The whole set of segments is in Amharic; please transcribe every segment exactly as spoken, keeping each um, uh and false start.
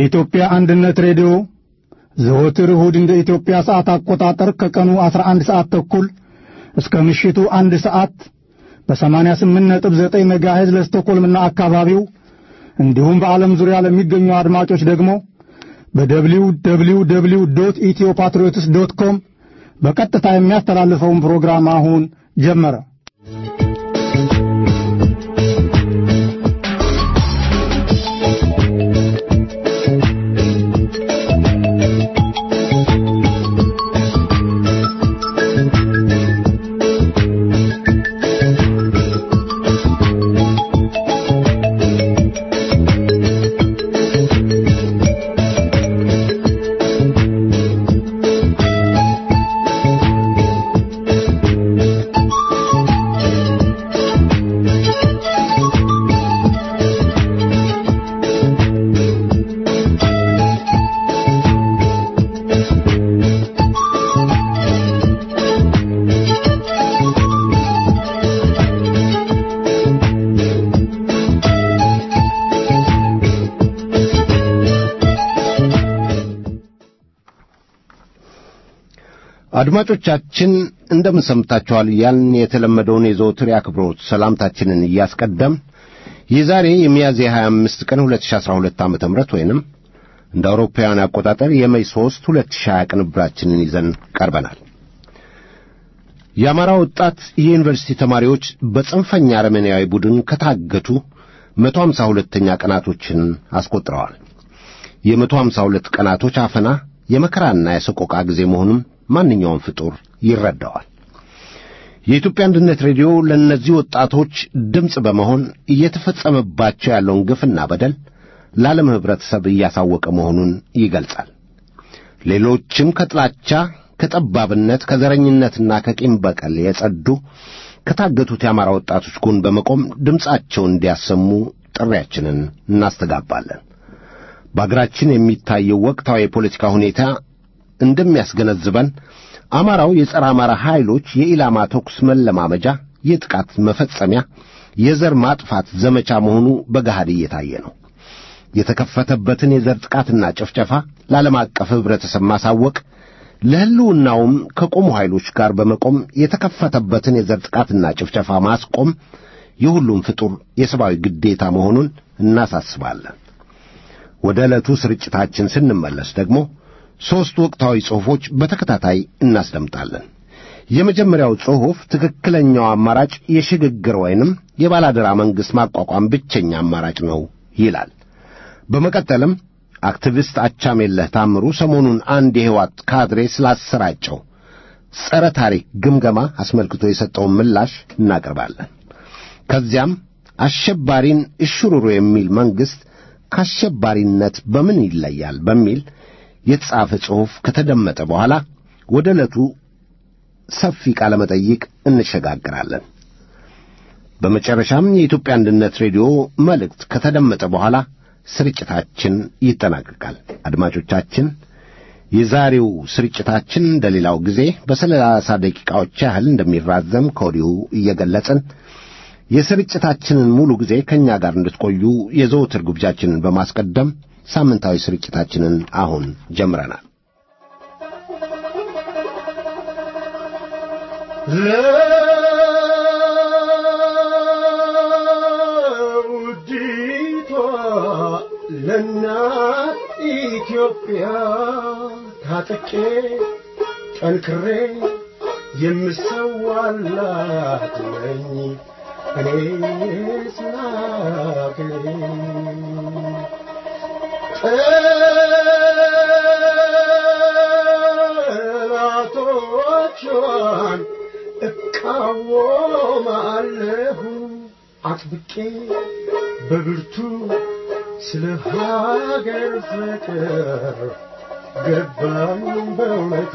የኢትዮጵያ አንድነት ሬዲዮ ዘወትር እሁድ እንደ ኢትዮጵያ ሰዓት አቆጣጠር ከቀኑ አስራ አንድ ሰዓት ተኩል እስከ ምሽቱ አንድ ሰዓት በ88 ነጥብ ዘጠኝ ሜጋሄርዝ ለስቶኮልምና አካባቢው እንዲሁም በዓለም ዙሪያ ለሚገኙ አድማጮች ደግሞ በደብሊው ደብሊው ደብሊው ዶት ኢትዮፓትሪዮትስ ዶት ኮም በቀጥታ የሚያስተላልፈውን ፕሮግራም አሁን ጀመረ። አድማጮቻችን እንደምን ሰምታችኋል? ያን የተለመደውን የዘወትር ያክብሮት ሰላምታችንን እያስቀደም የዛሬ የሚያዝያ ሃያ አምስት ቀን ሁለት ሺህ አስራ ሁለት ዓመተ ምህረት ወይንም እንደ አውሮፓውያን አቆጣጠር የሜይ ሦስት ሁለት ሺህ ሃያ ቅንብራችንን ይዘን ቀርበናል። የአማራ ወጣት የዩኒቨርሲቲ ተማሪዎች በጽንፈኛ አረመኔያዊ ቡድን ከታገቱ መቶ ሃምሳ ሁለተኛ ቀናቶችን አስቆጥረዋል። የመቶ ሃምሳ ሁለት ቀናቶች አፈና የመከራና የሰቆቃ ጊዜ መሆኑን ማንኛውም ፍጡር ይረዳዋል። የኢትዮጵያ አንድነት ሬዲዮ ለእነዚህ ወጣቶች ድምጽ በመሆን እየተፈጸመባቸው ያለውን ግፍና በደል ለዓለም ህብረተሰብ እያሳወቀ መሆኑን ይገልጻል። ሌሎችም ከጥላቻ፣ ከጠባብነት፣ ከዘረኝነትና ከቂም በቀል የጸዱ ከታገቱት የአማራ ወጣቶች ጎን በመቆም ድምጻቸውን እንዲያሰሙ ጥሪያችንን እናስተጋባለን። በአገራችን የሚታየው ወቅታዊ የፖለቲካ ሁኔታ እንደሚያስገነዝበን አማራው የጸረ አማራ ኃይሎች የኢላማ ተኩስ መለማመጃ፣ የጥቃት መፈጸሚያ፣ የዘር ማጥፋት ዘመቻ መሆኑ በገሃድ እየታየ ነው። የተከፈተበትን የዘር ጥቃትና ጭፍጨፋ ለዓለም አቀፍ ህብረተሰብ ማሳወቅ፣ ለህልውናውም ከቆሙ ኃይሎች ጋር በመቆም የተከፈተበትን የዘር ጥቃትና ጭፍጨፋ ማስቆም የሁሉም ፍጡር የሰብአዊ ግዴታ መሆኑን እናሳስባለን። ወደ ዕለቱ ስርጭታችን ስንመለስ ደግሞ ሦስት ወቅታዊ ጽሑፎች በተከታታይ እናስደምጣለን። የመጀመሪያው ጽሑፍ ትክክለኛው አማራጭ የሽግግር ወይንም የባላደራ መንግሥት ማቋቋም ብቸኛ አማራጭ ነው ይላል። በመቀጠልም አክቲቪስት አቻሜለህ ታምሩ ሰሞኑን አንድ የህወሓት ካድሬ ስላሰራጨው ጸረ ታሪክ ግምገማ አስመልክቶ የሰጠውን ምላሽ እናቀርባለን። ከዚያም አሸባሪን እሽሩሩ የሚል መንግሥት ከአሸባሪነት በምን ይለያል በሚል የተጻፈ ጽሑፍ ከተደመጠ በኋላ ወደ ዕለቱ ሰፊ ቃለ መጠይቅ እንሸጋግራለን። በመጨረሻም የኢትዮጵያ አንድነት ሬዲዮ መልእክት ከተደመጠ በኋላ ስርጭታችን ይጠናቀቃል። አድማጮቻችን፣ የዛሬው ስርጭታችን እንደሌላው ጊዜ በሰላሳ ደቂቃዎች ያህል እንደሚራዘም ከወዲሁ እየገለጽን የስርጭታችንን ሙሉ ጊዜ ከኛ ጋር እንድትቆዩ የዘወትር ግብዣችንን በማስቀደም ሳምንታዊ ስርጭታችንን አሁን ጀምረናል። ለውዲቷ ለእናት ኢትዮጵያ ታጥቄ ጠንክሬ የምሰዋላት ነኝ እኔ ስላገኝ ጠላቶቿን እቃወማለሁ አጥብቄ በብርቱ ስለ ሀገር ፍቅር ገባኝ በእውነቱ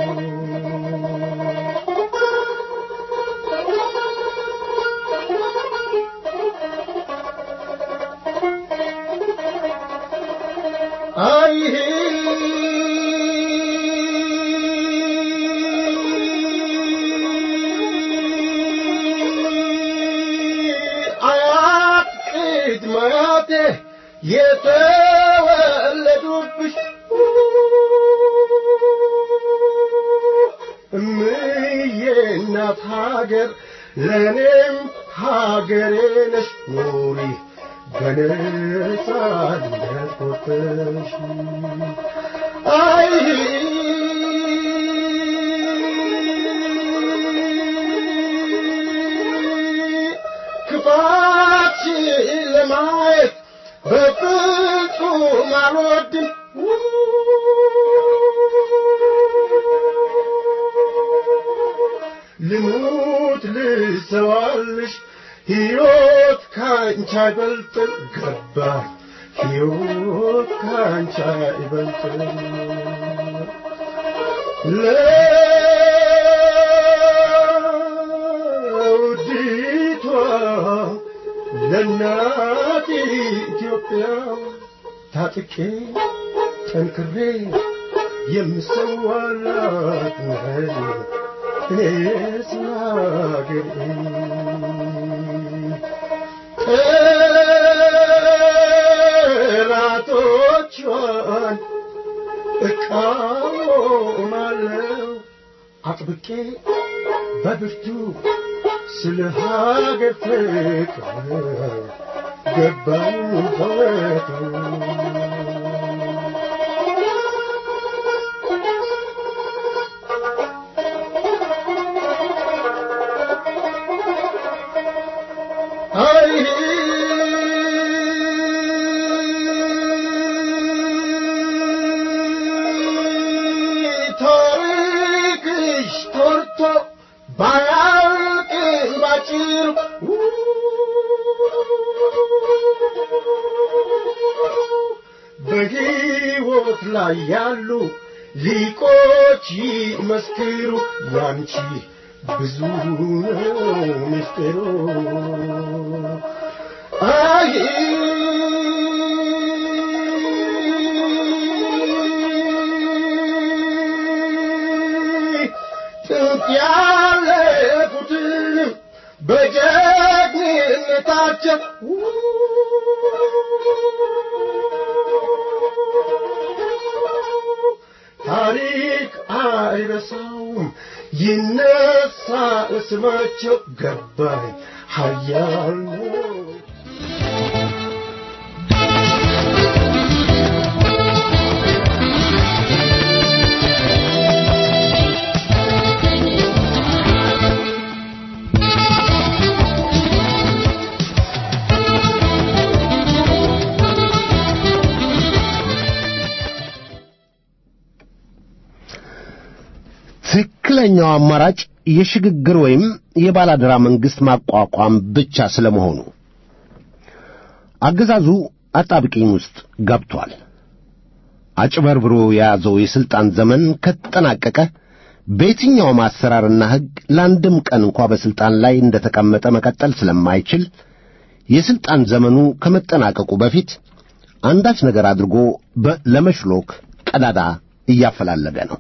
አይ አያት ቅድመ አያቴ የተወለዱ እናት ሀገር ለኔም ሀገሬ ነሽ ኑሪ በነጻነት ወጥተሽ አይ ክፋት ለማየት በፍጹም አልወድም ልሙት ልሰዋልሽ ሕይወት ካንቺ አይበልጥም ገባኝ ሕይወት ካንቺ አይበልጥም ለውዲቷ ለእናት ኢትዮጵያ ታጥቄ ጠንክሬ የምሰዋላት ነኝ እኔስ ለአገሬ ጠላቶቿን እቃወማለሁ አጥብቄ በብርቱ ስለ ሀገር ፍቅር ገባኝ በእውነቱ በሕይወት ላይ ያሉ ሊቆች ይመስክሩ ያንቺ ብዙ ነው ምስጢሩ አይ ጥንት ያለፉትን በጀግንነታቸው ታሪክ አይረሳውም ይነሳል ስማቸው ገባኝ ኃያል ነው ትክክለኛው አማራጭ የሽግግር ወይም የባላደራ መንግስት ማቋቋም ብቻ ስለመሆኑ አገዛዙ አጣብቂኝ ውስጥ ገብቷል። አጭበርብሮ የያዘው የስልጣን ዘመን ከተጠናቀቀ በየትኛው ማሰራርና ሕግ ለአንድም ቀን እንኳ በስልጣን ላይ እንደተቀመጠ መቀጠል ስለማይችል የስልጣን ዘመኑ ከመጠናቀቁ በፊት አንዳች ነገር አድርጎ ለመሽሎክ ቀዳዳ እያፈላለገ ነው።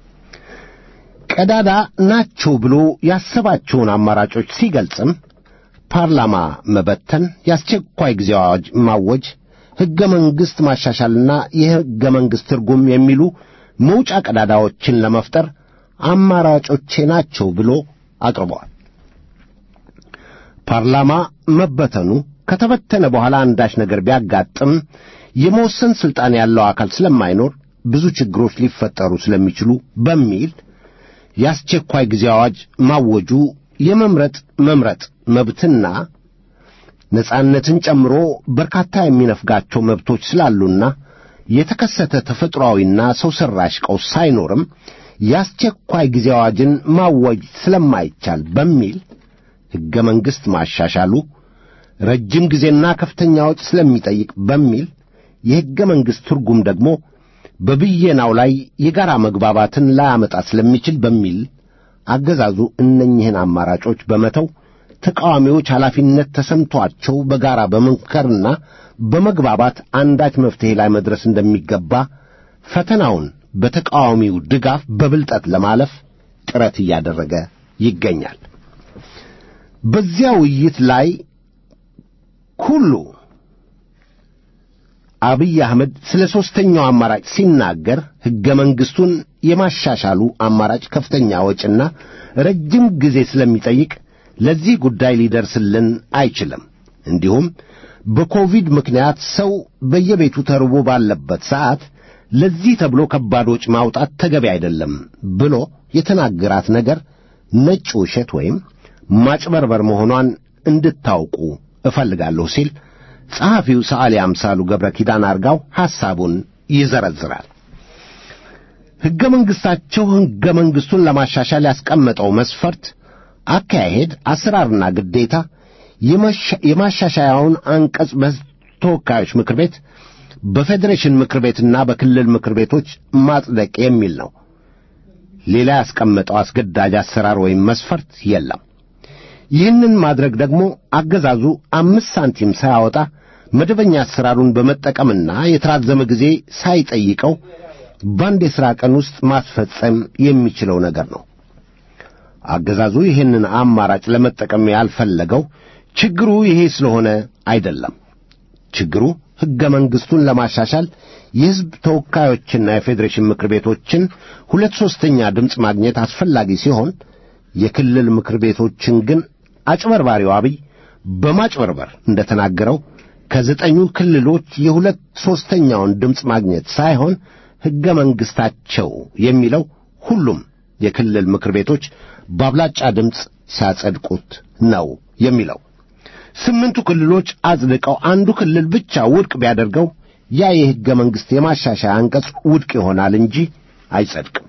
ቀዳዳ ናቸው ብሎ ያሰባቸውን አማራጮች ሲገልጽም ፓርላማ መበተን፣ የአስቸኳይ ጊዜ አዋጅ ማወጅ፣ ሕገ መንግሥት ማሻሻልና የሕገ መንግሥት ትርጉም የሚሉ መውጫ ቀዳዳዎችን ለመፍጠር አማራጮቼ ናቸው ብሎ አቅርበዋል። ፓርላማ መበተኑ ከተበተነ በኋላ አንዳች ነገር ቢያጋጥም የመወሰን ሥልጣን ያለው አካል ስለማይኖር ብዙ ችግሮች ሊፈጠሩ ስለሚችሉ በሚል የአስቸኳይ ጊዜ አዋጅ ማወጁ የመምረጥ መምረጥ መብትና ነጻነትን ጨምሮ በርካታ የሚነፍጋቸው መብቶች ስላሉና የተከሰተ ተፈጥሯዊና ሰው ሰራሽ ቀውስ ሳይኖርም የአስቸኳይ ጊዜ አዋጅን ማወጅ ስለማይቻል በሚል ሕገ መንግሥት ማሻሻሉ ረጅም ጊዜና ከፍተኛ ወጪ ስለሚጠይቅ በሚል የሕገ መንግሥት ትርጉም ደግሞ በብየናው ላይ የጋራ መግባባትን ላያመጣ ስለሚችል በሚል አገዛዙ እነኚህን አማራጮች በመተው ተቃዋሚዎች ኃላፊነት ተሰምቷቸው በጋራ በመምከርና በመግባባት አንዳች መፍትሄ ላይ መድረስ እንደሚገባ ፈተናውን በተቃዋሚው ድጋፍ በብልጠት ለማለፍ ጥረት እያደረገ ይገኛል። በዚያ ውይይት ላይ ሁሉ አብይ አህመድ ስለ ሦስተኛው አማራጭ ሲናገር ሕገ መንግሥቱን የማሻሻሉ አማራጭ ከፍተኛ ወጪና ረጅም ጊዜ ስለሚጠይቅ ለዚህ ጉዳይ ሊደርስልን አይችልም። እንዲሁም በኮቪድ ምክንያት ሰው በየቤቱ ተርቦ ባለበት ሰዓት ለዚህ ተብሎ ከባድ ወጪ ማውጣት ተገቢ አይደለም ብሎ የተናገራት ነገር ነጭ ውሸት ወይም ማጭበርበር መሆኗን እንድታውቁ እፈልጋለሁ ሲል ጸሐፊው ሰዓሊ አምሳሉ ገብረ ኪዳን አርጋው ሐሳቡን ይዘረዝራል። ሕገ መንግሥታቸው ሕገ መንግሥቱን ለማሻሻል ያስቀመጠው መስፈርት፣ አካሄድ፣ አሰራርና ግዴታ የማሻሻያውን አንቀጽ በተወካዮች ምክር ቤት፣ በፌዴሬሽን ምክር ቤትና በክልል ምክር ቤቶች ማጽደቅ የሚል ነው። ሌላ ያስቀመጠው አስገዳጅ አሰራር ወይም መስፈርት የለም። ይህንን ማድረግ ደግሞ አገዛዙ አምስት ሳንቲም ሳያወጣ መደበኛ አሰራሩን በመጠቀምና የተራዘመ ጊዜ ሳይጠይቀው በአንድ የሥራ ቀን ውስጥ ማስፈጸም የሚችለው ነገር ነው። አገዛዙ ይህንን አማራጭ ለመጠቀም ያልፈለገው ችግሩ ይሄ ስለሆነ አይደለም። ችግሩ ሕገ መንግሥቱን ለማሻሻል የሕዝብ ተወካዮችና የፌዴሬሽን ምክር ቤቶችን ሁለት ሦስተኛ ድምፅ ማግኘት አስፈላጊ ሲሆን የክልል ምክር ቤቶችን ግን አጭበርባሪው አብይ በማጭበርበር እንደተናገረው ከዘጠኙ ክልሎች የሁለት ሦስተኛውን ድምፅ ማግኘት ሳይሆን ሕገ መንግሥታቸው የሚለው ሁሉም የክልል ምክር ቤቶች በአብላጫ ድምፅ ሲያጸድቁት ነው የሚለው። ስምንቱ ክልሎች አጽድቀው አንዱ ክልል ብቻ ውድቅ ቢያደርገው ያ የሕገ መንግሥት የማሻሻያ አንቀጽ ውድቅ ይሆናል እንጂ አይጸድቅም።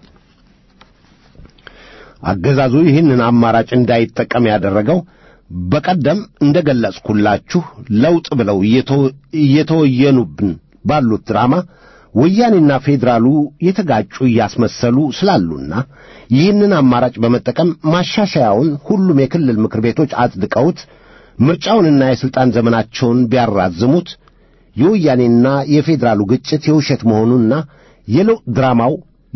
አገዛዙ ይህንን አማራጭ እንዳይጠቀም ያደረገው በቀደም እንደገለጽኩላችሁ ለውጥ ብለው እየተወየኑብን ባሉት ድራማ ወያኔና ፌዴራሉ የተጋጩ እያስመሰሉ ስላሉና ይህንን አማራጭ በመጠቀም ማሻሻያውን ሁሉም የክልል ምክር ቤቶች አጽድቀውት ምርጫውንና የሥልጣን ዘመናቸውን ቢያራዝሙት የወያኔና የፌዴራሉ ግጭት የውሸት መሆኑንና የለውጥ ድራማው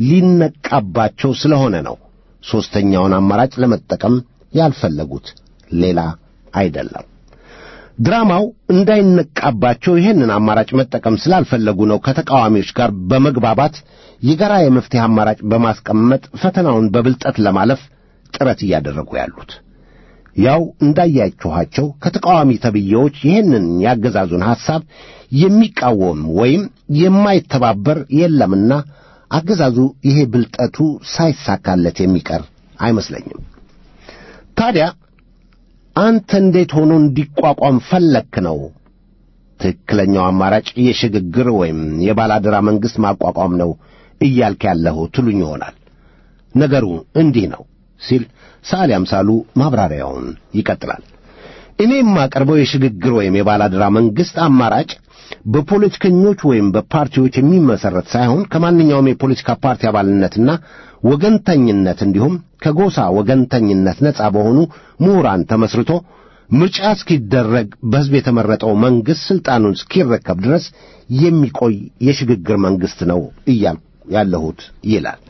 ሊነቃባቸው ስለሆነ ነው ሦስተኛውን አማራጭ ለመጠቀም ያልፈለጉት፣ ሌላ አይደለም። ድራማው እንዳይነቃባቸው ይህንን አማራጭ መጠቀም ስላልፈለጉ ነው ከተቃዋሚዎች ጋር በመግባባት የጋራ የመፍትሄ አማራጭ በማስቀመጥ ፈተናውን በብልጠት ለማለፍ ጥረት እያደረጉ ያሉት። ያው እንዳያችኋቸው ከተቃዋሚ ተብዬዎች ይህንን ያገዛዙን ሐሳብ የሚቃወም ወይም የማይተባበር የለምና አገዛዙ ይሄ ብልጠቱ ሳይሳካለት የሚቀር አይመስለኝም። ታዲያ አንተ እንዴት ሆኖ እንዲቋቋም ፈለክ ነው? ትክክለኛው አማራጭ የሽግግር ወይም የባላደራ መንግሥት ማቋቋም ነው እያልክ ያለሁ ትሉኝ ይሆናል። ነገሩ እንዲህ ነው ሲል ሰዓሊ አምሳሉ ማብራሪያውን ይቀጥላል። እኔ የማቀርበው የሽግግር ወይም የባላደራ መንግሥት አማራጭ በፖለቲከኞች ወይም በፓርቲዎች የሚመሰረት ሳይሆን ከማንኛውም የፖለቲካ ፓርቲ አባልነትና ወገንተኝነት እንዲሁም ከጎሳ ወገንተኝነት ነጻ በሆኑ ምሁራን ተመስርቶ ምርጫ እስኪደረግ በሕዝብ የተመረጠው መንግሥት ሥልጣኑን እስኪረከብ ድረስ የሚቆይ የሽግግር መንግሥት ነው እያልኩ ያለሁት ይላል።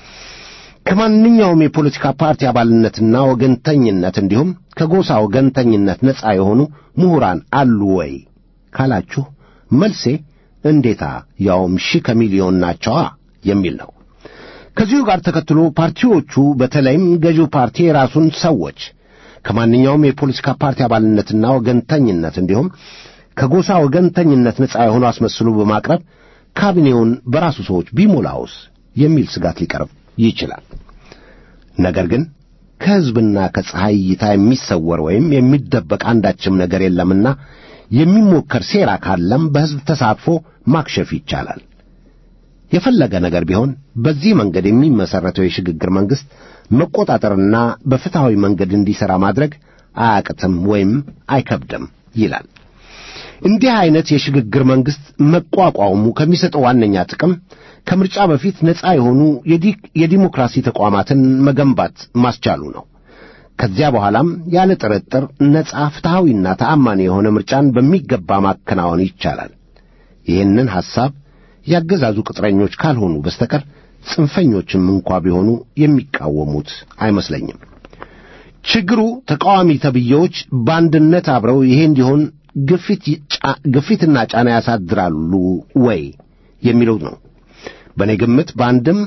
ከማንኛውም የፖለቲካ ፓርቲ አባልነትና ወገንተኝነት እንዲሁም ከጎሳ ወገንተኝነት ነጻ የሆኑ ምሁራን አሉ ወይ ካላችሁ መልሴ እንዴታ ያውም ሺህ ከሚሊዮን ናቸዋ የሚል ነው። ከዚሁ ጋር ተከትሎ ፓርቲዎቹ በተለይም ገዢው ፓርቲ የራሱን ሰዎች ከማንኛውም የፖለቲካ ፓርቲ አባልነትና ወገንተኝነት እንዲሁም ከጎሳ ወገንተኝነት ነጻ የሆኑ አስመስሎ በማቅረብ ካቢኔውን በራሱ ሰዎች ቢሞላውስ የሚል ስጋት ሊቀርብ ይችላል። ነገር ግን ከሕዝብና ከፀሐይ እይታ የሚሰወር ወይም የሚደበቅ አንዳችም ነገር የለምና የሚሞከር ሴራ ካለም በሕዝብ ተሳትፎ ማክሸፍ ይቻላል። የፈለገ ነገር ቢሆን በዚህ መንገድ የሚመሰረተው የሽግግር መንግሥት መቆጣጠርና በፍትሃዊ መንገድ እንዲሠራ ማድረግ አያቅትም ወይም አይከብድም ይላል። እንዲህ አይነት የሽግግር መንግሥት መቋቋሙ ከሚሰጠው ዋነኛ ጥቅም ከምርጫ በፊት ነጻ የሆኑ የዲሞክራሲ ተቋማትን መገንባት ማስቻሉ ነው። ከዚያ በኋላም ያለ ጥርጥር ነጻ ፍትሃዊና ተአማኒ የሆነ ምርጫን በሚገባ ማከናወን ይቻላል። ይህንን ሐሳብ ያገዛዙ ቅጥረኞች ካልሆኑ በስተቀር ጽንፈኞችም እንኳ ቢሆኑ የሚቃወሙት አይመስለኝም። ችግሩ ተቃዋሚ ተብዬዎች በአንድነት አብረው ይሄ እንዲሆን ግፊት ግፊትና ጫና ያሳድራሉ ወይ የሚለው ነው። በእኔ ግምት በአንድም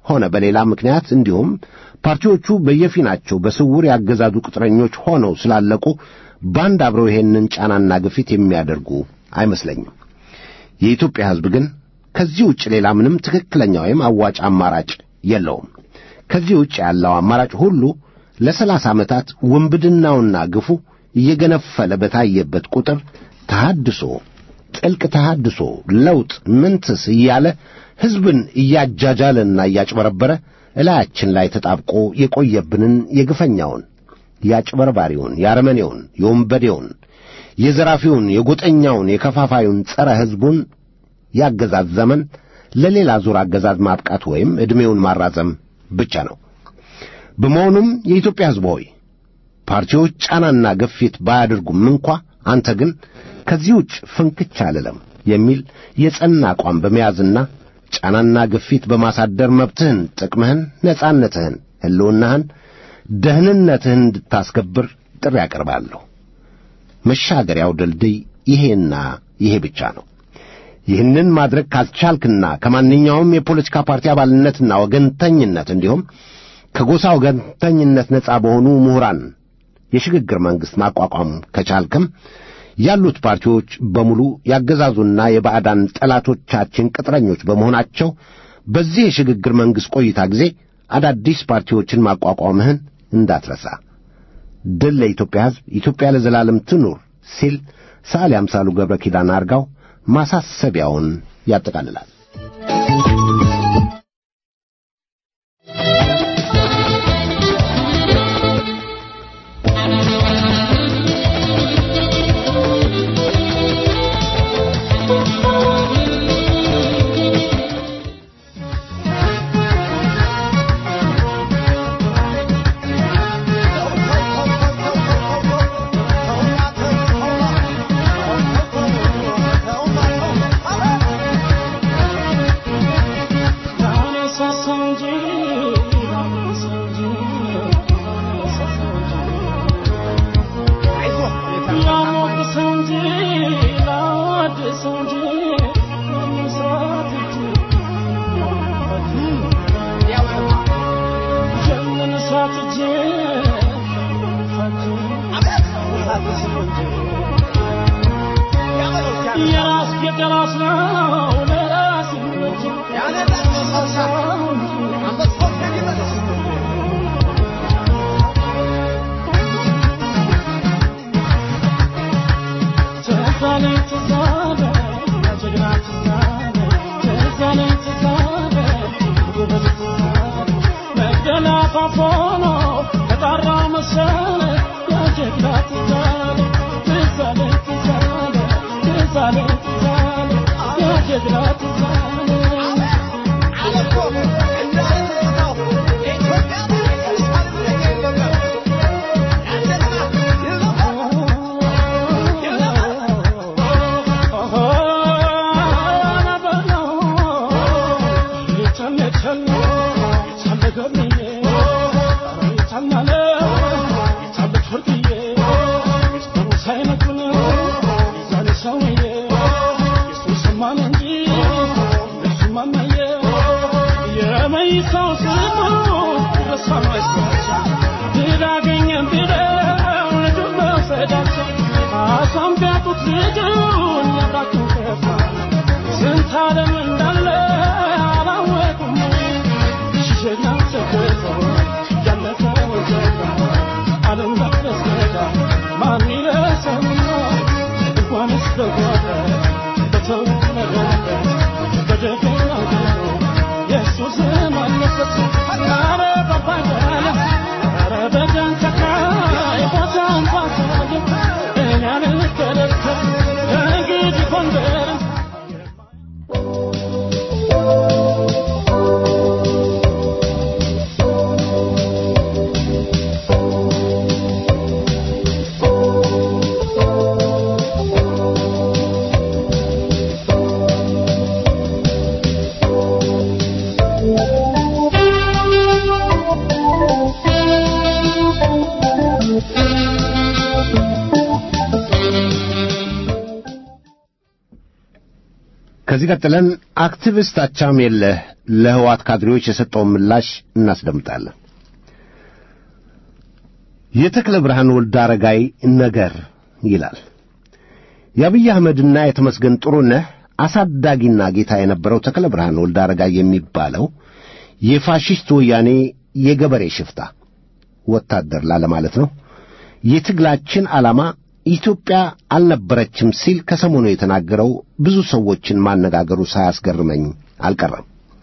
ሆነ በሌላ ምክንያት እንዲሁም ፓርቲዎቹ በየፊናቸው በስውር ያገዛዙ ቅጥረኞች ሆነው ስላለቁ ባንድ አብረው ይሄንን ጫናና ግፊት የሚያደርጉ አይመስለኝም። የኢትዮጵያ ሕዝብ ግን ከዚህ ውጭ ሌላ ምንም ትክክለኛ ወይም አዋጭ አማራጭ የለውም። ከዚህ ውጭ ያለው አማራጭ ሁሉ ለሰላሳ ዓመታት ውንብድናውና ግፉ እየገነፈለ በታየበት ቁጥር ተሐድሶ፣ ጥልቅ ተሐድሶ፣ ለውጥ፣ ምንትስ እያለ ሕዝብን እያጃጃለና እያጭበረበረ እላያችን ላይ ተጣብቆ የቆየብንን የግፈኛውን፣ የአጭበርባሪውን፣ የአረመኔውን፣ የወንበዴውን፣ የዘራፊውን፣ የጎጠኛውን፣ የከፋፋዩን ጸረ ሕዝቡን ያገዛዝ ዘመን ለሌላ ዙር አገዛዝ ማብቃት ወይም ዕድሜውን ማራዘም ብቻ ነው። በመሆኑም የኢትዮጵያ ሕዝብ ሆይ ፓርቲዎች ጫናና ግፊት ባያደርጉም እንኳ አንተ ግን ከዚህ ውጭ ፍንክች አልልም የሚል የጸና አቋም በመያዝና ጫናና ግፊት በማሳደር መብትህን፣ ጥቅምህን፣ ነጻነትህን፣ ሕልውናህን፣ ደህንነትህን እንድታስከብር ጥሪ ያቀርባለሁ። መሻገሪያው ድልድይ ይሄና ይሄ ብቻ ነው። ይህንን ማድረግ ካልቻልክና ከማንኛውም የፖለቲካ ፓርቲ አባልነትና ወገንተኝነት እንዲሁም ከጎሳ ወገንተኝነት ነጻ በሆኑ ምሁራን የሽግግር መንግሥት ማቋቋም ከቻልክም ያሉት ፓርቲዎች በሙሉ ያገዛዙና የባዕዳን ጠላቶቻችን ቅጥረኞች በመሆናቸው በዚህ የሽግግር መንግሥት ቆይታ ጊዜ አዳዲስ ፓርቲዎችን ማቋቋምህን እንዳትረሳ። ድል ለኢትዮጵያ ሕዝብ፣ ኢትዮጵያ ለዘላለም ትኑር ሲል ሰዓሊ አምሳሉ ገብረ ኪዳን አርጋው ማሳሰቢያውን ያጠቃልላል። ከዚህ ቀጥለን አክቲቪስት አቻምየለህ ለህዋት ካድሬዎች የሰጠውን ምላሽ እናስደምጣለን። የተክለ ብርሃን ወልደ አረጋይ ነገር ይላል። የአብይ አህመድና የተመስገን ጥሩነህ አሳዳጊና ጌታ የነበረው ተክለ ብርሃን ወልደ አረጋይ የሚባለው የፋሺስት ወያኔ የገበሬ ሽፍታ ወታደር ላለማለት ነው። የትግላችን ዓላማ ኢትዮጵያ አልነበረችም ሲል ከሰሞኑ የተናገረው ብዙ ሰዎችን ማነጋገሩ ሳያስገርመኝ አልቀረም።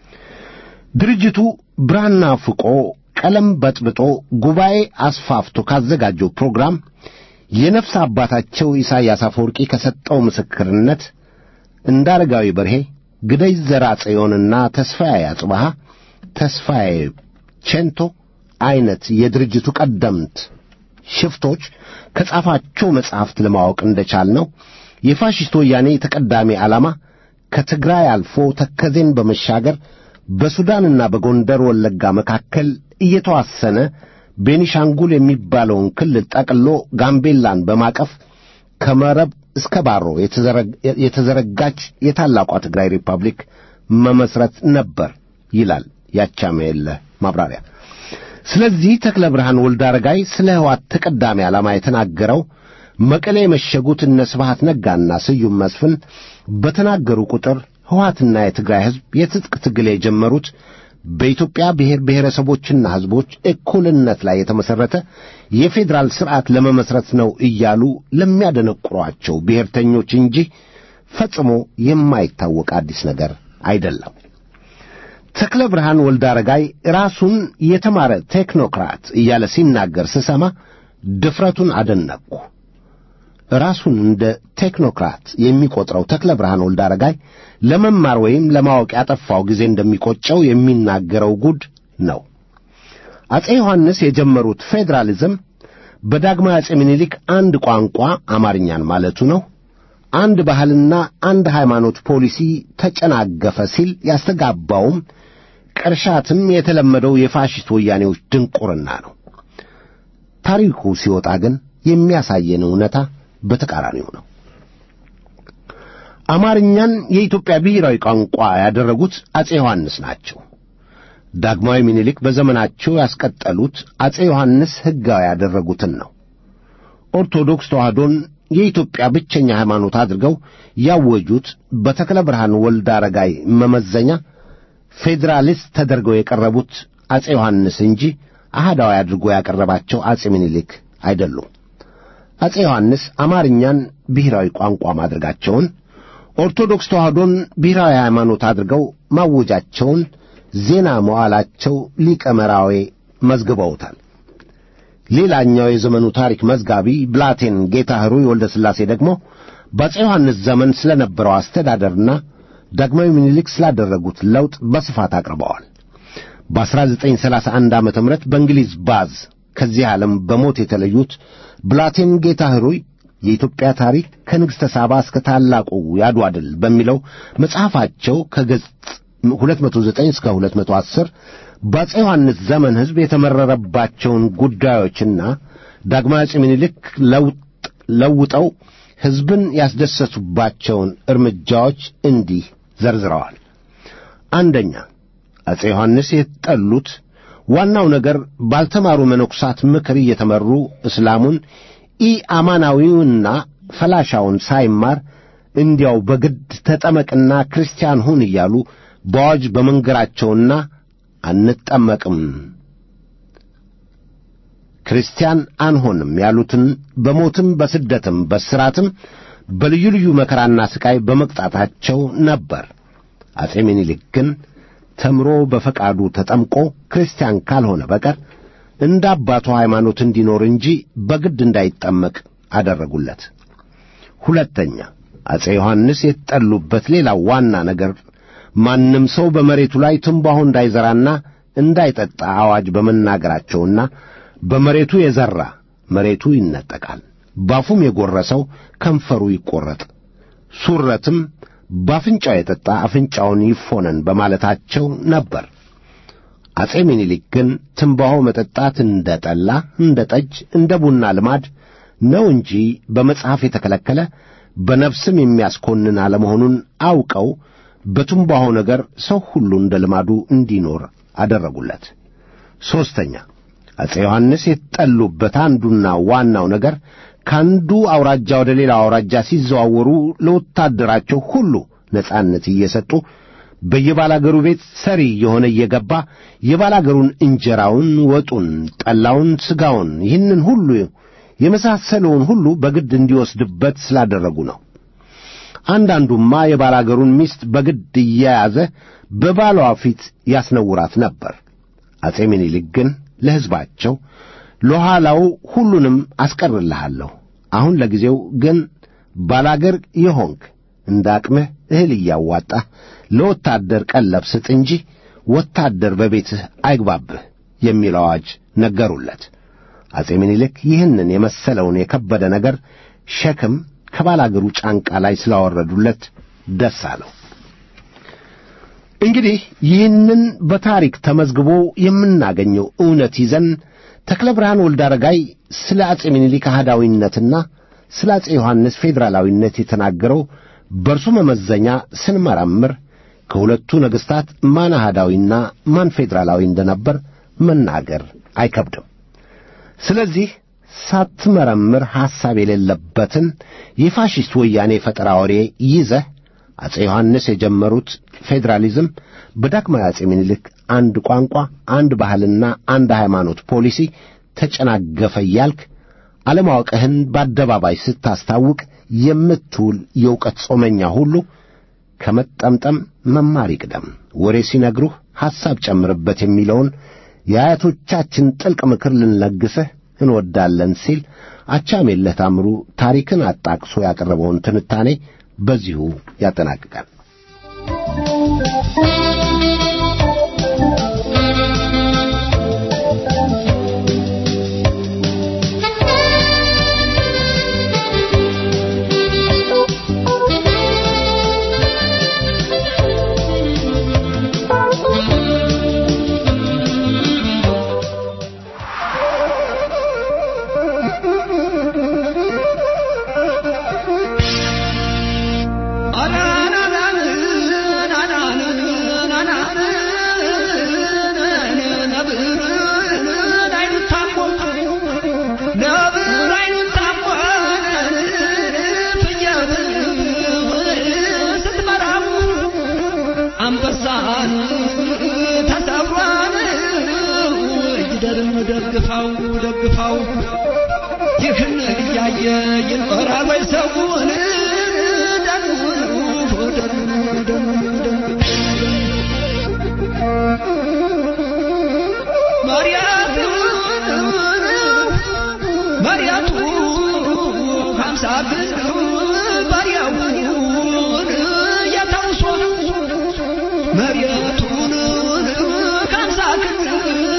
ድርጅቱ ብራና ፍቆ ቀለም በጥብጦ ጉባኤ አስፋፍቶ ካዘጋጀው ፕሮግራም የነፍስ አባታቸው ኢሳያስ አፈወርቂ ከሰጠው ምስክርነት እንዳረጋዊ በርሄ፣ ግደይ ዘርአጽዮንና ተስፋዬ አጽባሃ፣ ተስፋዬ ቼንቶ አይነት የድርጅቱ ቀደምት ሽፍቶች ከጻፋቸው መጻሕፍት ለማወቅ እንደቻልነው የፋሺስት ወያኔ ተቀዳሚ ዓላማ ከትግራይ አልፎ ተከዜን በመሻገር በሱዳንና በጎንደር ወለጋ መካከል እየተዋሰነ ቤኒሻንጉል የሚባለውን ክልል ጠቅሎ ጋምቤላን በማቀፍ ከመረብ እስከ ባሮ የተዘረጋች የታላቋ ትግራይ ሪፐብሊክ መመስረት ነበር ይላል ያቻሜለ ማብራሪያ። ስለዚህ ተክለ ብርሃን ወልደ አረጋይ ስለ ህዋት ተቀዳሚ ዓላማ የተናገረው መቀሌ የመሸጉት እነ ስብሐት ነጋና ስዩም መስፍን በተናገሩ ቁጥር ህዋትና የትግራይ ህዝብ የትጥቅ ትግል የጀመሩት በኢትዮጵያ ብሔር ብሔረሰቦችና ህዝቦች እኩልነት ላይ የተመሰረተ የፌዴራል ስርዓት ለመመስረት ነው እያሉ ለሚያደነቁሯቸው ብሔርተኞች እንጂ ፈጽሞ የማይታወቅ አዲስ ነገር አይደለም። ተክለ ብርሃን ወልደ አረጋይ ራሱን የተማረ ቴክኖክራት እያለ ሲናገር ስሰማ ድፍረቱን አደነቅኩ። ራሱን እንደ ቴክኖክራት የሚቆጥረው ተክለ ብርሃን ወልደ አረጋይ ለመማር ወይም ለማወቅ ያጠፋው ጊዜ እንደሚቆጨው የሚናገረው ጉድ ነው። አጼ ዮሐንስ የጀመሩት ፌዴራሊዝም በዳግማዊ አጼ ምኒልክ አንድ ቋንቋ አማርኛን ማለቱ ነው፣ አንድ ባህልና አንድ ሃይማኖት ፖሊሲ ተጨናገፈ ሲል ያስተጋባውም ቅርሻትም የተለመደው የፋሺስት ወያኔዎች ድንቁርና ነው። ታሪኩ ሲወጣ ግን የሚያሳየን እውነታ በተቃራኒው ነው። አማርኛን የኢትዮጵያ ብሔራዊ ቋንቋ ያደረጉት አጼ ዮሐንስ ናቸው። ዳግማዊ ምኒልክ በዘመናቸው ያስቀጠሉት አጼ ዮሐንስ ሕጋዊ ያደረጉትን ነው። ኦርቶዶክስ ተዋሕዶን የኢትዮጵያ ብቸኛ ሃይማኖት አድርገው ያወጁት በተክለ ብርሃን ወልደ አረጋይ መመዘኛ ፌዴራሊስት ተደርገው የቀረቡት አጼ ዮሐንስ እንጂ አህዳዊ አድርጎ ያቀረባቸው አጼ ምኒልክ አይደሉም። አጼ ዮሐንስ አማርኛን ብሔራዊ ቋንቋ ማድረጋቸውን፣ ኦርቶዶክስ ተዋሕዶን ብሔራዊ ሃይማኖት አድርገው ማወጃቸውን ዜና መዋላቸው ሊቀ መራዌ መዝግበውታል። ሌላኛው የዘመኑ ታሪክ መዝጋቢ ብላቴን ጌታ ኅሩይ ወልደ ሥላሴ ደግሞ በአጼ ዮሐንስ ዘመን ስለነበረው አስተዳደርና ዳግማዊ ምኒልክ ስላደረጉት ለውጥ በስፋት አቅርበዋል። በአስራ ዘጠኝ ሰላሳ አንድ ዓመተ ምህረት በእንግሊዝ ባዝ ከዚህ ዓለም በሞት የተለዩት ብላቴን ጌታ ኅሩይ የኢትዮጵያ ታሪክ ከንግሥተ ሳባ እስከ ታላቁ የአድዋ ድል በሚለው መጽሐፋቸው ከገጽ ሁለት መቶ ዘጠኝ እስከ ሁለት መቶ አስር በአጼ ዮሐንስ ዘመን ሕዝብ የተመረረባቸውን ጉዳዮችና ዳግማዊ አጼ ምኒልክ ለውጥ ለውጠው ሕዝብን ያስደሰቱባቸውን እርምጃዎች እንዲህ ዘርዝረዋል። አንደኛ፣ አጼ ዮሐንስ የተጠሉት ዋናው ነገር ባልተማሩ መነኩሳት ምክር እየተመሩ እስላሙን ኢአማናዊውንና ፈላሻውን ሳይማር እንዲያው በግድ ተጠመቅና ክርስቲያን ሁን እያሉ በአዋጅ በመንገራቸውና አንጠመቅም ክርስቲያን አንሆንም ያሉትን በሞትም በስደትም በስራትም በልዩ ልዩ መከራና ስቃይ በመቅጣታቸው ነበር። አጼ ምኒልክ ግን ተምሮ በፈቃዱ ተጠምቆ ክርስቲያን ካልሆነ በቀር እንደ አባቱ ሃይማኖት እንዲኖር እንጂ በግድ እንዳይጠመቅ አደረጉለት። ሁለተኛ፣ አጼ ዮሐንስ የተጠሉበት ሌላው ዋና ነገር ማንም ሰው በመሬቱ ላይ ትንባሆ እንዳይዘራና እንዳይጠጣ አዋጅ በመናገራቸውና በመሬቱ የዘራ መሬቱ ይነጠቃል፣ ባፉም የጎረሰው ከንፈሩ ይቆረጥ፣ ሱረትም ባፍንጫው የጠጣ አፍንጫውን ይፎነን በማለታቸው ነበር። አጼ ምኒልክ ግን ትንባሆ መጠጣት እንደ ጠላ፣ እንደ ጠጅ፣ እንደ ቡና ልማድ ነው እንጂ በመጽሐፍ የተከለከለ በነፍስም የሚያስኮንን አለመሆኑን አውቀው በትንባሆ ነገር ሰው ሁሉ እንደ ልማዱ እንዲኖር አደረጉለት። ሦስተኛ አፄ ዮሐንስ የተጠሉበት አንዱና ዋናው ነገር ካንዱ አውራጃ ወደ ሌላ አውራጃ ሲዘዋወሩ ለወታደራቸው ሁሉ ነጻነት እየሰጡ በየባላገሩ ቤት ሰሪ የሆነ እየገባ የባላገሩን እንጀራውን፣ ወጡን፣ ጠላውን፣ ስጋውን ይህንን ሁሉ የመሳሰለውን ሁሉ በግድ እንዲወስድበት ስላደረጉ ነው። አንዳንዱማ የባላገሩን ሚስት በግድ እየያዘ በባሏ ፊት ያስነውራት ነበር። አፄ ምኒልክ ግን ለሕዝባቸው ለኋላው ሁሉንም አስቀርልሃለሁ፣ አሁን ለጊዜው ግን ባላገር የሆንክ እንዳቅምህ እህል እያዋጣህ ለወታደር ቀለብ ስጥ እንጂ ወታደር በቤትህ አይግባብህ የሚል አዋጅ ነገሩለት። አፄ ምኒልክ ይህንን የመሰለውን የከበደ ነገር ሸክም ከባላገሩ ጫንቃ ላይ ስላወረዱለት ደስ አለው። እንግዲህ ይህንን በታሪክ ተመዝግቦ የምናገኘው እውነት ይዘን ተክለ ብርሃን ወልደ አረጋይ ስለ አፄ ምኒልክ አህዳዊነትና ስለ አፄ ዮሐንስ ፌዴራላዊነት የተናገረው በእርሱ መመዘኛ ስንመረምር ከሁለቱ ነገሥታት ማን አህዳዊና ማን ፌዴራላዊ እንደነበር መናገር አይከብድም። ስለዚህ ሳትመረምር ሐሳብ የሌለበትን የፋሽስት ወያኔ ፈጠራ ወሬ ይዘህ አፄ ዮሐንስ የጀመሩት ፌዴራሊዝም በዳግማዊ አፄ ምኒልክ አንድ ቋንቋ፣ አንድ ባህልና አንድ ሃይማኖት ፖሊሲ ተጨናገፈ እያልክ አለማወቅህን በአደባባይ ስታስታውቅ የምትውል የእውቀት ጾመኛ ሁሉ ከመጠምጠም መማር ይቅደም። ወሬ ሲነግሩህ ሐሳብ ጨምርበት የሚለውን የአያቶቻችን ጥልቅ ምክር ልንለግስህ እንወዳለን ሲል አቻሜለህ ታምሩ ታሪክን አጣቅሶ ያቀረበውን ትንታኔ በዚሁ ያጠናቅቃል። ደግፋው ደግፋው ይህን እያየ ይኖራል ወይ ሰውን ደኑ ደኑ ደኑ ማርያቱ ማርያቱ ሀምሳ ብር ባሪያውን ያታውሶ ማርያቱን ሀምሳ ብር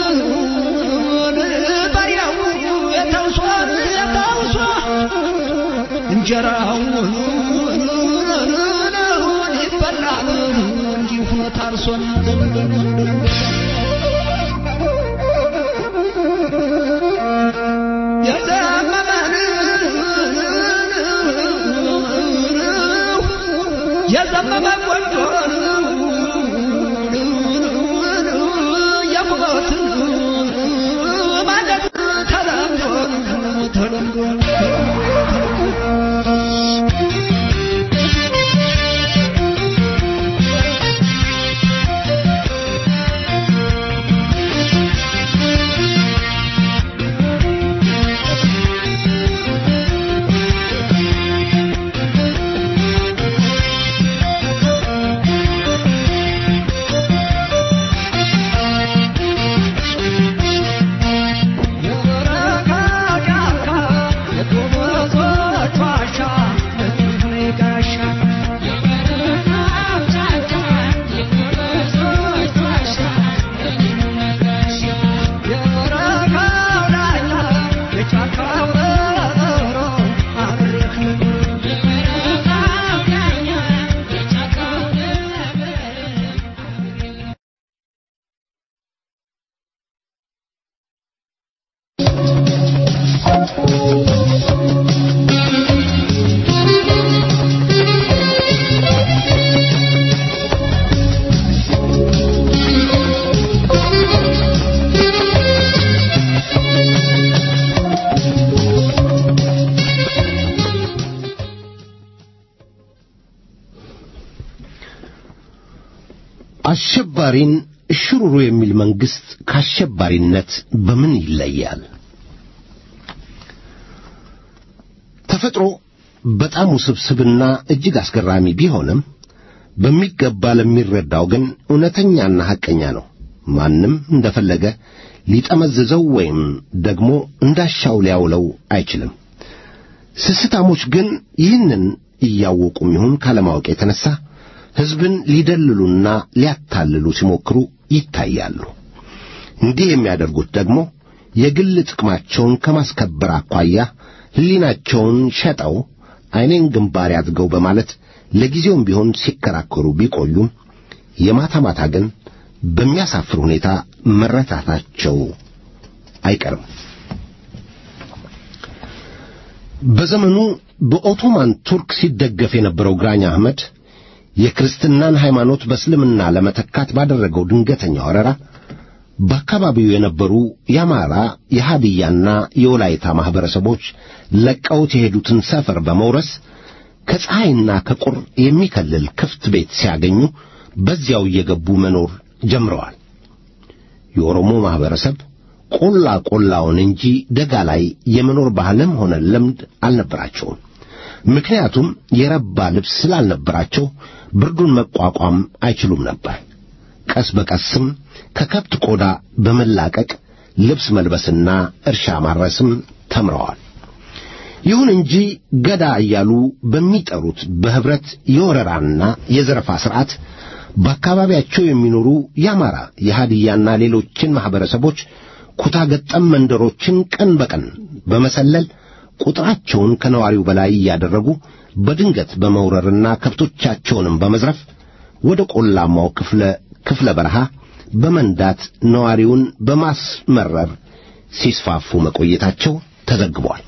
እንጀራውን ይበላል እንዲሁ ታርሶን የዘመመን የዘመመ ቆንጆን የቁበት ማለት ተለምዶ ተለምዶ አሸባሪን እሽሩሩ የሚል መንግስት ከአሸባሪነት በምን ይለያል? ተፈጥሮ በጣም ውስብስብና እጅግ አስገራሚ ቢሆንም በሚገባ ለሚረዳው ግን እውነተኛና ሐቀኛ ነው። ማንም እንደፈለገ ሊጠመዝዘው ወይም ደግሞ እንዳሻው ሊያውለው አይችልም። ስስታሞች ግን ይህንን እያወቁም ይሁን ካለማወቅ የተነሳ ሕዝብን ሊደልሉና ሊያታልሉ ሲሞክሩ ይታያሉ። እንዲህ የሚያደርጉት ደግሞ የግል ጥቅማቸውን ከማስከበር አኳያ ሕሊናቸውን ሸጠው ዓይኔን ግንባር ያድርገው በማለት ለጊዜውም ቢሆን ሲከራከሩ ቢቆዩም የማታ ማታ ግን በሚያሳፍር ሁኔታ መረታታቸው አይቀርም። በዘመኑ በኦቶማን ቱርክ ሲደገፍ የነበረው ግራኝ አህመድ የክርስትናን ሃይማኖት በእስልምና ለመተካት ባደረገው ድንገተኛ ወረራ በአካባቢው የነበሩ የአማራ የሃዲያና የወላይታ ማህበረሰቦች ለቀውት የሄዱትን ሰፈር በመውረስ ከፀሐይና ከቁር የሚከልል ክፍት ቤት ሲያገኙ በዚያው እየገቡ መኖር ጀምረዋል። የኦሮሞ ማህበረሰብ ቆላ ቆላውን እንጂ ደጋ ላይ የመኖር ባህልም ሆነ ልምድ አልነበራቸውም። ምክንያቱም የረባ ልብስ ስላልነበራቸው ብርዱን መቋቋም አይችሉም ነበር። ቀስ በቀስም ከከብት ቆዳ በመላቀቅ ልብስ መልበስና እርሻ ማረስም ተምረዋል። ይሁን እንጂ ገዳ እያሉ በሚጠሩት በህብረት የወረራና የዘረፋ ሥርዓት በአካባቢያቸው የሚኖሩ የአማራ የሃዲያና ሌሎችን ማህበረሰቦች ኩታ ገጠም መንደሮችን ቀን በቀን በመሰለል ቁጥራቸውን ከነዋሪው በላይ እያደረጉ በድንገት በመውረርና ከብቶቻቸውንም በመዝረፍ ወደ ቆላማው ክፍለ ክፍለ በረሃ በመንዳት ነዋሪውን በማስመረር ሲስፋፉ መቆየታቸው ተዘግቧል።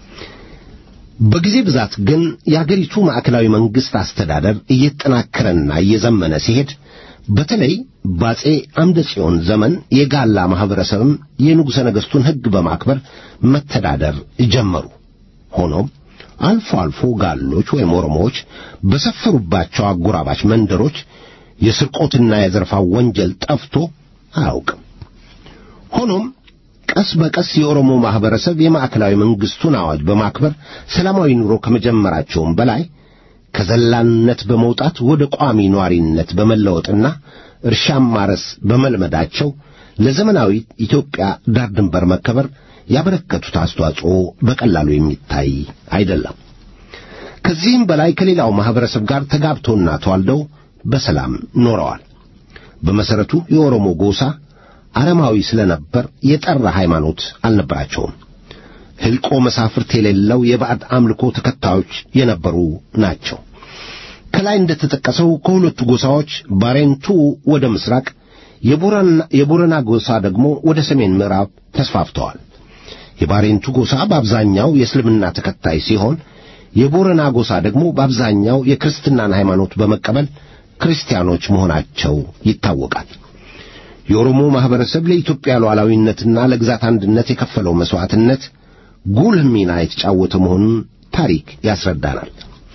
በጊዜ ብዛት ግን የአገሪቱ ማዕከላዊ መንግስት አስተዳደር እየተጠናከረና እየዘመነ ሲሄድ በተለይ ባጼ አምደ ጽዮን ዘመን የጋላ ማህበረሰብም የንጉሠ ነገሥቱን ሕግ በማክበር መተዳደር ጀመሩ። ሆኖም አልፎ አልፎ ጋሎች ወይም ኦሮሞዎች በሰፈሩባቸው አጎራባች መንደሮች የስርቆትና የዘረፋው ወንጀል ጠፍቶ አያውቅም። ሆኖም ቀስ በቀስ የኦሮሞ ማህበረሰብ የማዕከላዊ መንግስቱን አዋጅ በማክበር ሰላማዊ ኑሮ ከመጀመራቸውም በላይ ከዘላንነት በመውጣት ወደ ቋሚ ኗሪነት በመለወጥና እርሻም ማረስ በመልመዳቸው ለዘመናዊ ኢትዮጵያ ዳር ድንበር መከበር ያበረከቱት አስተዋጽኦ በቀላሉ የሚታይ አይደለም። ከዚህም በላይ ከሌላው ማህበረሰብ ጋር ተጋብተውና ተዋልደው በሰላም ኖረዋል። በመሰረቱ የኦሮሞ ጎሳ አረማዊ ስለነበር የጠራ ሃይማኖት አልነበራቸውም። ሕልቆ መሳፍርት የሌለው የባዕድ አምልኮ ተከታዮች የነበሩ ናቸው። ከላይ እንደተጠቀሰው ከሁለቱ ጎሳዎች ባሬንቱ ወደ ምስራቅ፣ የቦረና የቦረና ጎሳ ደግሞ ወደ ሰሜን ምዕራብ ተስፋፍተዋል። የባሬንቱ ጎሳ በአብዛኛው የእስልምና ተከታይ ሲሆን የቦረና ጎሳ ደግሞ በአብዛኛው የክርስትናን ሃይማኖት በመቀበል ክርስቲያኖች መሆናቸው ይታወቃል። የኦሮሞ ማህበረሰብ ለኢትዮጵያ ሉዓላዊነትና ለግዛት አንድነት የከፈለው መስዋዕትነት ጉልህ ሚና የተጫወተ መሆኑን ታሪክ ያስረዳናል።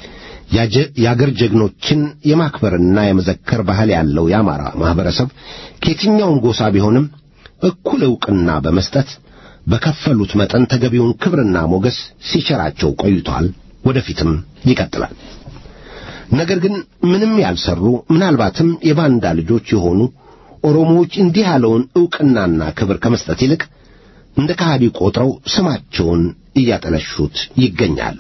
የአገር ጀግኖችን የማክበርና የመዘከር ባህል ያለው የአማራ ማህበረሰብ ከየትኛውም ጎሳ ቢሆንም እኩል ዕውቅና በመስጠት በከፈሉት መጠን ተገቢውን ክብርና ሞገስ ሲቸራቸው ቆይቷል። ወደፊትም ይቀጥላል። ነገር ግን ምንም ያልሰሩ ምናልባትም የባንዳ ልጆች የሆኑ ኦሮሞዎች እንዲህ ያለውን ዕውቅናና ክብር ከመስጠት ይልቅ እንደ ከሃዲ ቆጥረው ስማቸውን እያጠለሹት ይገኛሉ።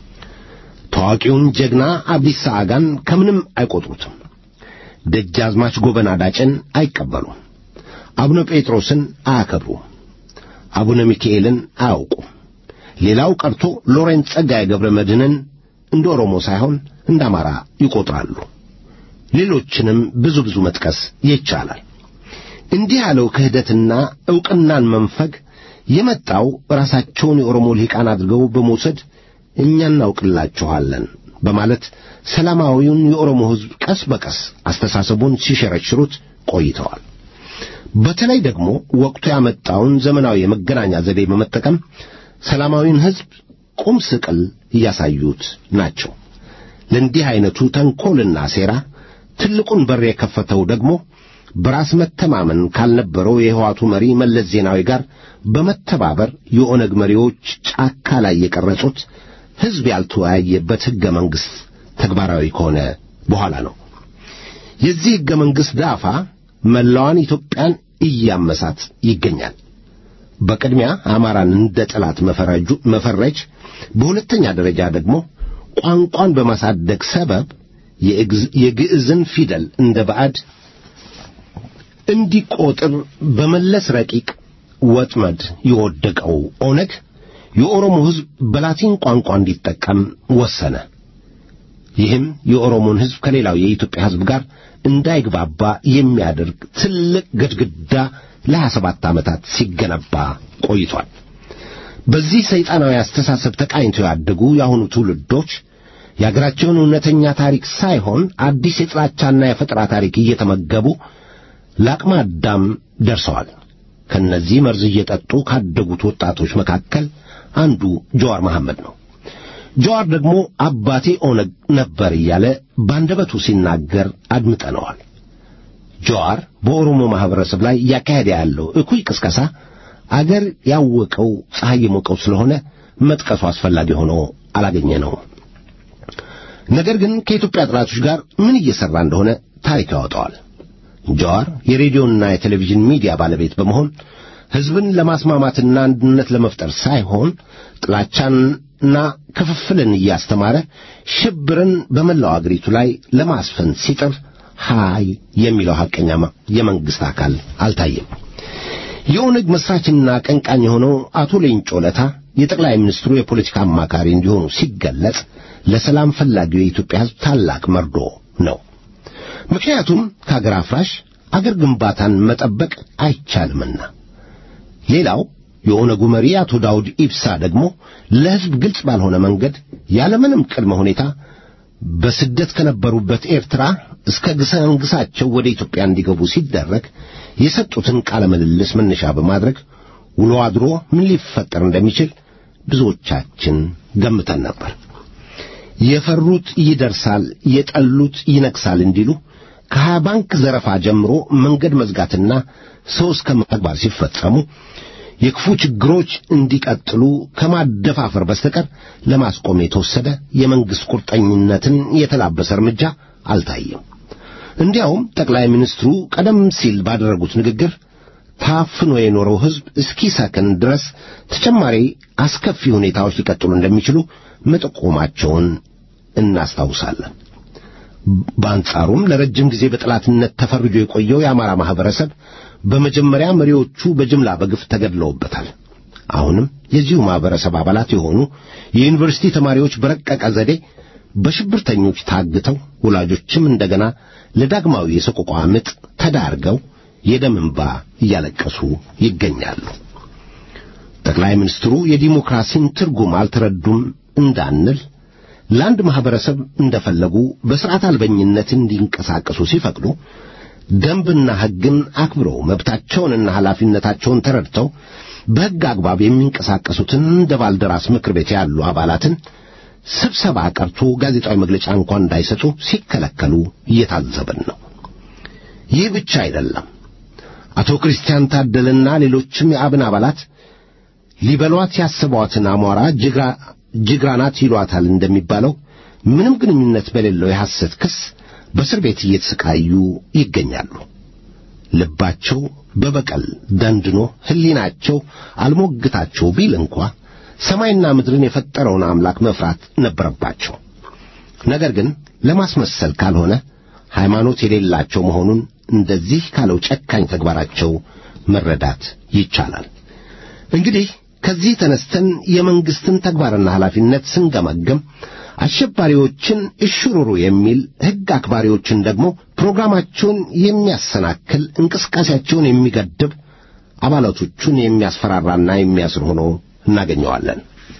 ታዋቂውን ጀግና አብዲሳ አጋን ከምንም አይቆጥሩትም። ደጃዝማች ጎበና ዳጨን አይቀበሉም። አቡነ ጴጥሮስን አያከብሩም። አቡነ ሚካኤልን አያውቁም። ሌላው ቀርቶ ሎሬንት ጸጋዬ ገብረ መድኅንን እንደ ኦሮሞ ሳይሆን እንደ አማራ ይቆጥራሉ። ሌሎችንም ብዙ ብዙ መጥቀስ ይቻላል። እንዲህ ያለው ክህደትና ዕውቅናን መንፈግ የመጣው ራሳቸውን የኦሮሞ ልሂቃን አድርገው በመውሰድ እኛ እናውቅላችኋለን በማለት ሰላማዊውን የኦሮሞ ሕዝብ ቀስ በቀስ አስተሳሰቡን ሲሸረሽሩት ቆይተዋል። በተለይ ደግሞ ወቅቱ ያመጣውን ዘመናዊ የመገናኛ ዘዴ በመጠቀም ሰላማዊውን ሕዝብ ቁም ስቅል እያሳዩት ናቸው። ለእንዲህ አይነቱ ተንኮልና ሴራ ትልቁን በር የከፈተው ደግሞ በራስ መተማመን ካልነበረው የህዋቱ መሪ መለስ ዜናዊ ጋር በመተባበር የኦነግ መሪዎች ጫካ ላይ የቀረጹት ሕዝብ ያልተወያየበት ሕገ መንግሥት ተግባራዊ ከሆነ በኋላ ነው። የዚህ ሕገ መንግሥት ዳፋ መላዋን ኢትዮጵያን እያመሳት ይገኛል። በቅድሚያ አማራን እንደ ጠላት መፈረጁ መፈረጅ፣ በሁለተኛ ደረጃ ደግሞ ቋንቋን በማሳደግ ሰበብ የግዕዝን ፊደል እንደ ባዕድ እንዲቆጥር በመለስ ረቂቅ ወጥመድ የወደቀው ኦነግ የኦሮሞ ሕዝብ በላቲን ቋንቋ እንዲጠቀም ወሰነ። ይህም የኦሮሞን ሕዝብ ከሌላው የኢትዮጵያ ሕዝብ ጋር እንዳይግባባ የሚያደርግ ትልቅ ግድግዳ ለሀያ ሰባት ዓመታት ሲገነባ ቆይቷል። በዚህ ሰይጣናዊ አስተሳሰብ ተቃኝተው ያደጉ የአሁኑ ትውልዶች የአገራቸውን እውነተኛ ታሪክ ሳይሆን አዲስ የጥላቻና የፈጠራ ታሪክ እየተመገቡ ለአቅመ አዳም ደርሰዋል። ከነዚህ መርዝ እየጠጡ ካደጉት ወጣቶች መካከል አንዱ ጀዋር መሐመድ ነው። ጀዋር ደግሞ አባቴ ኦነግ ነበር እያለ ባንደበቱ ሲናገር አድምጠነዋል። ጀዋር በኦሮሞ ማህበረሰብ ላይ እያካሄደ ያለው እኩይ ቅስቀሳ አገር ያወቀው ፀሐይ የሞቀው ስለሆነ መጥቀሱ አስፈላጊ ሆኖ አላገኘነው። ነገር ግን ከኢትዮጵያ ጠላቶች ጋር ምን እየሰራ እንደሆነ ታሪክ ያወጣዋል። ጀዋር የሬዲዮና የቴሌቪዥን ሚዲያ ባለቤት በመሆን ሕዝብን ለማስማማትና አንድነት ለመፍጠር ሳይሆን ጥላቻንና ክፍፍልን እያስተማረ ሽብርን በመላው አገሪቱ ላይ ለማስፈን ሲጥር ሃይ የሚለው ሐቀኛ የመንግስት አካል አልታየም። የኦነግ መስራችና ቀንቃኝ የሆነው አቶ ሌንጮ ለታ የጠቅላይ ሚኒስትሩ የፖለቲካ አማካሪ እንዲሆኑ ሲገለጽ ለሰላም ፈላጊው የኢትዮጵያ ሕዝብ ታላቅ መርዶ ነው። ምክንያቱም ከአገር አፍራሽ አገር ግንባታን መጠበቅ አይቻልምና። ሌላው የኦነጉ መሪ አቶ ዳውድ ኢብሳ ደግሞ ለሕዝብ ግልጽ ባልሆነ መንገድ ያለምንም ቅድመ ሁኔታ በስደት ከነበሩበት ኤርትራ እስከ ግሳንግሳቸው ወደ ኢትዮጵያ እንዲገቡ ሲደረግ የሰጡትን ቃለ ምልልስ መነሻ በማድረግ ውሎ አድሮ ምን ሊፈጠር እንደሚችል ብዙዎቻችን ገምተን ነበር። የፈሩት ይደርሳል፣ የጠሉት ይነክሳል እንዲሉ ከሀያ ባንክ ዘረፋ ጀምሮ መንገድ መዝጋትና ሰው እስከ መግባት ሲፈጸሙ የክፉ ችግሮች እንዲቀጥሉ ከማደፋፈር በስተቀር ለማስቆም የተወሰደ የመንግስት ቁርጠኝነትን የተላበሰ እርምጃ አልታየም። እንዲያውም ጠቅላይ ሚኒስትሩ ቀደም ሲል ባደረጉት ንግግር ታፍኖ የኖረው ሕዝብ እስኪሰክን ድረስ ተጨማሪ አስከፊ ሁኔታዎች ሊቀጥሉ እንደሚችሉ መጠቆማቸውን እናስታውሳለን። በአንጻሩም ለረጅም ጊዜ በጠላትነት ተፈርጆ የቆየው የአማራ ማህበረሰብ በመጀመሪያ መሪዎቹ በጅምላ በግፍ ተገድለውበታል። አሁንም የዚሁ ማህበረሰብ አባላት የሆኑ የዩኒቨርሲቲ ተማሪዎች በረቀቀ ዘዴ በሽብርተኞች ታግተው ወላጆችም እንደገና ለዳግማዊ የሰቆቃ ምጥ ተዳርገው የደም እንባ እያለቀሱ ይገኛሉ። ጠቅላይ ሚኒስትሩ የዲሞክራሲን ትርጉም አልተረዱም እንዳንል ለአንድ ማህበረሰብ እንደፈለጉ በሥርዓት አልበኝነት እንዲንቀሳቀሱ ሲፈቅዱ ደንብና ሕግን አክብረው መብታቸውንና ኃላፊነታቸውን ተረድተው በሕግ አግባብ የሚንቀሳቀሱትን እንደ ባልደራስ ምክር ቤት ያሉ አባላትን ስብሰባ ቀርቶ ጋዜጣዊ መግለጫ እንኳን እንዳይሰጡ ሲከለከሉ እየታዘብን ነው። ይህ ብቻ አይደለም። አቶ ክርስቲያን ታደለና ሌሎችም የአብን አባላት ሊበሏት ያሰቧትን አሟራ ጅግራ ጅግራናት ይሏታል እንደሚባለው ምንም ግንኙነት በሌለው የሐሰት ክስ በእስር ቤት እየተሰቃዩ ይገኛሉ። ልባቸው በበቀል ደንድኖ ሕሊናቸው አልሞግታቸው ቢል እንኳ ሰማይና ምድርን የፈጠረውን አምላክ መፍራት ነበረባቸው። ነገር ግን ለማስመሰል ካልሆነ ሃይማኖት የሌላቸው መሆኑን እንደዚህ ካለው ጨካኝ ተግባራቸው መረዳት ይቻላል። እንግዲህ ከዚህ ተነስተን የመንግስትን ተግባርና ኃላፊነት ስንገመገም አሸባሪዎችን እሽሩሩ የሚል ሕግ አክባሪዎችን ደግሞ ፕሮግራማቸውን የሚያሰናክል እንቅስቃሴያቸውን የሚገድብ አባላቶቹን የሚያስፈራራና የሚያስር ሆኖ እናገኘዋለን።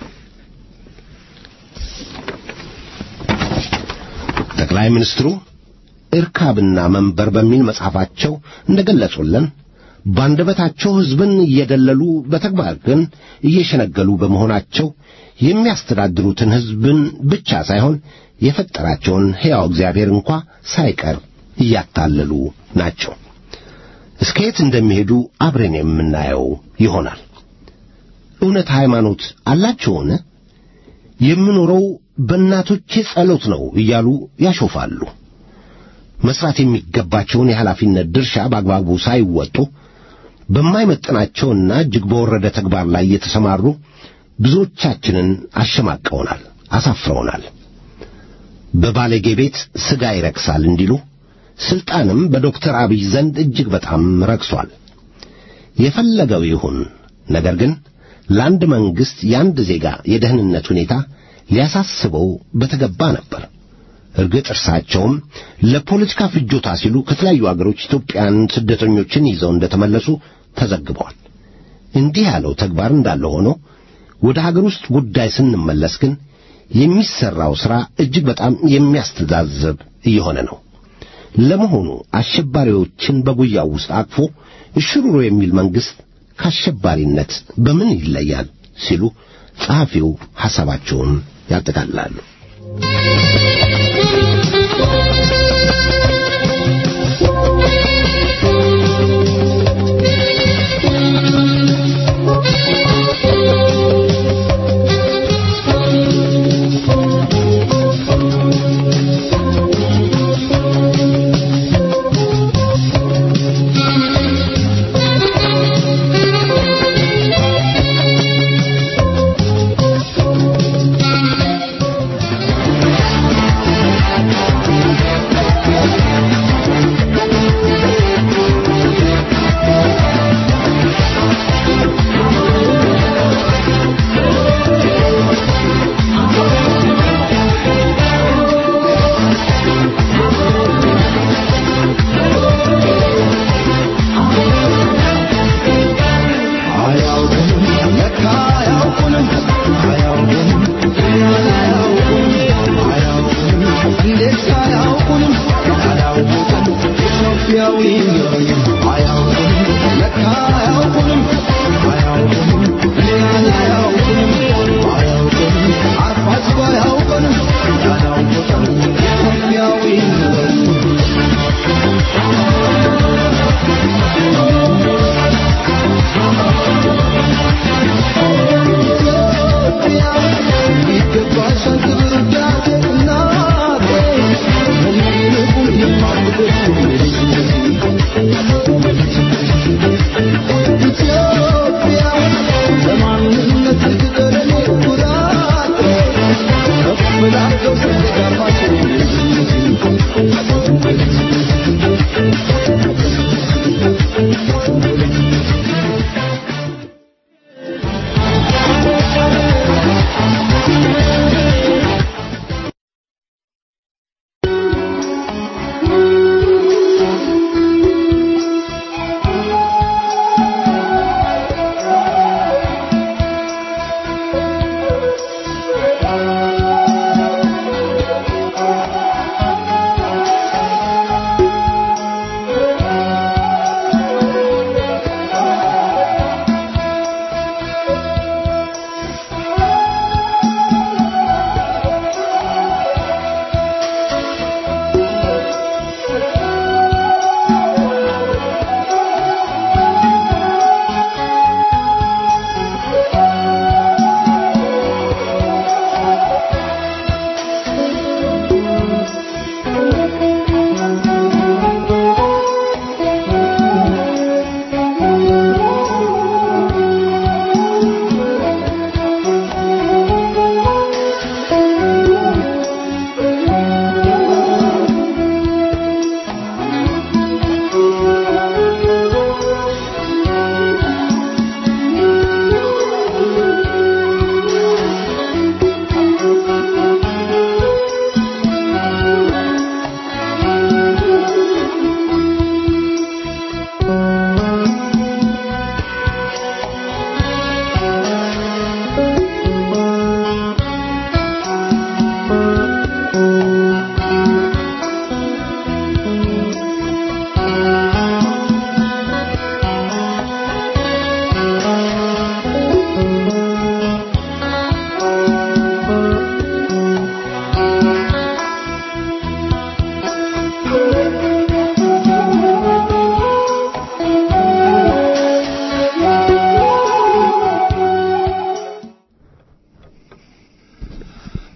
ጠቅላይ ሚኒስትሩ እርካብና መንበር በሚል መጽሐፋቸው እንደገለጹልን ባንደበታቸው ሕዝብን እየደለሉ በተግባር ግን እየሸነገሉ በመሆናቸው የሚያስተዳድሩትን ሕዝብን ብቻ ሳይሆን የፈጠራቸውን ሕያው እግዚአብሔር እንኳ ሳይቀር እያታለሉ ናቸው። እስከየት እንደሚሄዱ አብረን የምናየው ይሆናል። እውነት ሃይማኖት አላቸውን? የምኖረው በእናቶቼ ጸሎት ነው እያሉ ያሾፋሉ። መስራት የሚገባቸውን የኃላፊነት ድርሻ በአግባቡ ሳይወጡ በማይመጥናቸውና እጅግ በወረደ ተግባር ላይ የተሰማሩ ብዙዎቻችንን አሸማቀውናል፣ አሳፍረውናል። በባለጌ ቤት ሥጋ ይረክሳል እንዲሉ ስልጣንም በዶክተር አብይ ዘንድ እጅግ በጣም ረክሷል። የፈለገው ይሁን፣ ነገር ግን ለአንድ መንግሥት የአንድ ዜጋ የደህንነት ሁኔታ ሊያሳስበው በተገባ ነበር። እርግጥ እርሳቸውም ለፖለቲካ ፍጆታ ሲሉ ከተለያዩ አገሮች ኢትዮጵያን ስደተኞችን ይዘው እንደተመለሱ ተዘግበዋል። እንዲህ ያለው ተግባር እንዳለ ሆኖ ወደ ሀገር ውስጥ ጉዳይ ስንመለስ ግን የሚሰራው ሥራ እጅግ በጣም የሚያስተዛዝብ እየሆነ ነው። ለመሆኑ አሸባሪዎችን በጉያው ውስጥ አቅፎ እሽሩሩ የሚል መንግሥት ከአሸባሪነት በምን ይለያል ሲሉ ጸሐፊው ሐሳባቸውን ያጠቃልላሉ።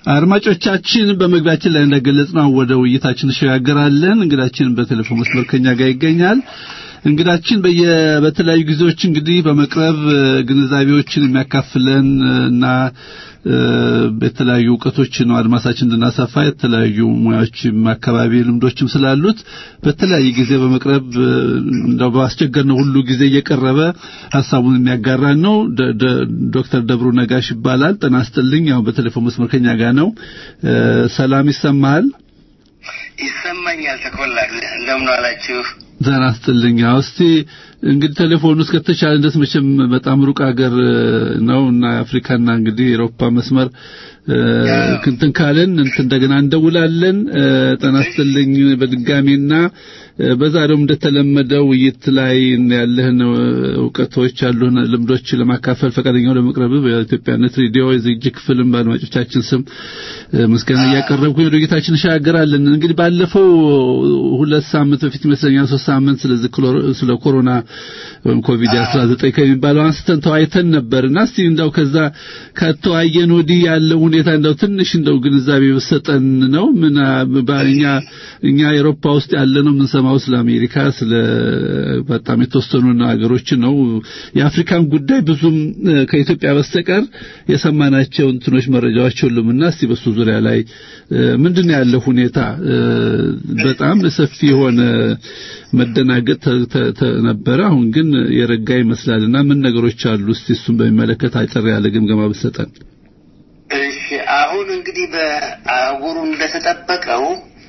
አድማጮቻችን በመግባችን ላይ እንደገለጽነው ወደ ውይይታችን እንሸጋገራለን። እንግዳችን በቴሌፎን መስመር ከኛ ጋር ይገኛል። እንግዳችን በየበተለያዩ ጊዜዎች እንግዲህ በመቅረብ ግንዛቤዎችን የሚያካፍለን እና በተለያዩ ዕውቀቶች ነው አድማሳችን እንድናሰፋ የተለያዩ ሙያዎችም አካባቢ ልምዶችም ስላሉት በተለያየ ጊዜ በመቅረብ እንደው ባስቸገርነው ሁሉ ጊዜ እየቀረበ ሐሳቡን የሚያጋራን ነው። ዶክተር ደብሩ ነጋሽ ይባላል። ጤና ይስጥልኝ። ያው በቴሌፎን መስመር ከኛ ጋር ነው። ሰላም ይሰማሃል? ይሰማኛል። ተቆላ እንደምን አላችሁ? ጤና ይስጥልኝ። እስቲ እንግዲህ ቴሌፎኑ እስከተቻለ ድረስ መቼም በጣም ሩቅ ሀገር ነውና አፍሪካና እንግዲህ አውሮፓ መስመር ክንትን ካለን እንደገና እንደውላለን። ጤና ይስጥልኝ በድጋሚና በዛሬው እንደተለመደው ውይይት ላይ ያለህን ዕውቀቶች ያሉን ልምዶች ለማካፈል ፈቃደኛው ለመቅረብ በኢትዮጵያነት ሬዲዮ የዝግጅት ክፍልም በአድማጮቻችን ስም ምስጋና እያቀረብኩ ወደ ውይይታችን እንሻገራለን። እንግዲህ ባለፈው ሁለት ሳምንት በፊት መስለኛል ሶስት ሳምንት ስለዚህ ስለ ኮሮና ወይም ኮቪድ አስራ ዘጠኝ ከሚባለው አንስተን ተወያይተን ነበርና እስቲ እንደው ከዛ ከተወያየን ወዲህ ያለው ሁኔታ እንደው ትንሽ እንደው ግንዛቤ በሰጠን ነው። ምን ባኛ እኛ አውሮፓ ውስጥ ያለነው ምን ሰማው ስለ አሜሪካ ስለ በጣም የተወሰኑ ሀገሮች ነው። የአፍሪካን ጉዳይ ብዙም ከኢትዮጵያ በስተቀር የሰማናቸው እንትኖች መረጃዎች ሁሉምና እስቲ በሱ ዙሪያ ላይ ምንድነው ያለው ሁኔታ? በጣም ሰፊ የሆነ መደናገጥ ተነበረ። አሁን ግን የረጋ ይመስላልና ምን ነገሮች አሉ? እስቲ እሱን በሚመለከት አጭር ያለ ግምገማ ብትሰጠን። እሺ አሁን እንግዲህ በአህጉሩ እንደተጠበቀው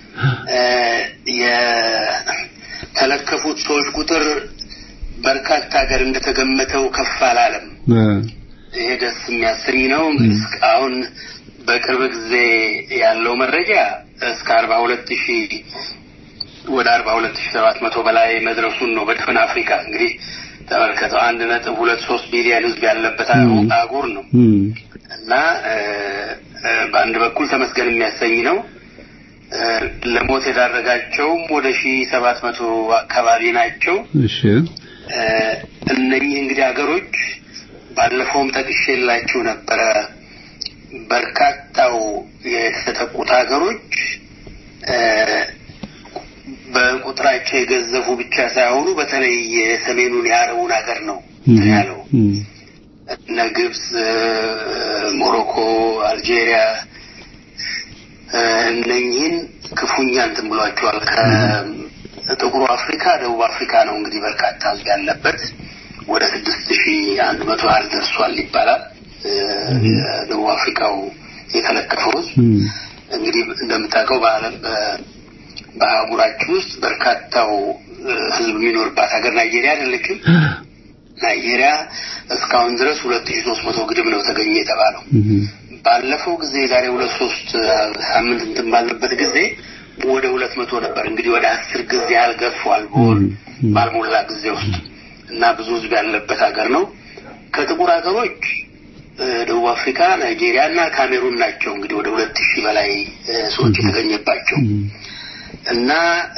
የተለከፉት ሰዎች ቁጥር በርካታ ሀገር እንደተገመተው ከፍ አላለም። ይሄ ደስ የሚያሰኝ ነው። አሁን በቅርብ ጊዜ ያለው መረጃ እስከ አርባ ሁለት ሺህ ወደ አርባ ሁለት ሺህ ሰባት መቶ በላይ መድረሱን ነው በድፍን አፍሪካ። እንግዲህ ተመልከተው አንድ ነጥብ ሁለት ሶስት ቢሊዮን ህዝብ ያለበት አህጉር ነው እና በአንድ በኩል ተመስገን የሚያሰኝ ነው። ለሞት የዳረጋቸውም ወደ ሺህ ሰባት መቶ አካባቢ ናቸው። እሺ እነኚህ እንግዲህ ሀገሮች ባለፈውም ጠቅሼላችሁ ነበረ። በርካታው የተጠቁት ሀገሮች በቁጥራቸው የገዘፉ ብቻ ሳይሆኑ በተለይ የሰሜኑን የአረቡን ሀገር ነው ያለው። እነ ግብጽ፣ ሞሮኮ፣ አልጄሪያ እነኚህን ክፉኛ እንትን ብሏቸዋል። ከጥቁሩ አፍሪካ ደቡብ አፍሪካ ነው እንግዲህ በርካታ ህዝብ ያለበት ወደ ስድስት ሺህ አንድ መቶ ያህል ደርሷል ይባላል። ደቡብ አፍሪካው የተለከፈው እንግዲህ እንደምታውቀው በአለም በአህጉራችን ውስጥ በርካታው ህዝብ የሚኖርባት ሀገር ናይጄሪያ አይደለችም። ናይጄሪያ እስካሁን ድረስ ሁለት ሺህ ሶስት መቶ ግድም ነው ተገኘ የተባለው። ባለፈው ጊዜ ዛሬ ሁለት ሶስት ሳምንት እንትን ባለበት ጊዜ ወደ ሁለት መቶ ነበር። እንግዲህ ወደ አስር ጊዜ ያልገፋል ቦል ባልሞላ ጊዜ ውስጥ እና ብዙ ህዝብ ያለበት ሀገር ነው። ከጥቁር ሀገሮች ደቡብ አፍሪካ፣ ናይጄሪያ እና ካሜሩን ናቸው እንግዲህ ወደ ሁለት ሺህ በላይ ሰዎች የተገኘባቸው እና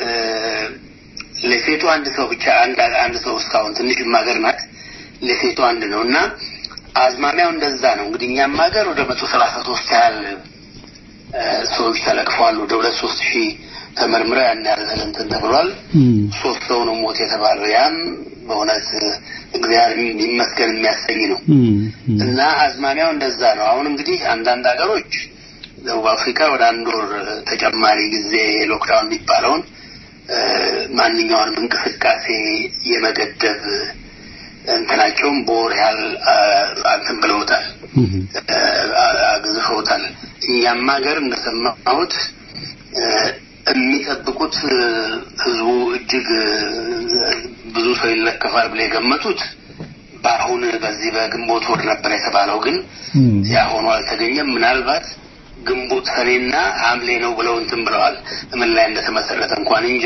ለሴቱ አንድ ሰው ብቻ አንድ አንድ ሰው እስካሁን ትንሽ ማገር ናት። ለሴቱ አንድ ነውና አዝማሚያው እንደዛ ነው። እንግዲህ እኛም ሀገር ወደ መቶ ሰላሳ ሶስት ያህል ሰዎች ተለክፈዋል። ወደ ሁለት ሶስት ሺህ ተመርምረው ያን ያህል እንትን ተብሏል። ሶስት ሰው ነው ሞት የተባለው። ያም በእውነት እግዚአብሔር ይመስገን የሚያሰኝ ነው እና አዝማሚያው እንደዛ ነው። አሁን እንግዲህ አንዳንድ ሀገሮች ደቡብ አፍሪካ ወደ አንድ ወር ተጨማሪ ጊዜ ሎክዳውን የሚባለውን ማንኛውንም እንቅስቃሴ የመገደብ እንትናቸውን በወር ያህል አንተን ብለውታል፣ አግዝፈውታል። እኛም ሀገር እንደሰማሁት የሚጠብቁት ህዝቡ እጅግ ብዙ ሰው ይለከፋል ብለው የገመቱት በአሁን በዚህ በግንቦት ወር ነበር የተባለው። ግን ያ ሆኖ አልተገኘም። ምናልባት ግንቦት ሰኔና ሐምሌ ነው ብለው እንትን ብለዋል። ምን ላይ እንደተመሰረተ እንኳን እንጃ።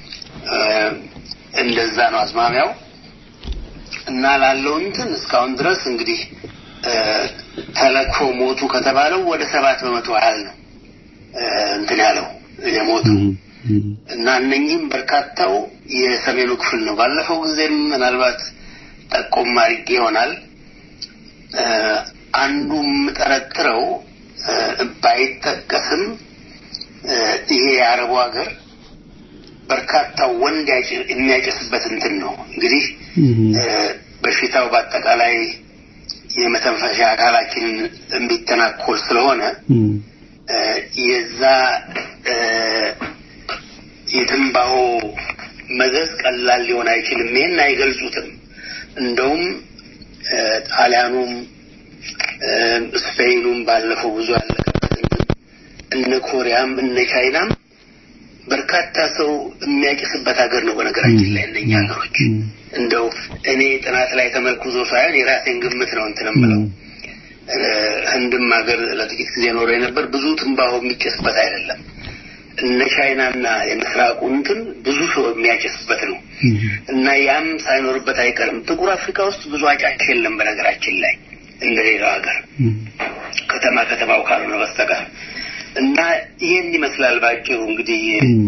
እንደዛ ነው አዝማሚያው እና ላለው እንትን እስካሁን ድረስ እንግዲህ ተለክፎ ሞቱ ከተባለው ወደ ሰባት በመቶ ያህል ነው እንትን ያለው የሞቱ እና እነኚህም በርካታው የሰሜኑ ክፍል ነው። ባለፈው ጊዜም ምናልባት ጠቆም አድርጌ ይሆናል አንዱም ጠረጥረው ባይጠቀስም ይሄ የአረቡ ሀገር በርካታ ወንድ የሚያጨስበት እንትን ነው እንግዲህ በሽታው በአጠቃላይ የመተንፈሻ አካላችንን እንዲተናኮል ስለሆነ የዛ የትንባሆ መዘዝ ቀላል ሊሆን አይችልም ይሄን አይገልጹትም እንደውም ጣሊያኑም ስፔኑም ባለፈው ብዙ ያለቀበት እነ ኮሪያም እነ ቻይናም በርካታ ሰው የሚያጨስበት ሀገር ነው በነገራችን ላይ እንደኛ ሀገሮች እንደው እኔ ጥናት ላይ ተመርኩዞ ሳይሆን የራሴን ግምት ነው እንትን የምለው ህንድም ሀገር ለጥቂት ጊዜ ኖሬ ነበር ብዙ ትንባሆ የሚጨስበት አይደለም እነ ቻይናና የምስራቁ እንትን ብዙ ሰው የሚያጨስበት ነው እና ያም ሳይኖርበት አይቀርም ጥቁር አፍሪካ ውስጥ ብዙ አጫጭ የለም በነገራችን ላይ እንደሌላው ሀገር ከተማ ከተማው ካልሆነ በስተቀር እና ይሄን ይመስላል ባጭሩ እንግዲህ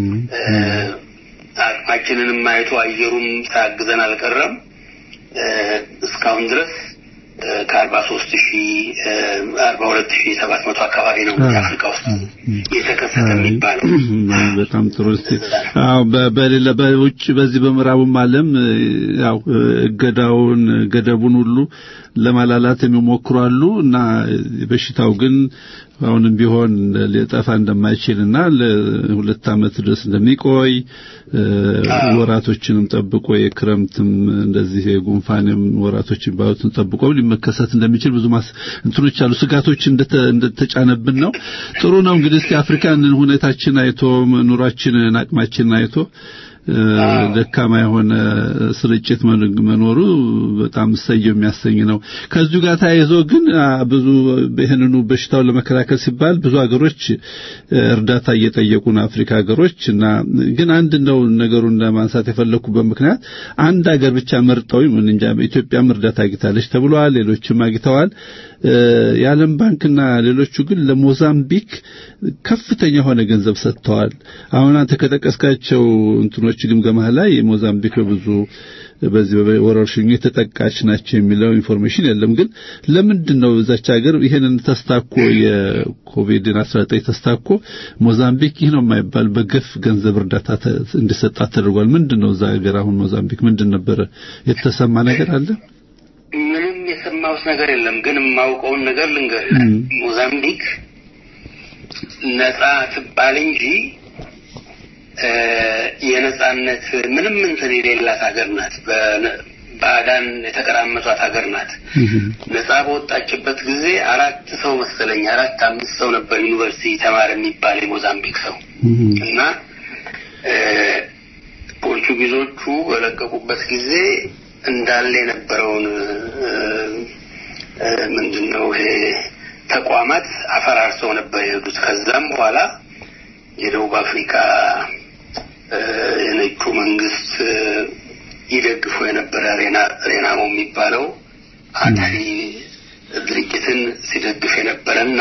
አቅማችንንም ማየቱ አየሩም ሳግዘን አልቀረም እስካሁን ድረስ ከአርባ ሶስት ሺህ አርባ ሁለት ሺህ ሰባት መቶ አካባቢ ነው አፍሪካ ውስጥ የተከሰተ የሚባለው በጣም ጥሩ እስቲ አው በሌላ በውጭ በዚህ በመራቡም ዓለም ያው እገዳውን ገደቡን ሁሉ ለማላላት የሚሞክሩ አሉ እና በሽታው ግን አሁንም ቢሆን ሊጠፋ እንደማይችልና ለሁለት ዓመት ድረስ እንደሚቆይ ወራቶችንም ጠብቆ የክረምትም እንደዚህ የጉንፋንም ወራቶችን ባውትን ጠብቆ ሊመከሰት እንደሚችል ብዙ ማስ እንትኖች አሉ ስጋቶች እንደተጫነብን ነው ጥሩ ነው እንግዲህ እስኪ አፍሪካን ሁኔታችን አይቶ ኑሯችንን አቅማችንን አይቶ ደካማ የሆነ ስርጭት መኖሩ በጣም ሰየው የሚያሰኝ ነው ከዚሁ ጋር ታይዞ ግን ብዙ በህንኑ በሽታው ለመከላከል ሲባል ብዙ ሀገሮች እርዳታ እየጠየቁ ነው አፍሪካ ሀገሮች እና ግን አንድ ነው ነገሩን ለማንሳት የፈለኩበት ምክንያት አንድ ሀገር ብቻ መርጠው ምን እንጃ ኢትዮጵያ እርዳታ አግኝታለች ተብሏል ሌሎችም አግኝተዋል የዓለም ባንክና ሌሎቹ ግን ለሞዛምቢክ ከፍተኛ ሆነ ገንዘብ ሰጥተዋል አሁን አንተ ከተቀስካቸው እንትኖች ግምገማ ላይ ሞዛምቢክ ብዙ በዚህ ወረርሽኙ የተጠቃች ናቸው የሚለው ኢንፎርሜሽን የለም ግን ለምንድን ነው እዛች ሀገር ይሄንን ተስታኮ የኮቪድ አስራ ዘጠኝ ተስታኮ ሞዛምቢክ ይሄ ነው የማይባል በገፍ ገንዘብ እርዳታ እንዲሰጣት ተደርጓል ምንድነው እዛ ሀገር አሁን ሞዛምቢክ ምንድን ነበር የተሰማ ነገር አለ ምንም የሰማሁት ነገር የለም ግን የማውቀውን ነገር ልንገር ሞዛምቢክ ነፃ ትባል እንጂ የነፃነት ምንም እንትን የሌላት ሀገር ናት በባዳን የተቀራመቷት ሀገር ናት ነፃ በወጣችበት ጊዜ አራት ሰው መሰለኝ አራት አምስት ሰው ነበር ዩኒቨርሲቲ ተማሪ የሚባል የሞዛምቢክ ሰው እና ፖርቹጊዞቹ በለቀቁበት ጊዜ እንዳለ የነበረውን ምንድነው ይሄ ተቋማት አፈራርሰው ነበር የሄዱት ከዛም በኋላ የደቡብ አፍሪካ የነጩ መንግስት ይደግፉ የነበረ ሬና ሬናሞ የሚባለው አጥፊ ድርጅትን ሲደግፍ የነበረና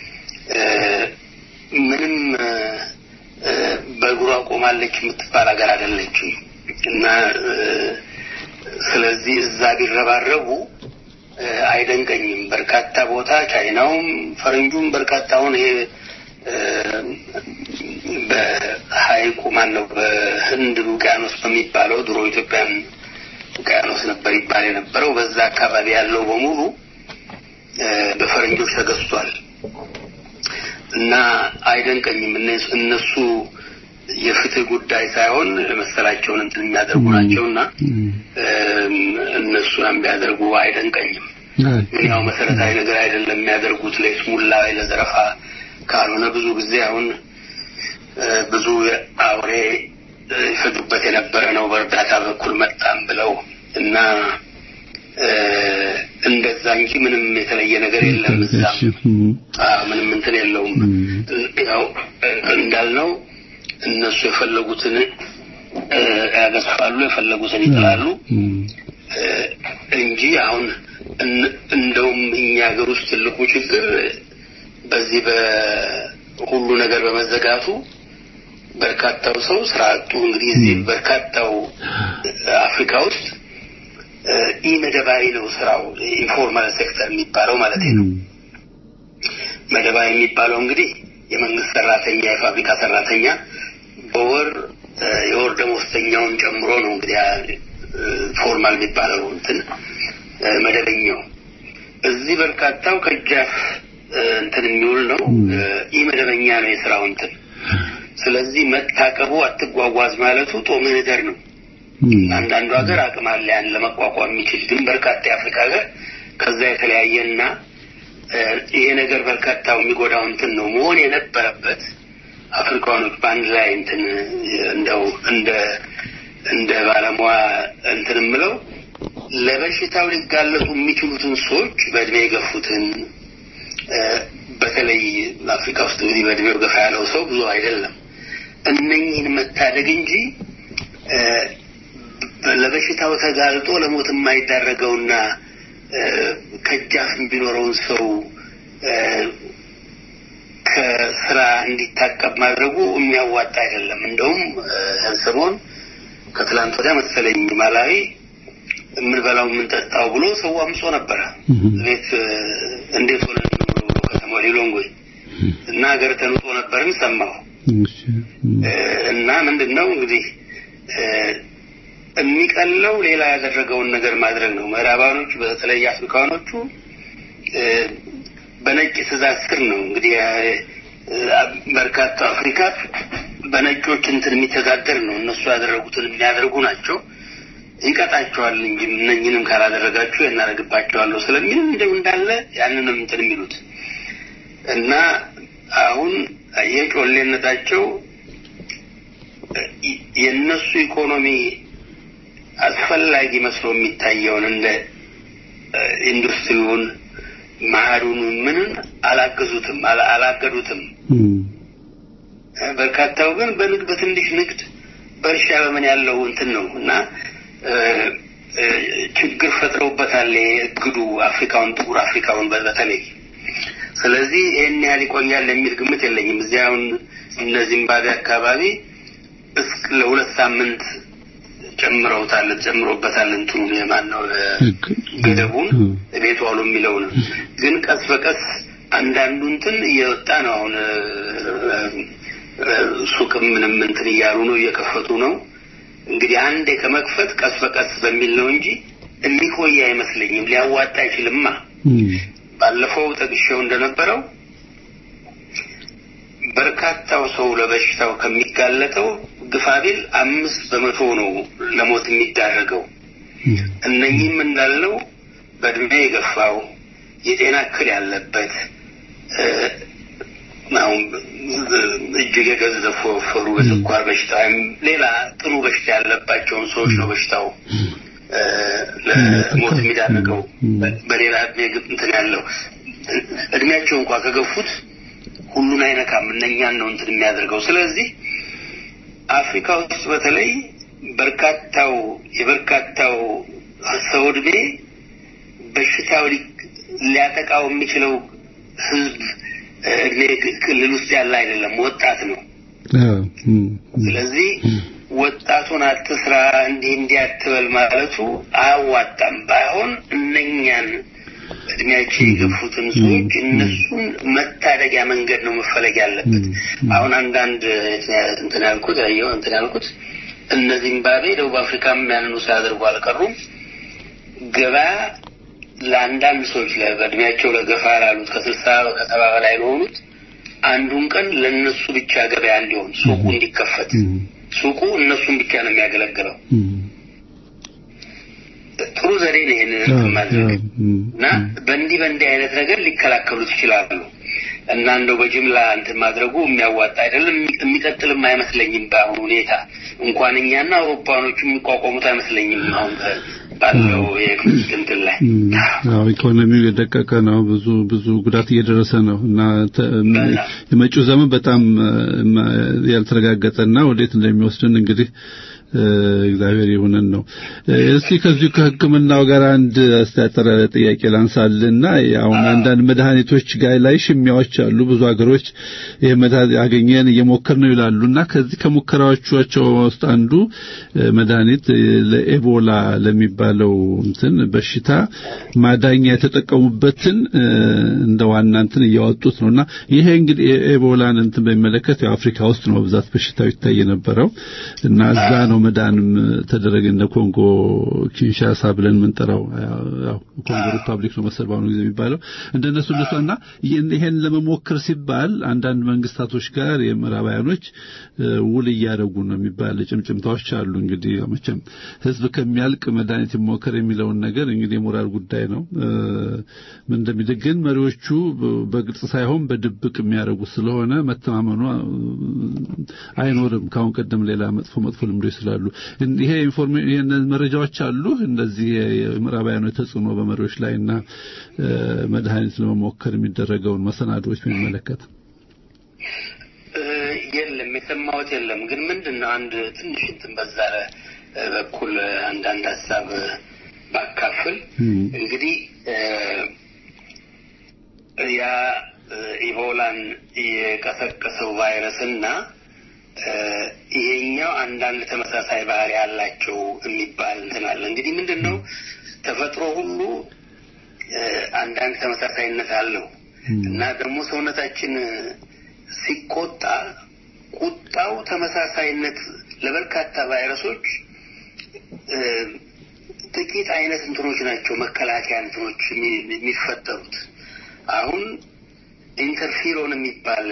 ምንም በእግሯ ቆማለች የምትባል ሀገር አይደለችም እና ስለዚህ እዛ ቢረባረቡ አይደንቀኝም በርካታ ቦታ ቻይናውም ፈረንጁም በርካታውን ይሄ በሃይቁ ማን ነው በህንድ ውቅያኖስ በሚባለው ድሮ ኢትዮጵያን ውቅያኖስ ነበር ይባል የነበረው በዛ አካባቢ ያለው በሙሉ በፈረንጆች ተገዝቷል እና አይደንቀኝም እነሱ የፍትህ ጉዳይ ሳይሆን መሰላቸውን እንትን የሚያደርጉ ናቸውና እነሱን የሚያደርጉ አይደንቀኝም ያው መሰረታዊ ነገር አይደለም የሚያደርጉት ለስሙላ ለዘረፋ ካልሆነ ብዙ ጊዜ አሁን ብዙ አውሬ ይፈጁበት የነበረ ነው በእርዳታ በኩል መጣም ብለው እና እንደዛ እንጂ ምንም የተለየ ነገር የለም እዛ ምንም እንትን የለውም ያው እንዳልነው እነሱ የፈለጉትን ያገፋሉ የፈለጉትን ይጥላሉ እንጂ አሁን እንደውም እኛ ሀገር ውስጥ ትልቁ ችግር በዚህ በሁሉ ነገር በመዘጋቱ በርካታው ሰው ስራ አጡ እንግዲህ እዚህ በርካታው አፍሪካ ውስጥ ኢመደባዊ ነው ስራው ኢንፎርማል ሴክተር የሚባለው ማለት ነው መደባ የሚባለው እንግዲህ የመንግስት ሰራተኛ የፋብሪካ ሰራተኛ በወር የወር ደመወዝተኛውን ጨምሮ ነው እንግዲህ ፎርማል የሚባለው እንትን መደበኛው እዚህ በርካታው ከጃፍ እንትን የሚውል ነው ኢመደበኛ ነው የሥራው እንትን ስለዚህ መታቀቡ አትጓጓዝ ማለቱ ጦመነደር ነው አንዳንዱ ሀገር አቅም አለ ያን ለመቋቋም የሚችል ግን በርካታ የአፍሪካ ሀገር ከዛ የተለያየና ይሄ ነገር በርካታው የሚጎዳው እንትን ነው መሆን የነበረበት አፍሪካኖች ባንድ ላይ እንትን እንደው እንደ እንደ ባለሙያ እንትን ምለው ለበሽታው ሊጋለጡ የሚችሉትን ሰዎች በእድሜ የገፉትን በተለይ አፍሪካ ውስጥ እንግዲህ በእድሜው ገፋ ያለው ሰው ብዙ አይደለም እነኚህን መታደግ እንጂ ለበሽታው ተጋልጦ ለሞት የማይዳረገውና ከጃፍ ቢኖረውን ሰው ከስራ እንዲታቀብ ማድረጉ የሚያዋጣ አይደለም እንደውም ሰሞን ከትላንት ወዲያ መሰለኝ ማላዊ ምን በላው ምን ተጣው ብሎ ሰው አምጾ ነበር ቤት እንዴት ሆነ ነው ከተማው ሊሎንጎይ እና ሀገር ተንጦ ነበርም ሰማው እና ምንድነው እንግዲህ የሚቀለው ሌላ ያደረገውን ነገር ማድረግ ነው ምዕራባኖች በተለይ አፍሪካኖቹ በነጭ ትእዛዝ ስር ነው እንግዲህ በርካታ አፍሪካ በነጮች እንትን የሚተዳደር ነው እነሱ ያደረጉትን የሚያደርጉ ናቸው ይቀጣቸዋል እንጂ እነኝንም ካላደረጋችሁ እናረግባቸዋለሁ ስለሚል እንደው እንዳለ ያንንም እንትን የሚሉት እና አሁን የጮሌነታቸው የነሱ ኢኮኖሚ አስፈላጊ መስሎ የሚታየውን እንደ ኢንዱስትሪውን ማሩን ምን አላገዙትም አላገዱትም በርካታው ግን በንግድ በትንሽ ንግድ በርሻ በመን ያለው እንትን ነውና ችግር ፈጥረውበታል እግዱ አፍሪካውን ጥቁር አፍሪካውን በተለይ ስለዚህ ይሄን ያህል ይቆያል የሚል ግምት የለኝም እዚያውን እነ ዚምባብዌ አካባቢ እስከ ለሁለት ሳምንት ጨምረውታል ጨምሮበታል እንትኑ የማን ነው ገደቡን ቤቱ አሉ የሚለው ነው ግን ቀስ በቀስ አንዳንዱ እንትን እየወጣ ነው አሁን ሱቅም ምንም እንትን እያሉ ነው እየከፈቱ ነው እንግዲህ አንዴ ከመክፈት ቀስ በቀስ በሚል ነው እንጂ የሚቆይ አይመስለኝም ሊያዋጣ አይችልምማ ባለፈው ተግሽው እንደነበረው በርካታው ሰው ለበሽታው ከሚጋለጠው ግፋቢል አምስት በመቶ ነው ለሞት የሚዳረገው እነኚህም እንዳለው በእድሜ የገፋው የጤና እክል ያለበት ነው እጅግ የገዘፈ ፈሩ የስኳር በሽታ ሌላ ጥሩ በሽታ ያለባቸውን ሰዎች ነው በሽታው ለሞት የሚዳረገው በሌላ እንትን ያለው እድሜያቸው እንኳን ከገፉት ሁሉን አይነካም እነኛን ነው እንትን የሚያደርገው ስለዚህ አፍሪካ ውስጥ በተለይ በርካታው የበርካታው ሰው እድሜ በሽታው ሊያጠቃው የሚችለው ህዝብ እድሜ ክልል ውስጥ ያለ አይደለም ወጣት ነው ስለዚህ ወጣቱን አትስራ እንዲህ እንዲያትበል ማለቱ አያዋጣም ባይሆን እነኛን እድሜያቸው የገፉትን ሰዎች እነሱን መታደጊያ መንገድ ነው መፈለግ ያለበት አሁን አንዳንድ እንትን ያልኩት ያየው እንትን ያልኩት እነዚህም ባቤ ደቡብ አፍሪካም ያንኑ ሳያደርጉ አልቀሩም ገባ ለአንዳንድ ሰዎች ለእድሜያቸው ለገፋ ያሉት ከስልሳ ከሰባ በላይ ለሆኑት አንዱን ቀን ለነሱ ብቻ ገበያ እንዲሆን ሱቁ እንዲከፈት ሱቁ እነሱን ብቻ ነው የሚያገለግለው ጥሩ ዘዴ ነው ይሄንን ማድረግ እና በእንዲህ በእንዲህ አይነት ነገር ሊከላከሉት ይችላሉ እና እንደው በጅምላ እንትን ማድረጉ የሚያዋጣ አይደለም የሚቀጥልም አይመስለኝም በአሁኑ ሁኔታ እንኳን እኛና አውሮፓኖቹ የሚቋቋሙት አይመስለኝም አሁን ባለው የክንትን ላይ አዎ ኢኮኖሚው የደቀቀ ነው ብዙ ብዙ ጉዳት እየደረሰ ነው እና የመጪው ዘመን በጣም ያልተረጋገጠና ወዴት እንደሚወስድን እንግዲህ እግዚአብሔር ይሁነን ነው። እስቲ ከዚህ ከሕክምናው ጋር አንድ አስተያየት ጥያቄ ላንሳልና ያው አንዳንድ መድኃኒቶች ጋር ላይ ሽሚያዎች አሉ ብዙ ሀገሮች ይሄ መድኃኒት ያገኘን እየሞከርን ነው ይላሉና ከዚህ ከሙከራዎቻቸው ውስጥ አንዱ መድኃኒት ለኤቦላ ለሚባለው እንትን በሽታ ማዳኛ የተጠቀሙበትን እንደ ዋና እንትን እያወጡት ነውና ይሄ እንግዲህ ኤቦላን እንትን በሚመለከት የአፍሪካ ውስጥ ነው በብዛት በሽታው ይታይ የነበረው እና እዛ ነው መዳንም ተደረገ እንደ ኮንጎ ኪንሻሳ ብለን ምንጠራው ያው ኮንጎ ሪፐብሊክ ነው መሰል ባሁን ጊዜ የሚባለው እንደነሱ እንደሷና ይሄን ለመሞከር ሲባል አንዳንድ መንግስታቶች ጋር የምዕራባውያኖች ውል እያደረጉ ነው የሚባል ጭምጭምታዎች አሉ እንግዲህ መቼም ህዝብ ከሚያልቅ መድኃኒት ይሞከር የሚለውን ነገር እንግዲህ የሞራል ጉዳይ ነው ምን እንደሚደገን መሪዎቹ በግልጽ ሳይሆን በድብቅ የሚያደርጉ ስለሆነ መተማመኑ አይኖርም ካሁን ቀደም ሌላ መጥፎ መጥፎ ልምዶች ስላሉ ይሄ ኢንፎርሜሽን መረጃዎች አሉ እንደዚህ የምዕራባውያኖች ተጽዕኖ በመሪዎች ላይና መድኃኒት ለመሞከር የሚደረገውን መሰናዶዎች በሚመለከት የለም የሰማሁት የለም ግን ምንድነው አንድ ትንሽ እንትን በዛ በኩል አንዳንድ ሀሳብ ባካፍል እንግዲህ ያ ኢቦላን የቀሰቀሰው ቫይረስና ይሄኛው አንዳንድ ተመሳሳይ ባህሪ ያላቸው የሚባል እንትን አለ እንግዲህ ምንድነው ተፈጥሮ ሁሉ አንዳንድ ተመሳሳይነት አለው እና ደግሞ ሰውነታችን ሲቆጣ ቁጣው ተመሳሳይነት ለበርካታ ቫይረሶች ጥቂት አይነት እንትኖች ናቸው መከላከያ እንትኖች የሚፈጠሩት አሁን ኢንተርፌሮን የሚባል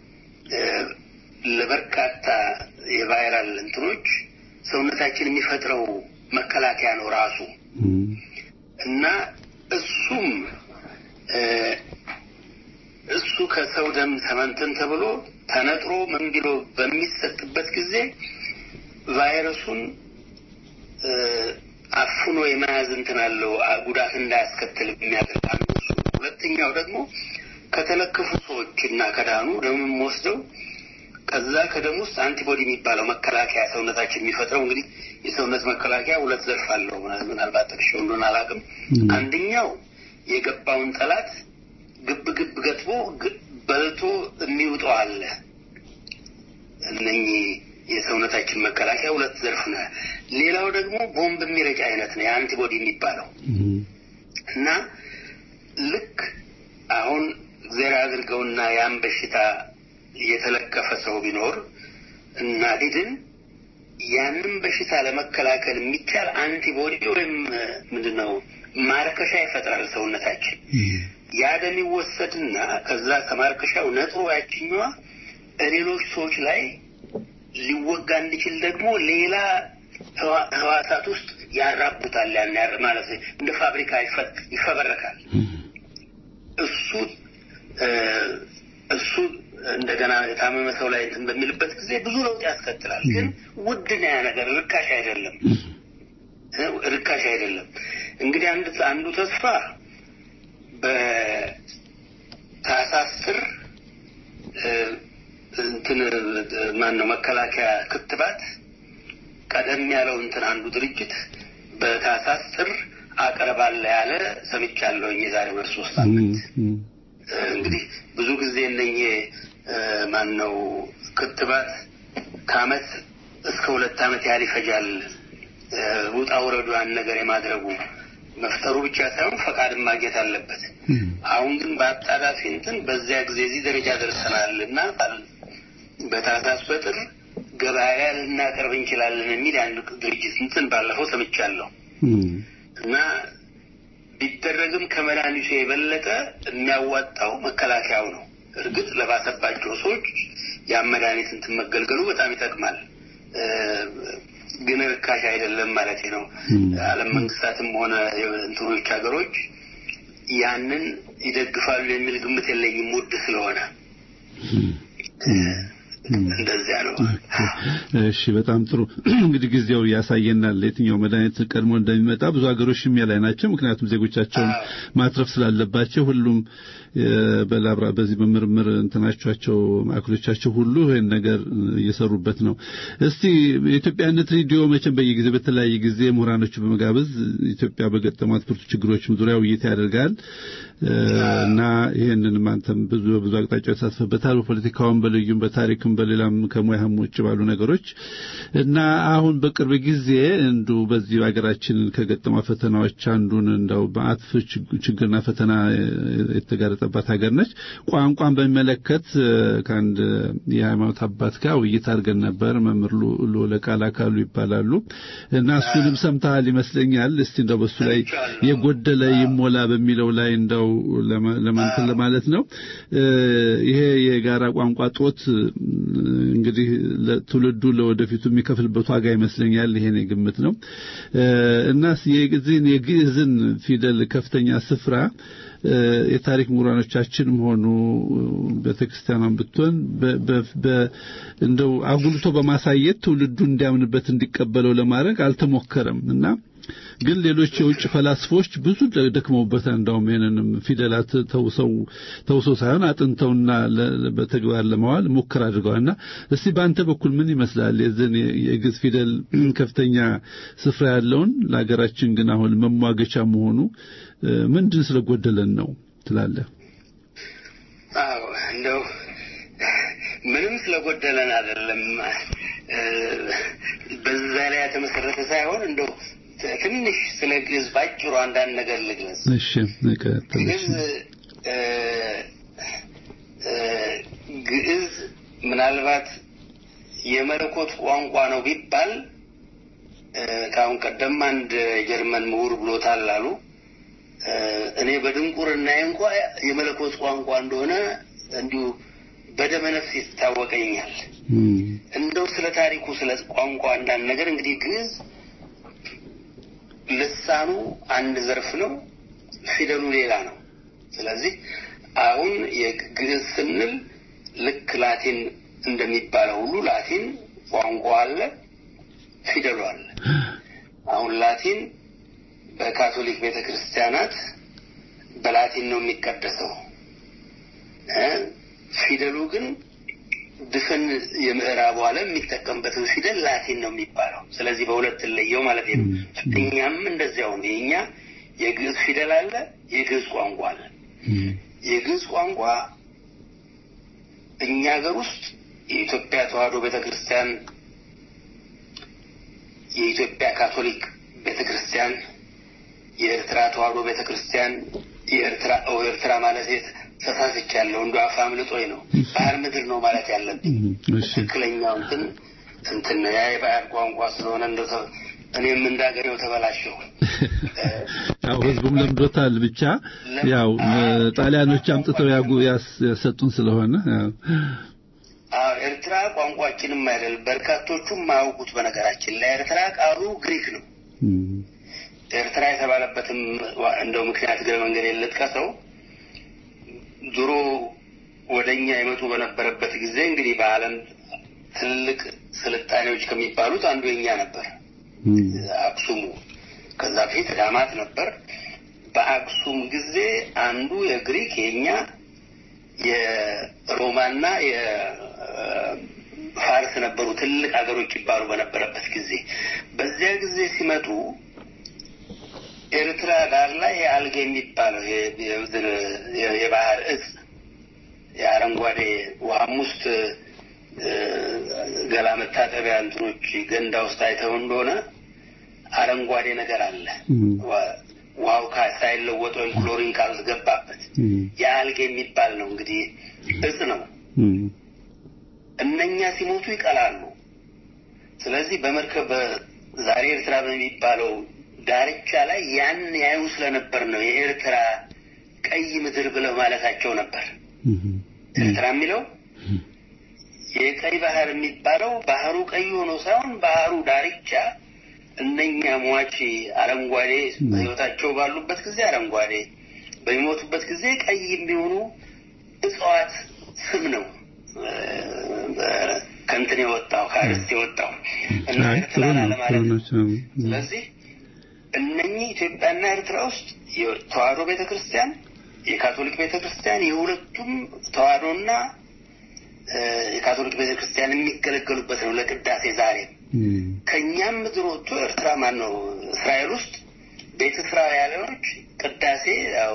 ለበርካታ የቫይራል እንትኖች ሰውነታችን የሚፈጥረው መከላከያ ነው ራሱ እና እሱም እሱ ከሰው ደም ተመንተን ተብሎ ተነጥሮ ምን ብሎ በሚሰጥበት ጊዜ ቫይረሱን አፍኖ የመያዝ እንትን አለው ጉዳት እንዳያስከትል የሚያደርግ አንዱ እሱ ሁለተኛው ደግሞ ከተለከፉ ሰዎችና ከዳኑ ደሙን ወስደው ከዛ ከደም ውስጥ አንቲቦዲ የሚባለው መከላከያ ሰውነታችን የሚፈጥረው እንግዲህ የሰውነት መከላከያ ሁለት ዘርፍ አለው ምናልባት ተሽው እንደሆነ አላውቅም አንደኛው የገባውን ጠላት ግብ ግብ ገጥቦ በልቶ የሚውጠው አለ እነኚህ የሰውነታችን መከላከያ ሁለት ዘርፍ ነው ሌላው ደግሞ ቦምብ የሚረጭ አይነት ነው የአንቲቦዲ የሚባለው እና ልክ አሁን ዘር አድርገውና ያን በሽታ የተለከፈ ሰው ቢኖር እና ዲድን ያንን በሽታ ለመከላከል የሚቻል አንቲቦዲ ወይም ምንድነው ማርከሻ ይፈጥራል ሰውነታችን ያ ደም ይወሰድና ከዛ ከማርከሻው ነጥሮ ያችኛዋ ሌሎች ሰዎች ላይ ሊወጋ እንዲችል ደግሞ ሌላ ህዋሳት ውስጥ ያራቡታል ያን ያር ማለት እንደ ፋብሪካ ይፈበረካል እሱ እሱ እንደገና የታመመ ሰው ላይ እንትን በሚልበት ጊዜ ብዙ ለውጥ ያስከትላል ግን ውድ ነው ያ ነገር ርካሽ አይደለም ርካሽ አይደለም እንግዲህ አንድ አንዱ ተስፋ በታሳስር እንትን ማን ነው መከላከያ ክትባት ቀደም ያለው እንትን አንዱ ድርጅት በታሳስር አቀርባለ ያለ ሰምቻለሁ የዛሬ ወር ሶስት አመት እንግዲህ ብዙ ጊዜ እነኚህ ማን ነው ክትባት ከአመት እስከ ሁለት አመት ያህል ይፈጃል ውጣ ወረዱ ያን ነገር የማድረጉ መፍጠሩ ብቻ ሳይሆን ፈቃድ ማግኘት አለበት አሁን ግን በአጣዳፊ እንትን በዚያ ጊዜ እዚህ ደረጃ ደርሰናልና በታሳስ በጥር ገበያ ልናቀርብ እንችላለን የሚል አንድ ድርጅት እንትን ባለፈው ሰምቻለሁ እና ቢደረግም ከመድኃኒቱ የበለጠ የሚያዋጣው መከላከያው ነው እርግጥ ለባሰባቸው ሰዎች ያመዳኒት እንትን መገልገሉ በጣም ይጠቅማል ግን ርካሽ አይደለም ማለት ነው ዓለም መንግስታትም ሆነ እንትኖች ሀገሮች ያንን ይደግፋሉ የሚል ግምት የለኝም ውድ ስለሆነ እንደዚያ ነው። እሺ በጣም ጥሩ እንግዲህ ጊዜው ያሳየናል የትኛው መድኃኒት ቀድሞ እንደሚመጣ ብዙ ሀገሮች ሽሚያ ላይ ናቸው ምክንያቱም ዜጎቻቸውን ማትረፍ ስላለባቸው ሁሉም በላብራ በዚህ በምርምር እንትናቸው ማዕከሎቻቸው ሁሉ ይሄን ነገር እየሰሩበት ነው። እስቲ የኢትዮጵያነት ሬዲዮ መቼም በየጊዜው በተለያየ ጊዜ ምሁራኖች በመጋበዝ ኢትዮጵያ በገጠሟት ብርቱ ችግሮችም ዙሪያ ውይይት ያደርጋል እና ይሄንንም አንተም ብዙ ብዙ አቅጣጫዎች ተሳትፈበታል በፖለቲካውም በልዩም በታሪክም በሌላም ከሙያም ውጭ ባሉ ነገሮች እና አሁን በቅርብ ጊዜ እንዱ በዚህ ሀገራችን ከገጠሟ ፈተናዎች አንዱን እንደው በአጥፍ ችግርና ፈተና የተጋረጠባት ሀገር ነች። ቋንቋን በሚመለከት ከአንድ የሃይማኖት አባት ጋር ውይይት አድርገን ነበር። መምህር ሉለቃል አካሉ ይባላሉ እና እሱንም ሰምተሃል ይመስለኛል። እስቲ እንደው በሱ ላይ የጎደለ ይሞላ በሚለው ላይ እንደው ለማንተን ለማለት ነው። ይሄ የጋራ ቋንቋ ጦት እንግዲህ ለትውልዱ ለወደፊቱ የሚከፍልበት ዋጋ ይመስለኛል። ይሄን ግምት ነው እና የግዕዝን የግዕዝን ፊደል ከፍተኛ ስፍራ የታሪክ ምሁራኖቻችንም ሆኑ በተክርስቲያናም ብትሆን በ እንደው አጉልቶ በማሳየት ትውልዱ እንዲያምንበት እንዲቀበለው ለማድረግ አልተሞከረም እና ግን ሌሎች የውጭ ፈላስፎች ብዙ ደክመውበታል። እንደውም ይሄንንም ፊደላት ተውሰው ተውሰው ሳይሆን አጥንተውና በተግባር ለማዋል ሙከራ አድርገዋልና እስቲ ባንተ በኩል ምን ይመስላል የዘን የግዕዝ ፊደል ከፍተኛ ስፍራ ያለውን ለሀገራችን ግን አሁን መሟገቻ መሆኑ ምንድን ስለጎደለን ነው ትላለህ? አዎ እንደው ምንም ስለጎደለን አይደለም በዛ ላይ ተመሰረተ ሳይሆን እንደው ትንሽ ስለ ግዕዝ ባጭሩ አንዳንድ ነገር ልግለጽ። እሺ ነቀጥልሽ። ግዕዝ ምናልባት የመለኮት ቋንቋ ነው ቢባል ካሁን ቀደም አንድ ጀርመን ምሁር ብሎታል አሉ። እኔ በድንቁርና እንኳን የመለኮት ቋንቋ እንደሆነ እንዲሁ በደመ ነፍስ ይታወቀኛል። እንደው ስለ ታሪኩ ስለ ቋንቋ አንዳንድ ነገር እንግዲህ ግዕዝ ልሳኑ አንድ ዘርፍ ነው ፊደሉ ሌላ ነው። ስለዚህ አሁን የግዕዝ ስንል ልክ ላቲን እንደሚባለው ሁሉ ላቲን ቋንቋ አለ ፊደሉ አለ። አሁን ላቲን በካቶሊክ ቤተክርስቲያናት በላቲን ነው የሚቀደሰው ፊደሉ ግን ድፍን የምዕራቡ ዓለም የሚጠቀምበትን ፊደል ላቲን ነው የሚባለው። ስለዚህ በሁለት ለየው ማለት ነው። እኛም እንደዚያው ነው። እኛ የግዕዝ ፊደል አለ የግዕዝ ቋንቋ አለ። የግዕዝ ቋንቋ እኛ ሀገር ውስጥ የኢትዮጵያ ተዋሕዶ ቤተክርስቲያን የኢትዮጵያ ካቶሊክ ቤተክርስቲያን የኤርትራ ተዋሕዶ ቤተክርስቲያን የኤርትራ ኦ ኤርትራ ማለት ተሳስቻለሁ እንዶ አፋም ልጦይ ነው ባህር ምድር ነው ማለት ያለብኝ ትክክለኛው እንትን እንትን ነው ያ የባህር ቋንቋ ስለሆነ እንደው እኔም እንዳገሬው ተበላሸው። ያው ህዝቡም ለምዶታል ብቻ ያው ጣሊያኖች አምጥተው ያሰጡን ስለሆነ አዎ ኤርትራ ቋንቋችንም አይደል በርካቶቹም ማያውቁት በነገራችን ላይ ኤርትራ ቃሉ ግሪክ ነው። ኤርትራ የተባለበትም እንደው ምክንያት ገረ መንገድ የለጥቀሰው ድሮ ወደኛ የመጡ በነበረበት ጊዜ እንግዲህ በአለም ትልቅ ስልጣኔዎች ከሚባሉት አንዱ የኛ ነበር አክሱም። ከዛ በፊት ዳማት ነበር። በአክሱም ጊዜ አንዱ የግሪክ የኛ የሮማና የፋርስ ነበሩ ትልቅ ሀገሮች ይባሉ በነበረበት ጊዜ። በዚያ ጊዜ ሲመጡ ኤርትራ ዳር ላይ አልጌ የሚባለው የባህር እጽ የአረንጓዴ ውሃም ውስጥ ገላ መታጠቢያ እንትኖች ገንዳ ውስጥ አይተው እንደሆነ አረንጓዴ ነገር አለ። ዋው ካሳይለወጥ ወይ ክሎሪን ካልገባበት የአልጌ የሚባል ነው እንግዲህ እጽ ነው። እነኛ ሲሞቱ ይቀላሉ። ስለዚህ በመርከብ ዛሬ ኤርትራ በሚባለው ዳርቻ ላይ ያን ያዩ ስለነበር ነው የኤርትራ ቀይ ምድር ብለው ማለታቸው ነበር። ኤርትራ የሚለው የቀይ ባህር የሚባለው ባህሩ ቀይ ሆኖ ሳይሆን ባህሩ ዳርቻ እነኛ ሟች አረንጓዴ በህይወታቸው ባሉበት ጊዜ አረንጓዴ በሚሞቱበት ጊዜ ቀይ የሚሆኑ እጽዋት ስም ነው ከእንትን የወጣው ከአርስት የወጣው እና ኤርትራ ለማለት ነው። ስለዚህ እነኚህ ኢትዮጵያና ኤርትራ ውስጥ የተዋሕዶ ቤተክርስቲያን የካቶሊክ ቤተክርስቲያን የሁለቱም ተዋሕዶና የካቶሊክ ቤተክርስቲያን የሚገለገሉበት ነው ለቅዳሴ ዛሬ ከኛም ምድር ወጥቶ ኤርትራ ማን ነው እስራኤል ውስጥ ቤተ እስራኤላውያን ቅዳሴ ያው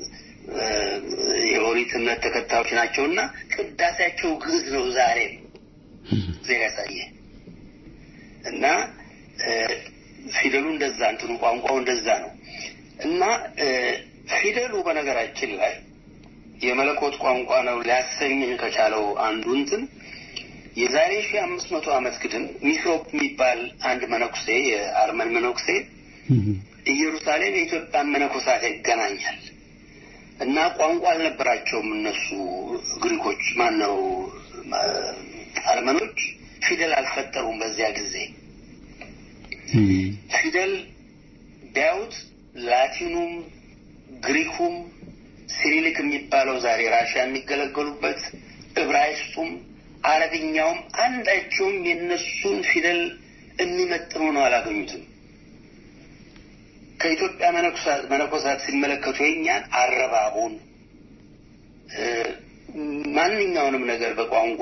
የኦሪት እምነት ተከታዮች ናቸውና ቅዳሴያቸው ግዕዝ ነው ዛሬ ዘያሳየ እና ፊደሉ እንደዛ እንትኑ ቋንቋው እንደዛ ነው እና ፊደሉ በነገራችን ላይ የመለኮት ቋንቋ ነው ሊያሰኝን ከቻለው አንዱ እንትን የዛሬ ሺህ አምስት መቶ ዓመት ግድም ሚስሮፕ የሚባል አንድ መነኩሴ የአርመን መነኩሴ ኢየሩሳሌም የኢትዮጵያ መነኮሳት ይገናኛል እና ቋንቋ አልነበራቸውም እነሱ ግሪኮች ማን ነው አርመኖች ፊደል አልፈጠሩም በዚያ ጊዜ ፊደል ቢያውት ላቲኑም ግሪኩም ሲሪሊክ የሚባለው ዛሬ ራሽያ የሚገለገሉበት ዕብራይስጡም አረብኛውም አንዳቸውም የነሱን ፊደል የሚመጥኑ ነው አላገኙትም ከኢትዮጵያ መነኮሳት መነኮሳት ሲመለከቱ የኛን አረባቡን ማንኛውንም ነገር በቋንቋ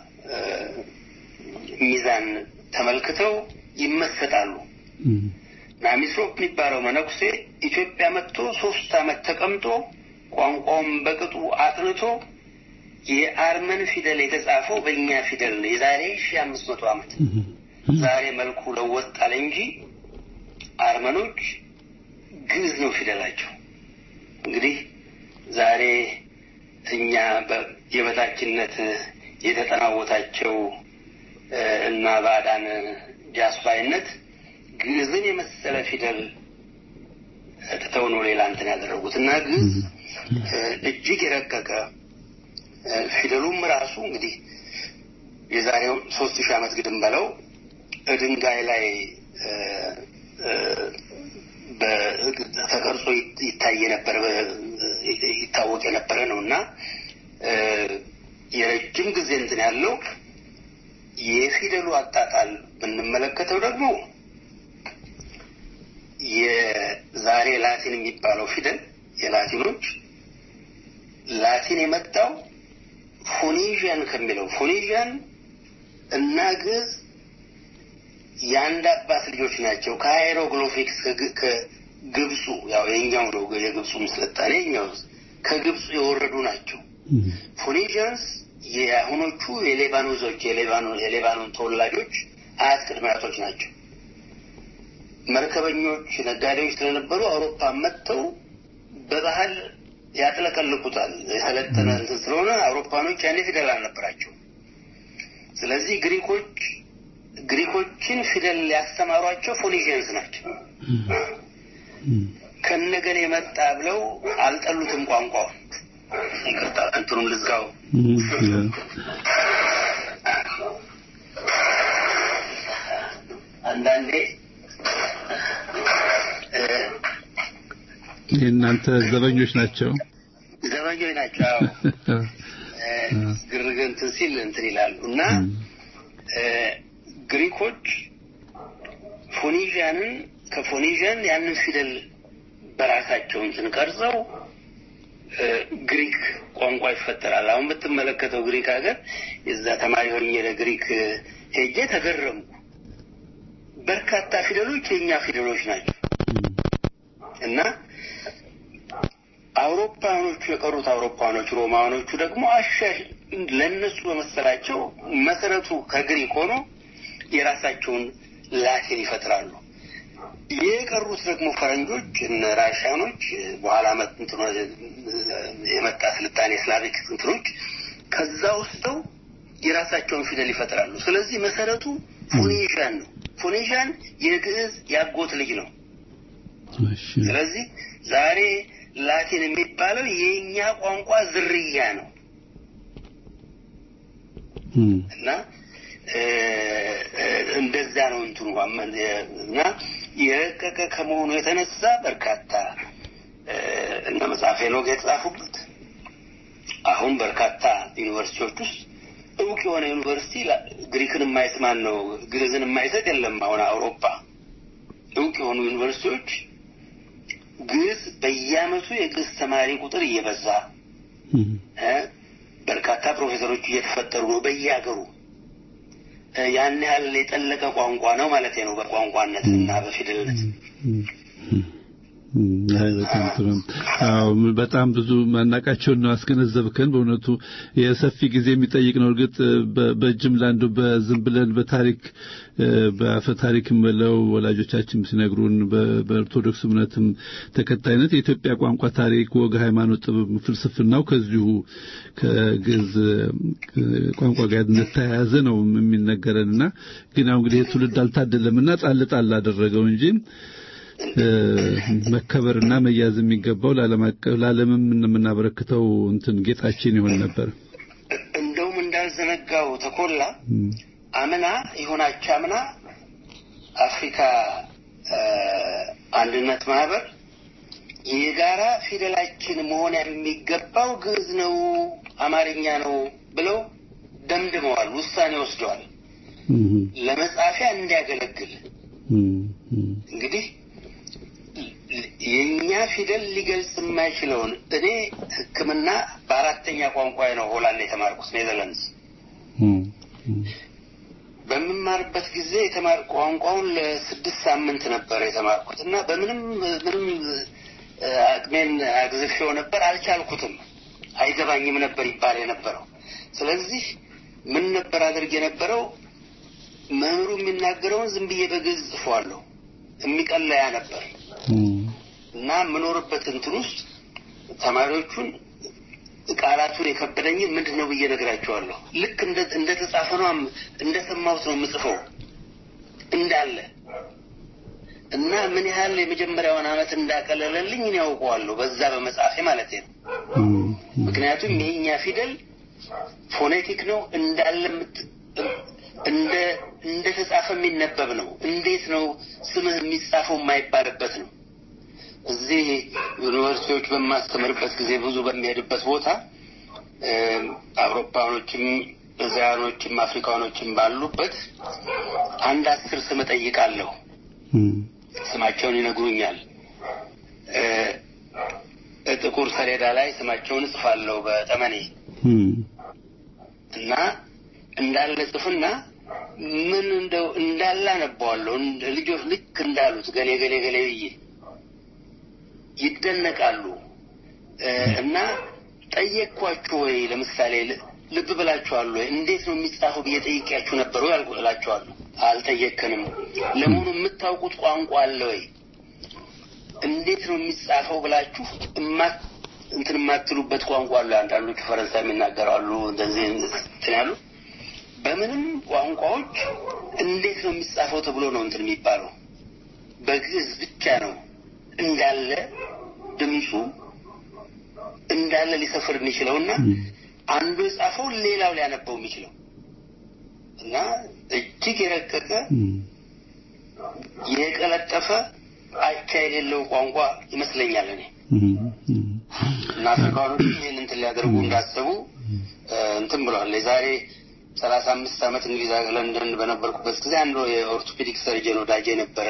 ሚዛን ተመልክተው ይመሰጣሉ ናሚስሮፕ የሚባለው መነኩሴ ኢትዮጵያ መጥቶ ሶስት አመት ተቀምጦ ቋንቋውን በቅጡ አጥንቶ የአርመን ፊደል የተጻፈው በእኛ ፊደል ነው የዛሬ ሺህ አምስት መቶ ዓመት ዛሬ መልኩ ለወጣለ እንጂ አርመኖች ግዕዝ ነው ፊደላቸው እንግዲህ ዛሬ እኛ የበታችነት የተጠናወታቸው እና ባዳን ጃስባይነት ግዕዝን የመሰለ ፊደል ተተው ነው ሌላ እንትን ያደረጉት እና ግዕዝ እጅግ የረቀቀ ፊደሉም ራሱ እንግዲህ የዛሬው ሶስት ሺህ ዓመት ግድም በለው ድንጋይ ላይ በተቀርጾ ይታይ ነበር ይታወቅ የነበረ ነውና የረጅም ጊዜ እንትን ያለው የፊደሉ አጣጣል ብንመለከተው ደግሞ የዛሬ ላቲን የሚባለው ፊደል የላቲኖች ላቲን የመጣው ፎኒዥያን ከሚለው ፎኒዥያን እና ግዕዝ የአንድ አባት ልጆች ናቸው ከሃይሮግሊፊክስ ከግብፁ ያው የኛው ነው የግብፁ ስልጣኔ የኛው ከግብፁ የወረዱ ናቸው ፎኒዥያንስ የአሁኖቹ የሌባኖሶች የሌባኖን የሌባኖን ተወላጆች አያት ቅድሚያቶች ናቸው መርከበኞች ነጋዴዎች ስለነበሩ አውሮፓ መጥተው በባህል ያጥለቀልቁታል የሰለጠነ እንትን ስለሆነ አውሮፓኖች ያኔ ፊደል አልነበራቸው ስለዚህ ግሪኮች ግሪኮችን ፊደል ያስተማሯቸው ፎኒዥያንስ ናቸው ከነገን የመጣ ብለው አልጠሉትም ቋንቋውን ይቅርታ እንትኑም ልዝጋው አንዳንዴ እናንተ ዘበኞች ናቸው ዘበኞች ናቸው ግርግንት ሲል እንትን ይላሉና ግሪኮች ፎኒዥያንን ከፎኒዥያን ያንን ፊደል በራሳቸው እንትን ቀርጸው ግሪክ ቋንቋ ይፈጠራል አሁን ብትመለከተው ግሪክ ሀገር የዛ ተማሪ ሆኜ ለግሪክ ሄጄ ተገረምኩ በርካታ ፊደሎች የኛ ፊደሎች ናቸው እና አውሮፓኖቹ የቀሩት አውሮፓኖች ሮማኖቹ ደግሞ አሻሽ ለነሱ በመሰላቸው መሰረቱ ከግሪክ ሆኖ የራሳቸውን ላቲን ይፈጥራሉ የቀሩት ደግሞ ፈረንጆች እና ራሻኖች በኋላ መጥተው የመጣ ስልጣኔ ስላቪክ እንትኖች ከዛ ወስደው የራሳቸውን ፊደል ይፈጥራሉ ስለዚህ መሰረቱ ፎኒዥያን ነው ፎኒዥያን የግዕዝ ያጎት ልጅ ነው ስለዚህ ዛሬ ላቲን የሚባለው የኛ ቋንቋ ዝርያ ነው እና እንደዛ ነው እንትኑ እና የረቀቀ ከመሆኑ የተነሳ በርካታ እና መጽሐፈ ሄኖክ የተጻፉበት አሁን በርካታ ዩኒቨርሲቲዎች ውስጥ እውቅ የሆነ ዩኒቨርሲቲ ግሪክን የማይስማን ነው ግዕዝን የማይሰጥ የለም አሁን አውሮፓ እውቅ የሆኑ ዩኒቨርሲቲዎች ግዕዝ በየዓመቱ የግዕዝ ተማሪ ቁጥር እየበዛ እ በርካታ ፕሮፌሰሮች እየተፈጠሩ ነው በየሀገሩ ያን ያህል የጠለቀ ቋንቋ ነው ማለት ነው በቋንቋነትና በፊደልነት አዎ በጣም ብዙ ማናቃቸው ነው አስገነዘብከን በእውነቱ የሰፊ ጊዜ የሚጠይቅ ነው እርግጥ በጅምላ አንዱ በዝም ብለን በታሪክ በአፈ ታሪክ መለው ወላጆቻችን ሲነግሩን በኦርቶዶክስ እምነትም ተከታይነት የኢትዮጵያ ቋንቋ ታሪክ ወግ ሃይማኖት ጥበብ ፍልስፍናው ከዚሁ ከግዕዝ ቋንቋ ጋር ተያያዘ ነው የሚነገረንና ግን አሁን እንግዲህ ትውልድ አልታደለምና ጣል ጣል አደረገው እንጂ መከበርና መያዝ የሚገባው ለዓለምም የምናበረክተው እንትን ጌጣችን ይሆን ነበር እንደውም እንዳልዘነጋው ተቆላ አመና ይሆናች አመና አፍሪካ አንድነት ማህበር የጋራ ፊደላችን መሆን የሚገባው ግዕዝ ነው አማርኛ ነው ብለው ደምድመዋል ውሳኔ ወስደዋል ለመጻፊያ እንዲያገለግል እንግዲህ የኛ ፊደል ሊገልጽ የማይችለውን እኔ ሕክምና በአራተኛ ቋንቋ ነው ሆላንድ የተማርኩት ኔዘርላንድስ በመማርበት ጊዜ የተማርኩ ቋንቋውን ለስድስት ሳምንት ነበር የተማርኩትና በምንም ምንም አቅሜን አግዝፌው ነበር አልቻልኩትም አይገባኝም ነበር ይባል የነበረው ስለዚህ ምን ነበር አድርጌ የነበረው መምህሩ የሚናገረውን ዝም ብዬ በግዕዝ ጽፏለሁ የሚቀለያ ነበር እና ምኖርበት እንትን ውስጥ ተማሪዎቹን ቃላቱን የከበደኝ ምንድነው ብዬ ነግራቸዋለሁ ልክ እንደ እንደ ተጻፈ ነው እንደሰማሁት ነው የምጽፈው እንዳለ እና ምን ያህል የመጀመሪያውን አመት እንዳቀለለልኝ ነው ያውቀዋለሁ በዛ በመጻፌ ማለት ነው ምክንያቱም የኛ ፊደል ፎኔቲክ ነው እንዳለ እንደ እንደ ተጻፈ የሚነበብ ነው እንዴት ነው ስምህ የሚጻፈው የማይባልበት ነው እዚህ ዩኒቨርሲቲዎች በማስተምርበት ጊዜ ብዙ በሚሄድበት ቦታ አውሮፓኖችም አዚያኖችም አፍሪካኖችም ባሉበት አንድ አስር ስም ጠይቃለሁ ስማቸውን ይነግሩኛል ጥቁር ሰሌዳ ላይ ስማቸውን ጽፋለሁ በጠመኔ እና እንዳለ ጽፍና ምን እንደው እንዳላ ነባዋለሁ ልጆች ልክ እንዳሉት ገሌ ገሌ ገሌ ይይ ይደነቃሉ እና ጠየቅኳቸው ወይ ለምሳሌ ልብ ብላችኋል ወይ እንዴት ነው የሚጻፈው በየጠይቂያችሁ ነበርው ያልኩላችኋል አልጠየከንም ለምን የምታውቁት ቋንቋ አለ ወይ እንዴት ነው የሚጻፈው ብላችሁ እማ እንትን ማትሉበት ቋንቋ አለ አንዳንዶቹ ፈረንሳይ የሚናገራሉ እንደዚህ እንትናሉ በምንም ቋንቋዎች እንዴት ነው የሚጻፈው ተብሎ ነው እንትን የሚባለው በግዕዝ ብቻ ነው እንዳለ ድምፁ እንዳለ ሊሰፍር የሚችለውና አንዱ የጻፈው ሌላው ሊያነበው የሚችለው እና እጅግ የረቀቀ የቀለጠፈ አቻ የሌለው ቋንቋ ይመስለኛል እኔ እና አፍሪካኖች ይህን እንትን ሊያደርጉ እንዳሰቡ እንትን ብለዋል የዛሬ ሰላሳ አምስት ዓመት እንግሊዝ ለንደን በነበርኩበት ጊዜ አንዱ የኦርቶፔዲክ ሰርጀን ወዳጄ ነበረ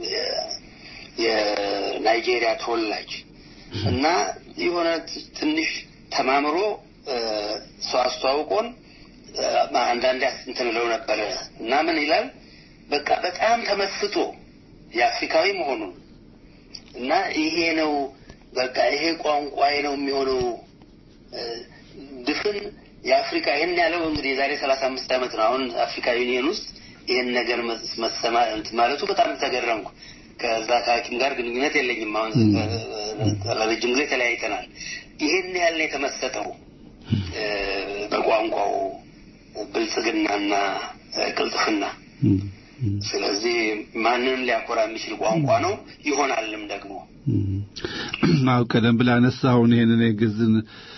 የናይጄሪያ ተወላጅ እና የሆነ ትንሽ ተማምሮ ሰው አስተዋውቆን አንዳንድ እንትን ለው ነበር እና ምን ይላል በቃ በጣም ተመስጦ የአፍሪካዊ መሆኑን እና ይሄ ነው በቃ ይሄ ቋንቋዬ ነው የሚሆነው ድፍን የአፍሪካ ይሄን ያለው እንግዲህ ዛሬ ሰላሳ አምስት ዓመት ነው አሁን አፍሪካ ዩኒየን ውስጥ ይሄን ነገር መሰማ ማለቱ በጣም ተገረምኩ ከዛ ከሐኪም ጋር ግንኙነት የለኝም አሁን ለረጅም ጊዜ ተለያይተናል ይሄን ያለ የተመሰጠው በቋንቋው ብልጽግናና ቅልጥፍና ስለዚህ ማንንም ሊያኮራ የሚችል ቋንቋ ነው ይሆናልም ደግሞ ማው ቀደም ብላ አነሳውን ይሄንን የግዕዝን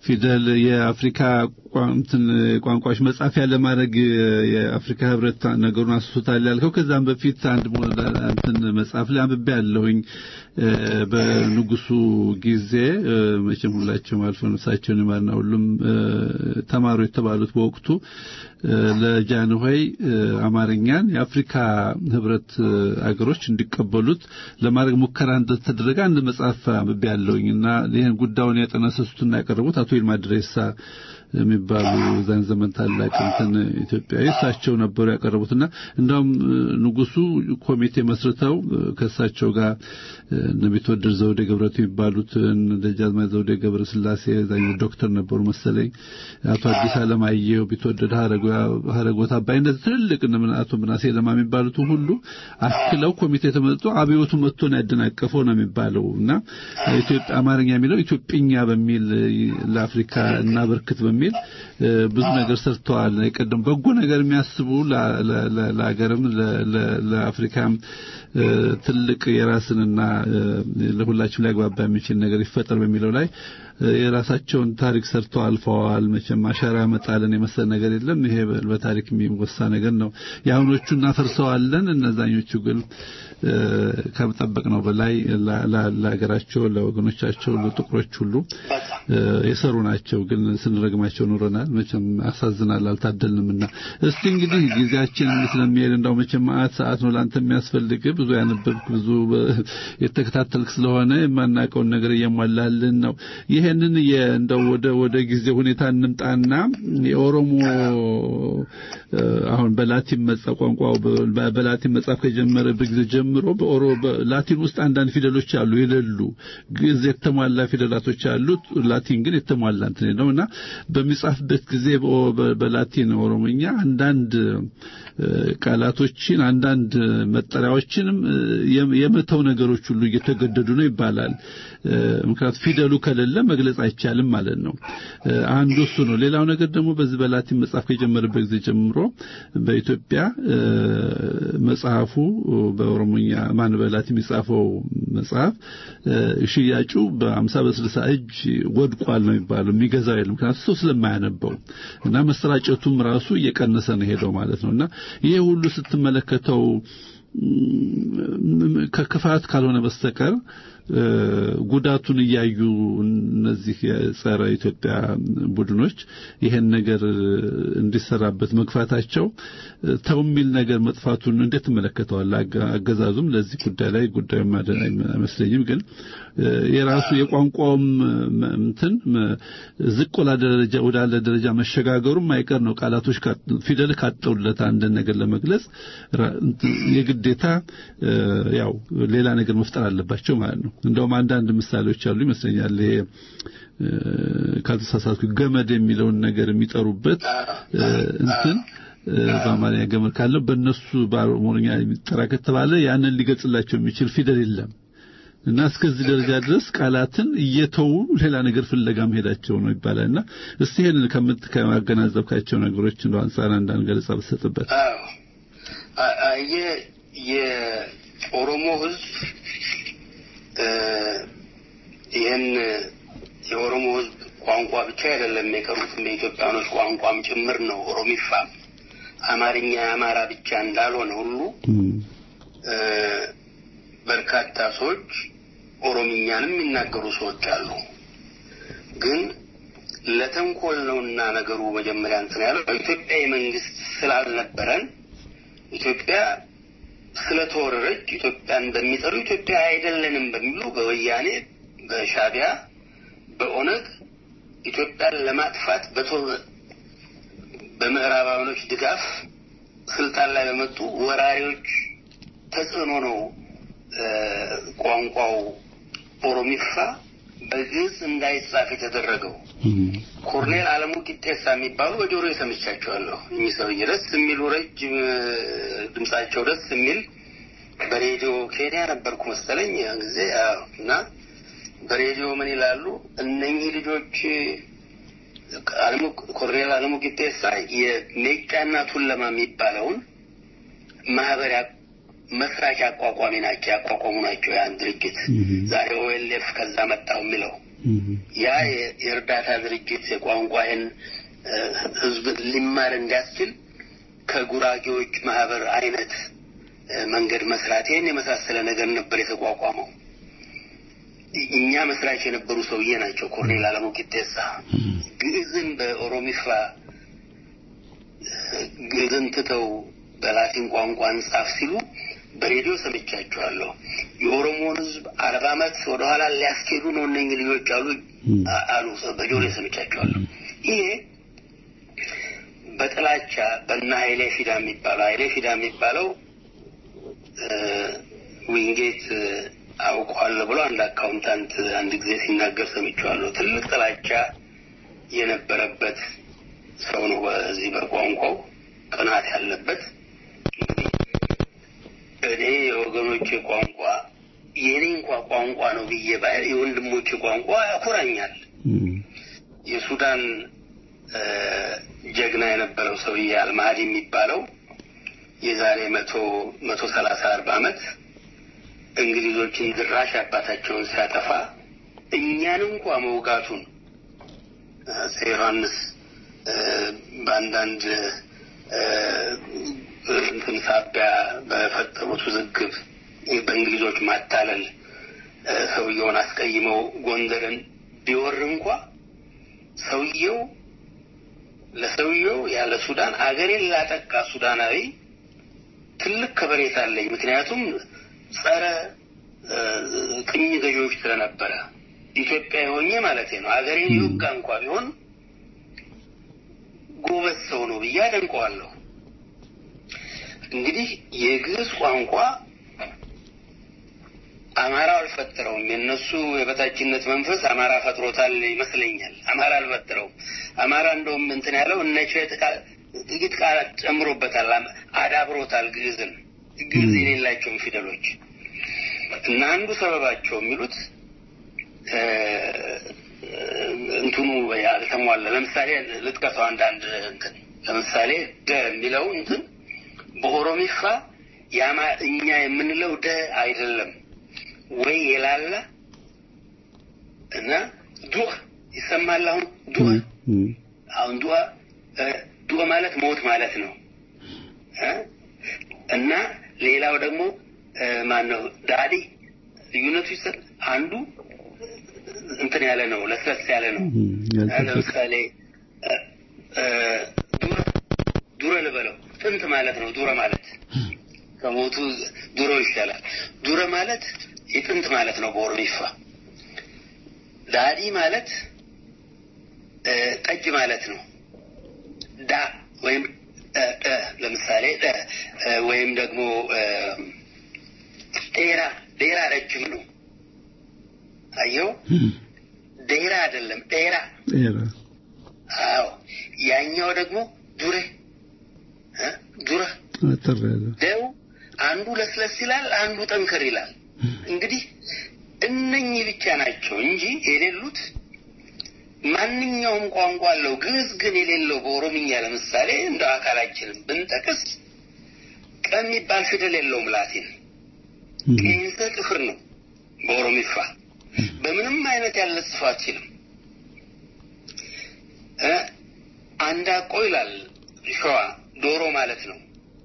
ፊደል የአፍሪካ ቋንቋን ቋንቋዎች መጻፊያ ለማድረግ የአፍሪካ ህብረት ነገሩን አስሱታል ያልከው ከዛም በፊት አንድ እንትን መጽሐፍ ላይ አንብቤ ያለሁኝ በንጉሱ ጊዜ መቼም ሁላችሁም አልፈው ነፍሳቸውን ይማርና ሁሉም ተማሩ የተባሉት በወቅቱ ለጃንሆይ አማርኛን የአፍሪካ ህብረት አገሮች እንዲቀበሉት ለማድረግ ሙከራ እንደተደረገ አንድ መጽሐፍ አንብቤ ያለሁኝና ይሄን ጉዳዩን ያጠነሰሱትና ያቀረቡት አቶ ይልማ ድሬሳ የሚባሉ ዛን ዘመን ታላቅ እንትን ኢትዮጵያዊ እሳቸው ነበሩ ያቀረቡትና እንደውም ንጉሱ ኮሚቴ መስርተው ከእሳቸው ጋር ነቢትወደድ ዘውዴ ገብረቱ የሚባሉት ደጃዝማች ዘውዴ ገብረ ስላሴ ዛኝ ዶክተር ነበሩ መሰለኝ አቶ አዲስ አለማየሁ ቢትወደድ ሀረጎት አባይ እንደዚህ ትልልቅ እነ አቶ ምናሴ ለማ የሚባሉት ሁሉ አክለው ኮሚቴ ተመርጦ አብዮቱ መጥቶ ነው ያደናቀፈው ነው የሚባለውና ኢትዮጵያ አማርኛ የሚለው ኢትዮጵኛ በሚል ለአፍሪካ እና በርክት በሚል ብዙ ነገር ሰርተዋል የቀደም በጎ ነገር የሚያስቡ ለሀገርም ለአፍሪካም ትልቅ የራስንና ለሁላችንም ሊያግባባ የሚችል ነገር ይፈጠር በሚለው ላይ የራሳቸውን ታሪክ ሰርተው አልፈዋል መቼም አሻራ መጣልን የመሰለ ነገር የለም ይሄ በታሪክ የሚወሳ ነገር ነው ያሁኖቹና ፈርሰዋለን እነዛኞቹ ግን ከመጠበቅነው በላይ ለሀገራቸው ለወገኖቻቸው ለጥቁሮች ሁሉ የሰሩ ናቸው ግን ስንረግማቸው ኖረናል መቼም አሳዝናል አልታደልንምና እስቲ እንግዲህ ጊዜያችን ስለሚሄድ እንደው መቼም ሰዓት ሰዓት ነው ላንተ የሚያስፈልግ ብዙ ያነበብክ ብዙ የተከታተልክ ስለሆነ የማናቀውን ነገር እየሟላልን ነው ይሄንን እንደው ወደ ወደ ጊዜ ሁኔታ እንምጣና የኦሮሞ አሁን በላቲን መጻፍ ቋንቋው በላቲን መጻፍ ከጀመረ በጊዜ ጀምሮ በኦሮ በላቲን ውስጥ አንዳንድ ፊደሎች አሉ ይለሉ ግዕዝ የተሟላ ፊደላቶች አሉ ላቲን ግን የተሟላ እንትን ነውና በሚጻፍበት ጊዜ በላቲን ኦሮሞኛ አንዳንድ ቃላቶችን አንዳንድ መጠሪያዎችንም የመተው ነገሮች ሁሉ እየተገደዱ ነው ይባላል ምክንያቱም ፊደሉ ከሌለ መግለጽ አይቻልም ማለት ነው አንዱ እሱ ነው ሌላው ነገር ደግሞ በዚህ በላቲን መጻፍ ከጀመረበት ጊዜ ጀምሮ በኢትዮጵያ መጽሐፉ በኦሮሞኛ ማን በላቲን የሚጻፈው መጽሐፍ ሽያጩ በ50 በ60 እጅ ወድቋል ነው የሚባለው የሚገዛው የለም ምክንያቱም ሰው ስለማያነበው እና መስራጨቱም ራሱ እየቀነሰ ነው ሄደው ማለት ነውና ይሄ ሁሉ ስትመለከተው ከክፋት ካልሆነ በስተቀር ጉዳቱን እያዩ እነዚህ የጸረ ኢትዮጵያ ቡድኖች ይሄን ነገር እንዲሰራበት መግፋታቸው ተውሚል ነገር መጥፋቱን እንዴት ተመለከተዋል አገዛዙም ለዚህ ጉዳይ ላይ ጉዳዩ አይመስለኝም ግን የራሱ የቋንቋውም እንትን ዝቅ ወደ ደረጃ ወዳለ ደረጃ መሸጋገሩም አይቀር ነው ቃላቶች ፊደል ካጠውለት አንድ ነገር ለመግለጽ የግዴታ ያው ሌላ ነገር መፍጠር አለባቸው ማለት ነው እንደውም አንዳንድ ምሳሌዎች አሉ ይመስለኛል ይሄ ካልተሳሳትኩ ገመድ የሚለውን ነገር የሚጠሩበት እንትን በአማርኛ ገመድ ካለው በእነሱ በኦሮሞኛ የሚጠራ ከተባለ ያንን ሊገልጽላቸው የሚችል ፊደል የለም እና እስከዚህ ደረጃ ድረስ ቃላትን እየተው ሌላ ነገር ፍለጋ መሄዳቸው ነው ይባላልና እስቲ ይሄንን ከምት ከማገናዘብካቸው ነገሮች እንደው አንሳና አንዳንድ ገለጻ በሰጥበት አየ የኦሮሞ ህዝብ ይሄን የኦሮሞ ህዝብ ቋንቋ ብቻ አይደለም የቀሩት የኢትዮጵያኖች ቋንቋም ጭምር ነው ኦሮሚፋ አማርኛ አማራ ብቻ እንዳልሆነ ሁሉ በርካታ ሰዎች ኦሮሚኛንም የሚናገሩ ሰዎች አሉ ግን ለተንኮል ነውና ነገሩ መጀመሪያ እንትን ያለው ኢትዮጵያ የመንግስት ስላልነበረን ኢትዮጵያ ስለተወረረች ኢትዮጵያን በሚጠሩ ኢትዮጵያ አይደለንም በሚሉ በወያኔ በሻቢያ በኦነግ ኢትዮጵያን ለማጥፋት በተወ በምዕራባውያኖች ድጋፍ ስልጣን ላይ በመጡ ወራሪዎች ተጽዕኖ ነው ቋንቋው ኦሮሚፋ በግዕዝ እንዳይጻፍ የተደረገው ኮርኔል አለሙ ቂጤሳ የሚባሉ በጆሮ የተመቻቸዋለሁ የሚሰው ይረስ የሚሉ ረጅም ድምጻቸው ደስ የሚል በሬዲዮ ኬንያ ነበርኩ መሰለኝ ጊዜ እና በሬዲዮ ምን ይላሉ እነኚህ ልጆች አለሙ ኮርኔል አለሙ ቂጤሳ የሜጫና ቱለማ የሚባለውን ማህበር መስራች አቋቋሚ ናቸው ያቋቋሙ ናቸው ያን ድርጅት ዛሬ ኦኤልኤፍ ከዛ መጣው የሚለው ያ የእርዳታ ድርጅት የቋንቋን ህዝብ ሊማር እንዲያስችል ከጉራጌዎች ማህበር አይነት መንገድ መስራት ይሄን የመሳሰለ ነገር ነበር የተቋቋመው። እኛ መስራች የነበሩ ሰውዬ ናቸው ኮርኔል አለሙ ቂጤሳ። ግዕዝን በኦሮሚፋ ግዕዝን ትተው በላቲን ቋንቋ እንጻፍ ሲሉ በሬዲዮ ሰምቻቸዋለሁ። የኦሮሞን ህዝብ አርባ ዓመት ወደ ኋላ ሊያስኬዱ ነው እነኚህ ልጆች አሉ አሉ በጆሮ ሰምቻቸዋለሁ። ይሄ በጥላቻ በእነ ኃይሌ ፊዳ የሚባለው ኃይሌ ፊዳ የሚባለው ዊንጌት አውቋል ብሎ አንድ አካውንታንት አንድ ጊዜ ሲናገር ሰምቻለሁ። ትልቅ ጥላቻ የነበረበት ሰው ነው። በዚህ በቋንቋው ቅናት ያለበት እኔ የወገኖቼ ቋንቋ የኔ እንኳን ቋንቋ ነው ብዬ ባይ የወንድሞቼ ቋንቋ ያኮራኛል። የሱዳን ጀግና የነበረው ሰውዬ አልማህዲ የሚባለው የዛሬ መቶ መቶ ሰላሳ አርባ ዓመት እንግሊዞችን ድራሽ አባታቸውን ሲያጠፋ እኛን እንኳን መውጋቱን ዮሐንስ ባንዳንድ እንትን ሳቢያ በፈጠሩት ውዝግብ በእንግሊዞች ማታለል ሰውየውን አስቀይመው ጎንደርን ቢወር እንኳን ሰውየው ለሰውየው ያለ ሱዳን አገሬን ላጠቃ ሱዳናዊ ትልቅ ከበሬታ አለኝ። ምክንያቱም ጸረ ቅኝ ገዢዎች ስለነበረ ኢትዮጵያ ሆኜ ማለት ነው። አገሬን ይውጋ እንኳን ቢሆን ጎበዝ ሰው ነው ብዬ አደንቀዋለሁ። እንግዲህ የግዕዝ ቋንቋ አማራው አልፈጠረውም። የነሱ የበታችነት መንፈስ አማራ ፈጥሮታል ይመስለኛል። አማራ አልፈጠረውም። አማራ እንደውም እንትን ያለው እነቸ ጥቂት ቃላት ጨምሮበታል፣ አዳብሮታል ግዕዝን ግዕዝ የሌላቸውን ፊደሎች እና አንዱ ሰበባቸው የሚሉት እንትኑ ያልተሟላ ለምሳሌ ልጥቀሰው አንዳንድ እንትን ለምሳሌ ደ የሚለው እንትን በኦሮሚፋ ያማ እኛ የምንለው ደ አይደለም ወይ የላላ እና ዱህ ይሰማል። አሁን ዱህ አሁን ዱህ ዱህ ማለት ሞት ማለት ነው እና ሌላው ደግሞ ማን ነው ዳዲ ልዩነቱ ይሰል አንዱ እንትን ያለ ነው ለስለስ ያለ ነው። ለምሳሌ ዱረ ዱረ ልበለው ጥንት ማለት ነው። ዱረ ማለት ከሞቱ ዱሮ ይሻላል። ዱረ ማለት የጥንት ማለት ነው በኦሮሚፋ። ዳዲ ማለት ጠጅ ማለት ነው። ዳ ወይም ለምሳሌ ወይም ደግሞ ዴራ ዴራ ረጅም ነው። አየው ዴራ አይደለም ዴራ ዴራ። አዎ ያኛው ደግሞ ዱሬ እ ዱረ አተረለ ደው አንዱ ለስለስ ይላል፣ አንዱ ጠንከር ይላል። እንግዲህ እነኚህ ብቻ ናቸው እንጂ የሌሉት ማንኛውም ቋንቋ አለው። ግዕዝ ግን የሌለው በኦሮምኛ ለምሳሌ እንደ አካላችንን ብንጠቅስ ቀን የሚባል ፊደል የለውም። ላቲን ቄንሰ ጥፍር ነው በኦሮሚፋ በምንም አይነት ያለ ጽፋት አይችልም። እ አንዳቆ ይላል ሸዋ ዶሮ ማለት ነው።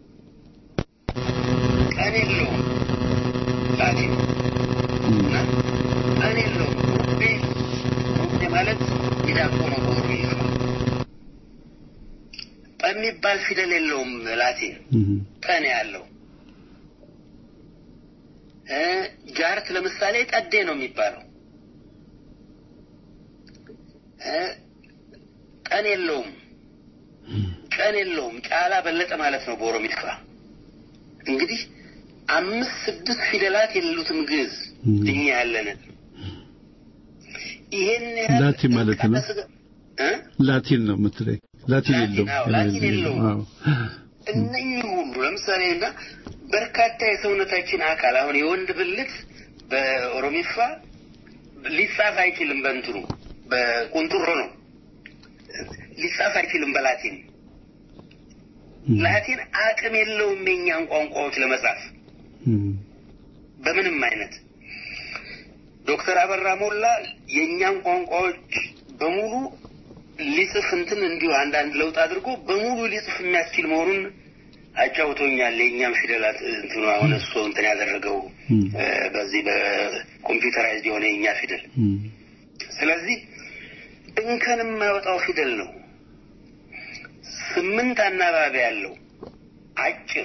ቀን የለውም ላቲን እና ቀን የለውም ሩቤ ሩቤ ማለት ይዳቆ ነው በኦሮሚፋ። ቀን የሚባል ፊደል የለውም ላቲን ቀን ያለው። ጃርት ለምሳሌ ጠዴ ነው የሚባለው። ቀን የለውም ቀን የለውም ጫላ በለጠ ማለት ነው በኦሮሚፋ። እንግዲህ አምስት ስድስት ፊደላት የሉትም ግዕዝ እኛ ያለን። ይሄን ላቲን ማለት ነው። ላቲን ነው የምትለኝ? ላቲን የለውም ላቲን የለውም። እነኚህ ሁሉ ለምሳሌ እና በርካታ የሰውነታችን አካል አሁን የወንድ ብልት በኦሮሚፋ ሊጻፍ አይችልም። በእንትኑ በቁንጥሮ ነው ሊጻፍ አይችልም በላቲን። ላቲን አቅም የለውም የኛን ቋንቋዎች ለመጻፍ በምንም አይነት። ዶክተር አበራ ሞላ የኛን ቋንቋዎች በሙሉ ሊጽፍ እንትን እንዲሁ አንዳንድ ለውጥ አድርጎ በሙሉ ሊጽፍ የሚያስችል መሆኑን አጫውቶኛል። የኛም ፊደላት እንትኑ አሁን እሱ እንትን ያደረገው በዚህ በኮምፒውተራይዝድ የሆነ የኛ ፊደል ስለዚህ እንከን የማይወጣው ፊደል ነው። ስምንት አናባቢ ያለው አጭር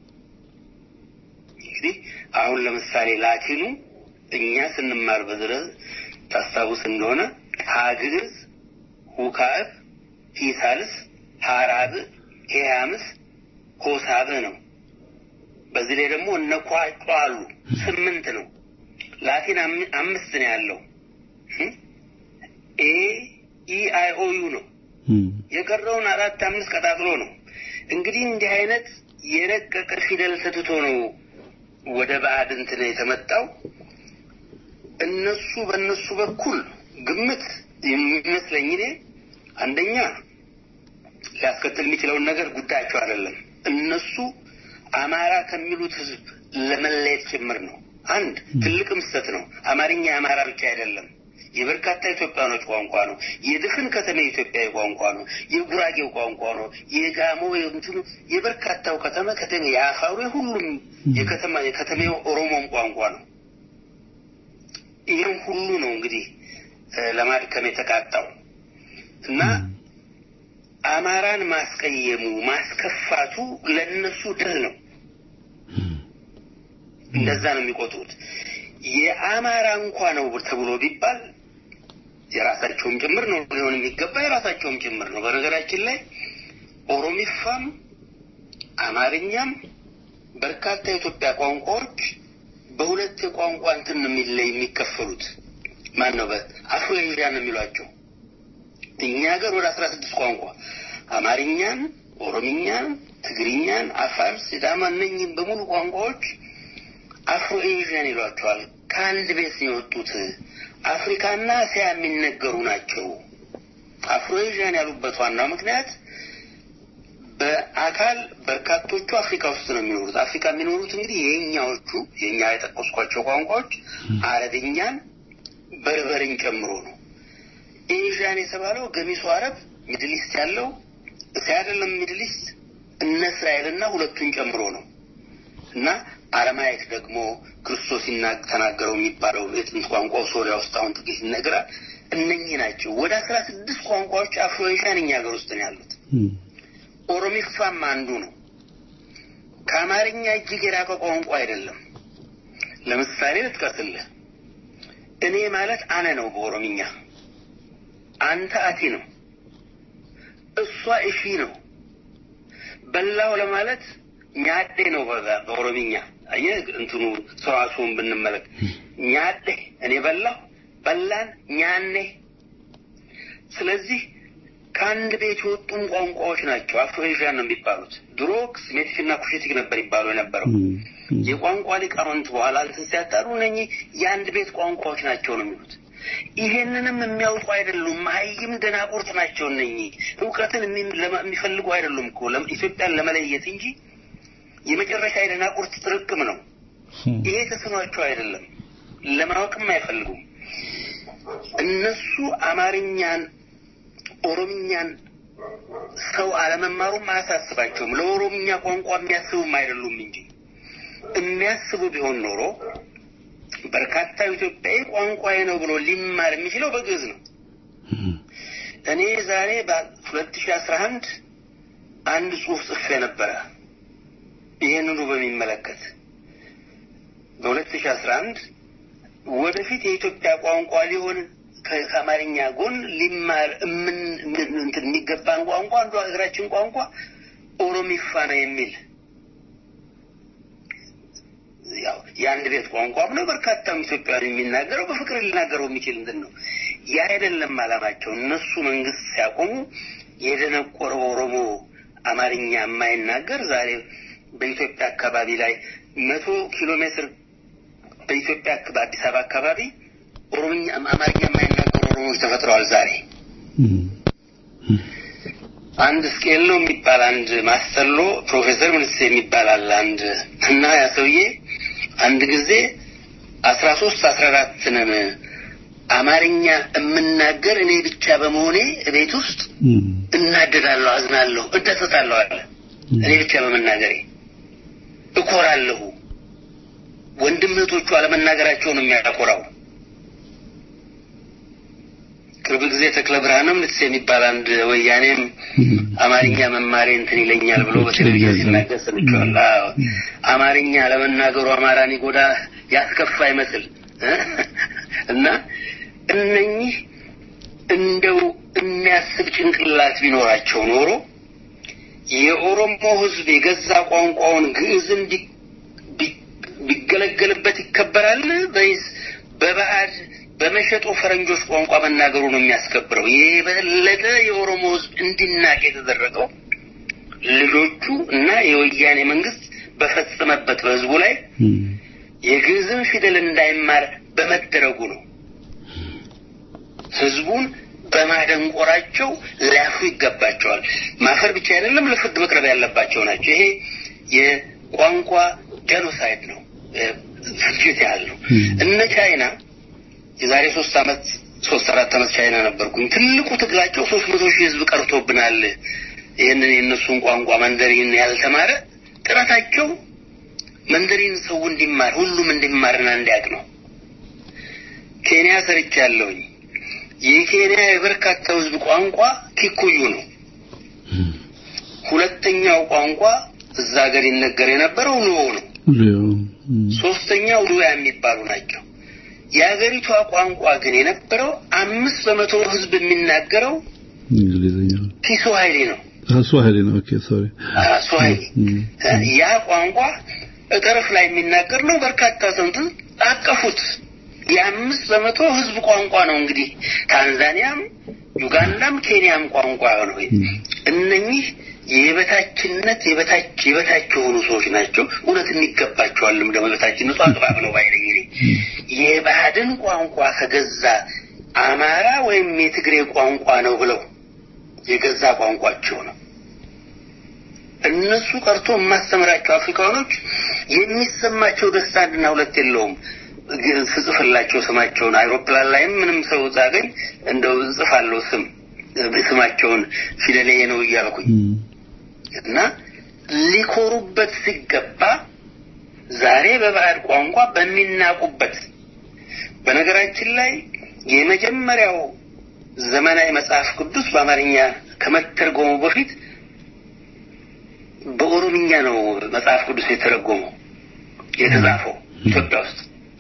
እንግዲህ አሁን ለምሳሌ ላቲኑ እኛ ስንማር በድረስ ታስታውስ እንደሆነ ሀግዝ ሁካብ ሂሳልስ ሐራብ ሄያምስ ሆሳብ ነው። በዚህ ላይ ደግሞ እነቋቋሉ ስምንት ነው። ላቲን አምስት ነው ያለው ኤ ኢ አይ ኦ ዩ ነው። የቀረውን አራት አምስት ቀጣጥሎ ነው። እንግዲህ እንዲህ አይነት የረቀቀ ፊደል ተትቶ ነው ወደ ባዕድ እንትን የተመጣው። እነሱ በእነሱ በኩል ግምት የሚመስለኝ እኔ አንደኛ ሊያስከትል የሚችለውን ነገር ጉዳያቸው አይደለም። እነሱ አማራ ከሚሉት ህዝብ ለመለየት ጭምር ነው። አንድ ትልቅ ምስተት ነው። አማርኛ የአማራ ብቻ አይደለም፣ የበርካታ ኢትዮጵያኖች ቋንቋ ነው። የድፍን ከተማ ኢትዮጵያዊ ቋንቋ ነው። የጉራጌው ቋንቋ ነው። የጋሞ የእንትኑ የበርካታው ከተማ ከተማ የአፋሩ ሁሉም የከተማ የከተማው ኦሮሞም ቋንቋ ነው። ይሄን ሁሉ ነው እንግዲህ ለማድከም የተቃጣው እና አማራን ማስቀየሙ ማስከፋቱ ለነሱ ድል ነው። እንደዛ ነው የሚቆጥሩት። የአማራ እንኳን ነው ተብሎ ቢባል የራሳቸውም ጭምር ነው ሊሆን የሚገባ የራሳቸውም ጭምር ነው። በነገራችን ላይ ኦሮሚፋም አማርኛም በርካታ የኢትዮጵያ ቋንቋዎች በሁለት ቋንቋ እንትን የሚለይ የሚከፈሉት ማን ነው? በአፍሮ ኤዥያን የሚሏቸው እኛ ሀገር ወደ አስራ ስድስት ቋንቋ አማርኛን፣ ኦሮምኛን፣ ትግርኛን፣ አፋር፣ ሲዳማ እነኝህን በሙሉ ቋንቋዎች አፍሮ ኤዥያን ይሏቸዋል። ከአንድ ቤት የወጡት አፍሪካና እስያ የሚነገሩ ናቸው። አፍሮ ኤዥያን ያሉበት ዋናው ምክንያት በአካል በርካቶቹ አፍሪካ ውስጥ ነው የሚኖሩት። አፍሪካ የሚኖሩት እንግዲህ የኛዎቹ የኛ የጠቀስኳቸው ቋንቋዎች አረብኛን በርበርን ጨምሮ ነው። ኤዥያን የተባለው ገሚሱ አረብ ሚድል ኢስት ያለው እስያ አይደለም ሚድል ኢስት እነ እስራኤልና ሁለቱን ጨምሮ ነው። እና አረማይክ ደግሞ ክርስቶስ ይናገረው የሚባለው የጥንት ቋንቋው ሶሪያ ውስጥ አሁን ጥቂት ይነገራል። እነኚህ ናቸው። ወደ አስራ ስድስት ቋንቋዎች አፍሮ ኤዥያን እኛ ሀገር ውስጥ ነው ያሉት። ኦሮሚፋም አንዱ ነው። ከአማርኛ እጅግ የራቀ ቋንቋ አይደለም። ለምሳሌ ልጥቀስልህ። እኔ ማለት አነ ነው በኦሮምኛ፣ አንተ አቲ ነው፣ እሷ እሺ ነው። በላው ለማለት ኛዴ ነው በኦሮምኛ። አየህ እንትኑ ሰዋሱን ብንመለክ ኛዴ እኔ በላው፣ በላን፣ ኛኔ። ስለዚህ ከአንድ ቤት የወጡም ቋንቋዎች ናቸው። አፍሮ ኤዥያን ነው የሚባሉት። ድሮ ሴሜቲክና ኩሽቲክ ነበር ይባሉ የነበረው። የቋንቋ ሊቃውንት በኋላ እንትን ሲያጣሩ እነኚህ የአንድ ቤት ቋንቋዎች ናቸው ነው የሚሉት። ይሄንንም የሚያውቁ አይደሉም። ማይም ደናቁርት ናቸው እነኚህ። ዕውቀትን የሚፈልጉ አይደሉም እኮ ኢትዮጵያን ለመለየት እንጂ የመጨረሻ የደናቁርት ጥርቅም ነው። ይሄ ተስኗቸው አይደለም፣ ለማወቅም አይፈልጉም። እነሱ አማርኛን ኦሮምኛን ሰው አለመማሩም አያሳስባቸውም። ለኦሮምኛ ቋንቋ የሚያስቡም አይደሉም እንጂ የሚያስቡ ቢሆን ኖሮ በርካታ ኢትዮጵያዊ ቋንቋዬ ነው ብሎ ሊማር የሚችለው በግዕዝ ነው። እኔ ዛሬ በ2011 አንድ ጽሑፍ ጽፌ ነበረ ይሄንኑ በሚመለከት በ2011 ወደፊት የኢትዮጵያ ቋንቋ ሊሆን ከአማርኛ ጎን ሊማር ምን እንትን የሚገባን ቋንቋ አንዱ ሀገራችን ቋንቋ ኦሮሚፋ ነው የሚል ያው የአንድ ቤት ቋንቋ ነው። በርካታ ኢትዮጵያውያን የሚናገረው በፍቅር ሊናገረው የሚችል እንትን ነው። ያ አይደለም ዓላማቸው። እነሱ መንግስት ሲያቆሙ የደነቆረ ኦሮሞ አማርኛ የማይናገር ዛሬ በኢትዮጵያ አካባቢ ላይ መቶ ኪሎ ሜትር በኢትዮጵያ በአዲስ አበባ አካባቢ ኦሮምኛ አማርኛ የማይናገሩ ኦሮሞዎች ተፈጥረዋል ዛሬ። አንድ ስኬሎ የሚባል አንድ ማስተሎ ፕሮፌሰር ምንስ የሚባል አለ አንድ እና ያ ሰውዬ አንድ ጊዜ አስራ ሶስት አስራ አራት ነን አማርኛ እምናገር እኔ ብቻ በመሆኔ ቤት ውስጥ እናደዳለሁ አዝናለሁ እደሰታለሁ አለ እኔ ብቻ በመናገሬ እኮራለሁ ወንድምቶቹ አለመናገራቸው ነው የሚያቆራው ቅርብ ጊዜ ተክለ ብርሃንም ልትስ የሚባል አንድ ወያኔም አማርኛ መማሬ እንትን ይለኛል ብሎ በቴሌቪዥን ሲናገር ሰምቻለሁ አማርኛ ለመናገሩ አማራን ይጎዳ ያስከፋ ይመስል እና እነኚህ እንደው የሚያስብ ጭንቅላት ቢኖራቸው ኖሮ የኦሮሞ ህዝብ የገዛ ቋንቋውን ግዕዝን ቢገለገልበት ይከበራል ወይስ በባዕድ በመሸጦ ፈረንጆች ቋንቋ መናገሩ ነው የሚያስከብረው የበለጠ የኦሮሞ ህዝብ እንዲናቅ የተደረገው ልጆቹ እና የወያኔ መንግስት በፈጸመበት በህዝቡ ላይ የግዕዝን ፊደል እንዳይማር በመደረጉ ነው ህዝቡን በማደንቆራቸው ላፉ ይገባቸዋል ማፈር ብቻ አይደለም ለፍርድ መቅረብ ያለባቸው ናቸው ይሄ የቋንቋ ጄኖሳይድ ነው ፍጅት ያለው እነ ቻይና የዛሬ ሶስት አመት ሶስት አራት አመት ቻይና ነበርኩኝ ትልቁ ትግላቸው ሶስት መቶ ሺህ ህዝብ ቀርቶብናል ይሄንን የነሱን ቋንቋ መንደሪን ያልተማረ ጥረታቸው መንደሪን ሰው እንዲማር ሁሉም እንዲማርና እንዲያውቅ ነው ኬንያ ሰርቻለሁኝ የኬንያ የበርካታ ህዝብ ቋንቋ ኪኩዩ ነው ሁለተኛው ቋንቋ እዛ ሀገር ይነገር የነበረው ሉኦ ነው ሶስተኛው ሉያ የሚባሉ ናቸው የሀገሪቷ ቋንቋ ግን የነበረው አምስት በመቶ ህዝብ የሚናገረው እንግሊዝኛ ኪስዋሂሊ ነው ኪስዋሂሊ ነው ኦኬ ሶሪ ኪስዋሂሊ ያ ቋንቋ እጠረፍ ላይ የሚናገር ነው በርካታ ሰንት አቀፉት የአምስት በመቶ ህዝብ ቋንቋ ነው እንግዲህ ታንዛኒያም ዩጋንዳም ኬንያም ቋንቋ ነው እነኚህ የበታችነት የበታች የበታች ሆኑ ሰዎች ናቸው እውነት የሚገባቸዋልም ደግሞ በታችነቱ አጥባብ ነው ባይለኝ የባህድን ቋንቋ ከገዛ አማራ ወይም የትግሬ ቋንቋ ነው ብለው የገዛ ቋንቋቸው ነው እነሱ ቀርቶ ማስተምራቸው አፍሪካኖች የሚሰማቸው ደስታና ሁለት የለውም ጽፍላቸው ስማቸውን አይሮፕላን ላይም ምንም ሰው ዛገኝ እንደው ጽፋለው ስም ስማቸውን ፊደሌ ነው ይያልኩኝ እና ሊኮሩበት ሲገባ ዛሬ በባዕድ ቋንቋ በሚናቁበት በነገራችን ላይ የመጀመሪያው ዘመናዊ መጽሐፍ ቅዱስ በአማርኛ ከመተርጎሙ በፊት በኦሮምኛ ነው መጽሐፍ ቅዱስ የተረጎመው የተጻፈው ኢትዮጵያ ውስጥ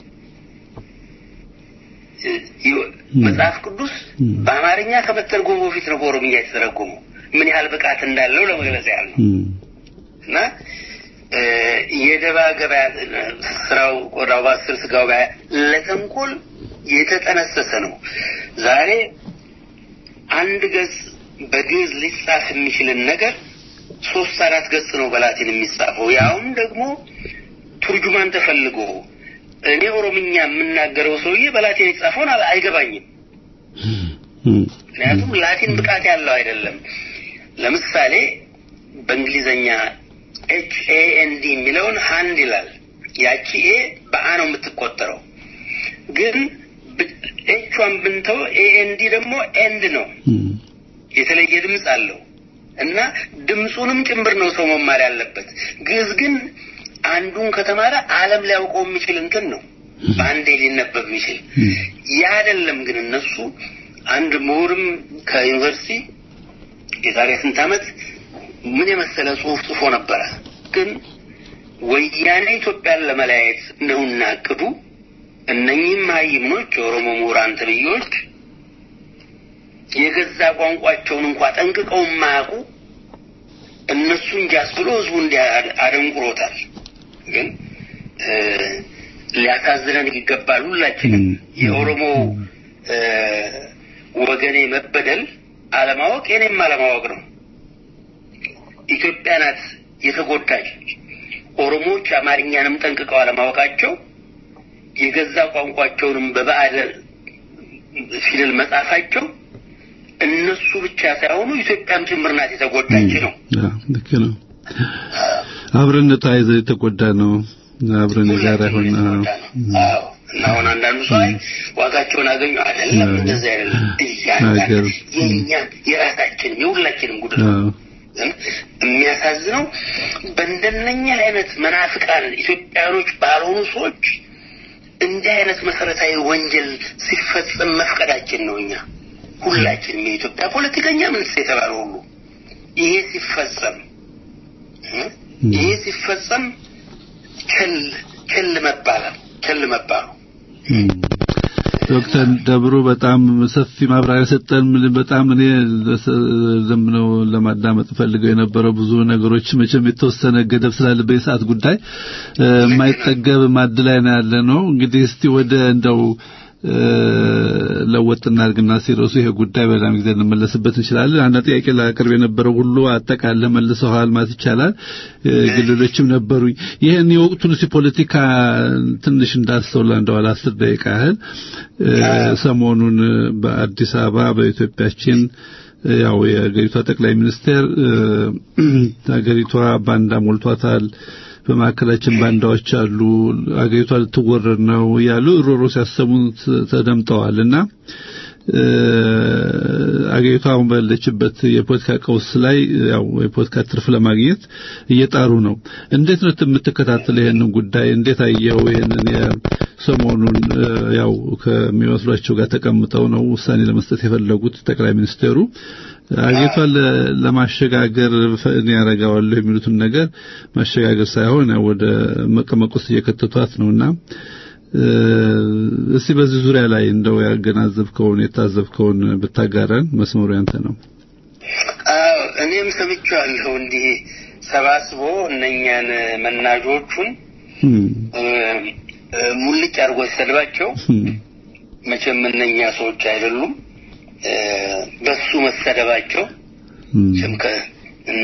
መጽሐፍ ቅዱስ በአማርኛ ከመተርጎሙ በፊት ነው በኦሮምኛ የተረጎመው ምን ያህል ብቃት እንዳለው ለመግለጽ ያህል ነው እና የደባ ገበያ ስራው ቆዳው ባስር ስጋው ጋር ለተንኮል የተጠነሰሰ ነው ዛሬ አንድ ገጽ በግዕዝ ሊጻፍ የሚችል ነገር ሶስት አራት ገጽ ነው በላቲን የሚጻፈው ያውም ደግሞ ትርጉማን ተፈልጎ እኔ ኦሮምኛ የምናገረው ሰውዬ በላቲን የጻፈውን አይገባኝም ምክንያቱም ላቲን ብቃት ያለው አይደለም ለምሳሌ በእንግሊዘኛ ኤች ኤ ኤን ዲ የሚለውን ሃንድ ይላል ያቺ ኤ በአ ነው የምትቆጠረው ግን ኤቿን ብንተው ኤ ኤን ዲ ደግሞ ኤንድ ነው የተለየ ድምጽ አለው እና ድምጹንም ጭምር ነው ሰው መማር ያለበት ግዕዝ ግን አንዱን ከተማረ ዓለም ሊያውቀው የሚችል እንትን ነው ባንዴ ሊነበብ የሚችል ያ አይደለም ግን እነሱ አንድ ምሁርም ከዩኒቨርሲቲ የዛሬ ስንት ዓመት ምን የመሰለ ጽሑፍ ጽፎ ነበር ግን ወያኔ ኢትዮጵያን ለመለያየት ነውና አቅዱ እነኚህም ሃይሞች ኦሮሞ ምሁራን ተብዮች የገዛ ቋንቋቸውን እንኳን ጠንቅቀው ማያውቁ እነሱን ጃስብሎ ህዝቡ እንዲያደንቁሮታል ግን ሊያሳዝነን ይገባል ሁላችንም የኦሮሞ ወገኔ መበደል አለማወቅ የኔም አለማወቅ ነው ኢትዮጵያ ናት የተጎዳች ኦሮሞዎች አማርኛንም ጠንቅቀው አለማወቃቸው የገዛ ቋንቋቸውንም በባዕድ ፊደል መጻፋቸው እነሱ ብቻ ሳይሆኑ ኢትዮጵያም ጭምር ናት የተጎዳች ነው ልክ ነው አብረን ታይዘ የተጎዳ ነው አብረን ጋር ሆነ እና አሁን አንዳንዱ ሰው አይ ዋጋቸውን አገኙ አይደለም እንደዛ አይደለም እያንዳንዱ የኛ የራሳችን የሁላችንም ጉዳይ የሚያሳዝነው በእንደነኛ አይነት መናፍቃን ኢትዮጵያኖች ባልሆኑ ሰዎች እንዲህ አይነት መሰረታዊ ወንጀል ሲፈጸም መፍቀዳችን ነውኛ ሁላችንም የኢትዮጵያ ፖለቲከኛ ምን ሲተባሉ ሁሉ ይሄ ሲፈጸም ይሄ ሲፈጸም ቸል ቸል መባል ቸል መባል ዶክተር ደብሩ በጣም ሰፊ ማብራሪያ ሰጠን በጣም እኔ ዘምነው ለማዳመጥ ፈልገው የነበረው ብዙ ነገሮች መቼም የተወሰነ ገደብ ስላለበት የሰዓት ጉዳይ ማይጠገብ ማድላይ ነው ያለ ነው እንግዲህ እስቲ ወደ እንደው ለወጥና አርግና ሲሮሱ ይሄ ጉዳይ በጣም ጊዜ እንመለስበት እንችላለን አንድ ጥያቄ ላቀርብ የነበረው ሁሉ አጠቃለ መልሰዋል ማለት ይቻላል ግልሎችም ነበሩ ይሄን የወቅቱን ፖለቲካ ትንሽ እንዳስተውላ እንደዋላ አስር ደቂቃ ያህል ሰሞኑን በአዲስ አበባ በኢትዮጵያችን ያው የሀገሪቷ ጠቅላይ ሚኒስትር ሀገሪቷ ባንዳ ሞልቷታል በማከላችን ባንዳዎች አሉ አገሪቷ ልትወረር ነው ያሉ ሮሮ ሲያሰሙ ተደምጠዋልና አገሪቷ ባለችበት የፖለቲካ ቀውስ ላይ ያው የፖለቲካ ትርፍ ለማግኘት እየጣሩ ነው እንዴት ነው የምትከታተለው ይሄንን ጉዳይ እንዴት አየው ይሄንን ሰሞኑን ያው ከሚወስሏቸው ጋር ተቀምጠው ነው ውሳኔ ለመስጠት የፈለጉት ጠቅላይ ሚኒስትሩ አገሪቷን ለማሸጋገር ፈን ያረጋዋል የሚሉትን ነገር ማሸጋገር ሳይሆን ወደ መቀመቁስ እየከተቷት ነውና እሺ በዚህ ዙሪያ ላይ እንደው ያገናዘብከውን የታዘብከውን ብታጋራን መስመሩ ያንተ ነው አዎ እኔም ሰምቻለሁ እንዲህ ሰባስቦ እነኛን መናጆቹን ሙልጭ አርጎ ሰልባቸው መቼም እነኛ ሰዎች አይደሉም በሱ መሰደባቸው ጭምከ እና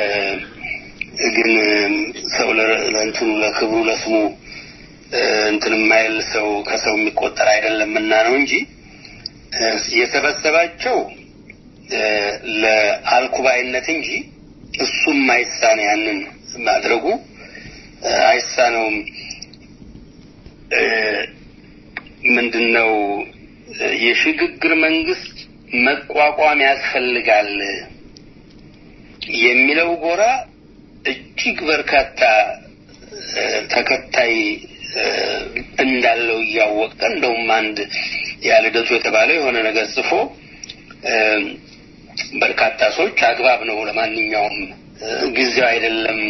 ግን ሰው ለእንትኑ ለክብሩ ለስሙ እንትን ማይል ሰው ከሰው የሚቆጠር አይደለምና ነው እንጂ የሰበሰባቸው ለአልኩባይነት እንጂ እሱም አይሳነ ያንን ማድረጉ አይሳነውም ምንድነው የሽግግር መንግስት መቋቋም ያስፈልጋል የሚለው ጎራ እጅግ በርካታ ተከታይ እንዳለው ያወቀ እንደውም አንድ ያለደቱ የተባለ የሆነ ነገር ጽፎ በርካታ ሰዎች አግባብ ነው ለማንኛውም ጊዜው አይደለም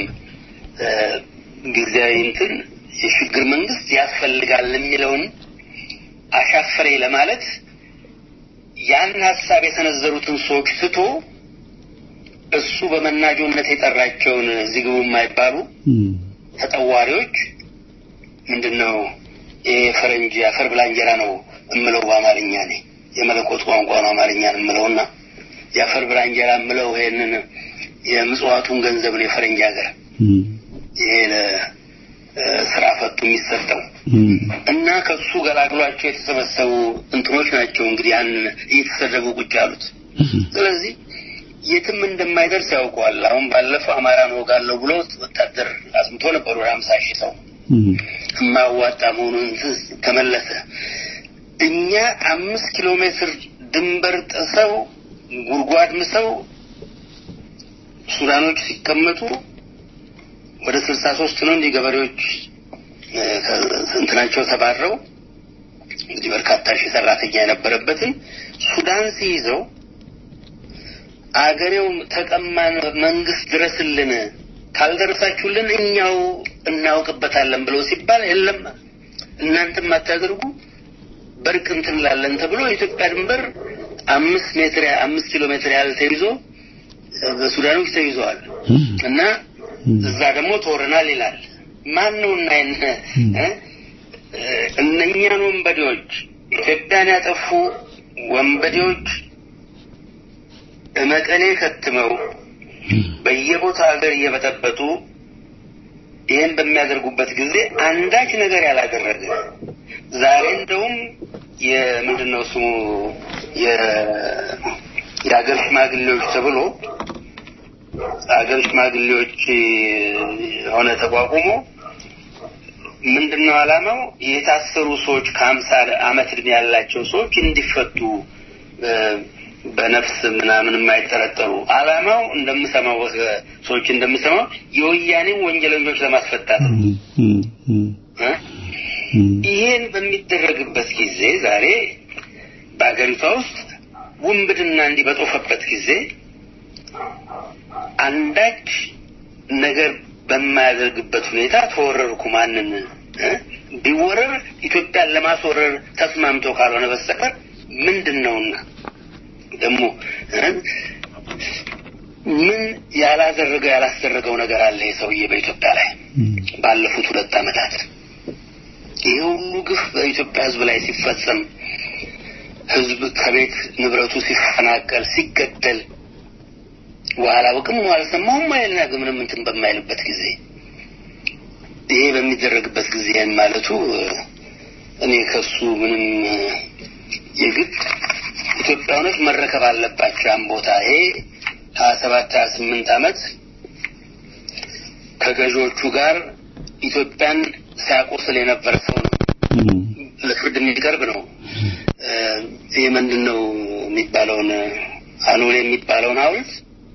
ጊዜያዊ እንትን የሽግግር መንግስት ያስፈልጋል የሚለውን አሻፈሬ ለማለት ያን ሐሳብ የሰነዘሩትን ሰዎች ትቶ እሱ በመናጆነት የጠራቸውን ዝግቡ የማይባሉ ተጠዋሪዎች ምንድነው የፈረንጅ አፈር ብላንጀራ ነው እምለው በአማርኛ ነው የመለኮት ቋንቋ ነው አማርኛ ነው እምለውና የአፈር ብላንጀራ እምለው ይሄንን የምጽዋቱን ገንዘብ ነው የፈረንጅ ሀገር ይሄ ስራ ፈቱ የሚሰጠው እና ከሱ ገላግሏቸው የተሰበሰቡ እንትኖች ናቸው እንግዲህ ያን እየተሰደቡ ቁጭ ያሉት ስለዚህ የትም እንደማይደርስ ያውቀዋል አሁን ባለፈው አማራን ወጋለው ብሎ ወታደር አስምቶ ነበር ወደ ሃምሳ ሺህ ሰው ማዋጣ መሆኑን ተመለሰ እኛ አምስት ኪሎ ሜትር ድንበር ጥሰው ጉርጓድ ምሰው ሱዳኖች ሲቀመጡ ወደ ስልሳ ሶስት ነው እንዲ ገበሬዎች እንትናቸው ተባረው እንግዲህ በርካታ ሺህ ሰራተኛ የነበረበትን ሱዳን ሲይዘው አገሬው ተቀማን መንግስት ድረስልን ካልደረሳችሁልን እኛው እናውቅበታለን ብለው ሲባል የለም እናንተም አታደርጉ በርቅ እንትን ላለን ተብሎ ኢትዮጵያ ድንበር አምስት ሜትር አምስት ኪሎ ሜትር ያህል ተይዞ በሱዳኖች ተይዘዋል እና እዛ ደግሞ ተወረናል ይላል ማን ነው እናይን እነኛን ወንበዴዎች ኢትዮጵያን ያጠፉ ወንበዴዎች መቀሌ ከተመው በየቦታ ሀገር እየበጠበጡ ይሄን በሚያደርጉበት ጊዜ አንዳች ነገር ያላደረገ ዛሬ እንደውም የምንድነው ስሙ የ የሀገር ሽማግሌዎች ተብሎ ሀገር ሽማግሌዎች ሆነ ተቋቁሞ ምንድነው ዓላማው? የታሰሩ ሰዎች ከሀምሳ ዓመት ዕድሜ ያላቸው ሰዎች እንዲፈቱ በነፍስ ምናምን የማይጠረጠሩ ዓላማው እንደምሰማው ሰዎች እንደምሰማው የወያኔን ወንጀለኞች ለማስፈታት ነው። ይሄን በሚደረግበት ጊዜ ዛሬ በአገሪቷ ውስጥ ውንብድና እንዲበጦፈበት ጊዜ አንዳች ነገር በማያደርግበት ሁኔታ ተወረርኩ ማንን ቢወረር ኢትዮጵያን ለማስወረር ተስማምቶ ካልሆነ በስተቀር ምንድነውና ደግሞ ምን ያላደረገው ያላስደረገው ነገር አለ የሰውዬ በኢትዮጵያ ላይ ባለፉት ሁለት ዓመታት ይሄ ሁሉ ግፍ በኢትዮጵያ ሕዝብ ላይ ሲፈጸም ሕዝብ ከቤት ንብረቱ ሲፈናቀል ሲገደል ወኋላ ወቅም አልሰማሁም አይልና ምንም እንትን በማይልበት ጊዜ ይሄ በሚደረግበት ጊዜ ማለቱ እኔ ከሱ ምንም የግድ ኢትዮጵያውያኖች መረከብ አለባቸው ያን ቦታ ይሄ ሀያ ሰባት ሀያ ስምንት ዓመት ከገዦቹ ጋር ኢትዮጵያን ሲያቆስል የነበረ ሰው ነው ለፍርድ የሚቀርብ ነው ይሄ ምንድነው የሚባለውን አኖሌ የሚባለውን ሐውልት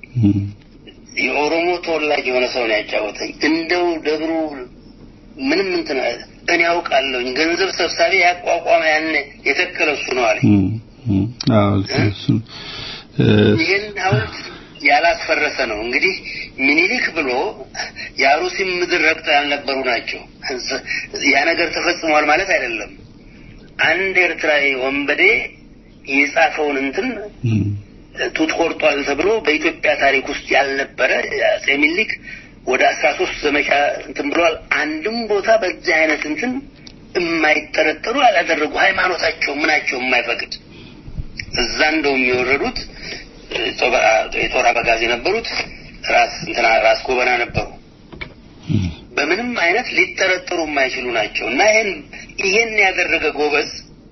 የኦሮሞ ተወላጅ የሆነ ሰው ነው ያጫወተኝ እንደው ደብሩ ምንም እንትን እኔ ያውቃለሁ ገንዘብ ሰብሳቢ ያቋቋመ ያን የተከለው እሱ ነው አለኝ አዎ እሱ ይሄን ሐውልት ያላስፈረሰ ነው እንግዲህ ሚኒሊክ ብሎ ያሩሲም ምድር ረግጠው ያልነበሩ ናቸው ያ ነገር ተፈጽሟል ማለት አይደለም አንድ ኤርትራዊ ወንበዴ የጻፈውን እንትን ጡት ቆርጧል ተብሎ በኢትዮጵያ ታሪክ ውስጥ ያልነበረ አፄ ሚኒሊክ ወደ አስራ ሶስት ዘመቻ እንትን ብሏል አንድም ቦታ በዚህ አይነት እንትን የማይጠረጠሩ ያላደረጉ ሃይማኖታቸው ምናቸው የማይፈቅድ እዛ እንደው የሚወረዱት የጦር አበጋዝ የነበሩት ራስ እንትና ራስ ጎበና ነበሩ በምንም አይነት ሊጠረጠሩ የማይችሉ ናቸው እና ይሄን ይሄን ያደረገ ጎበዝ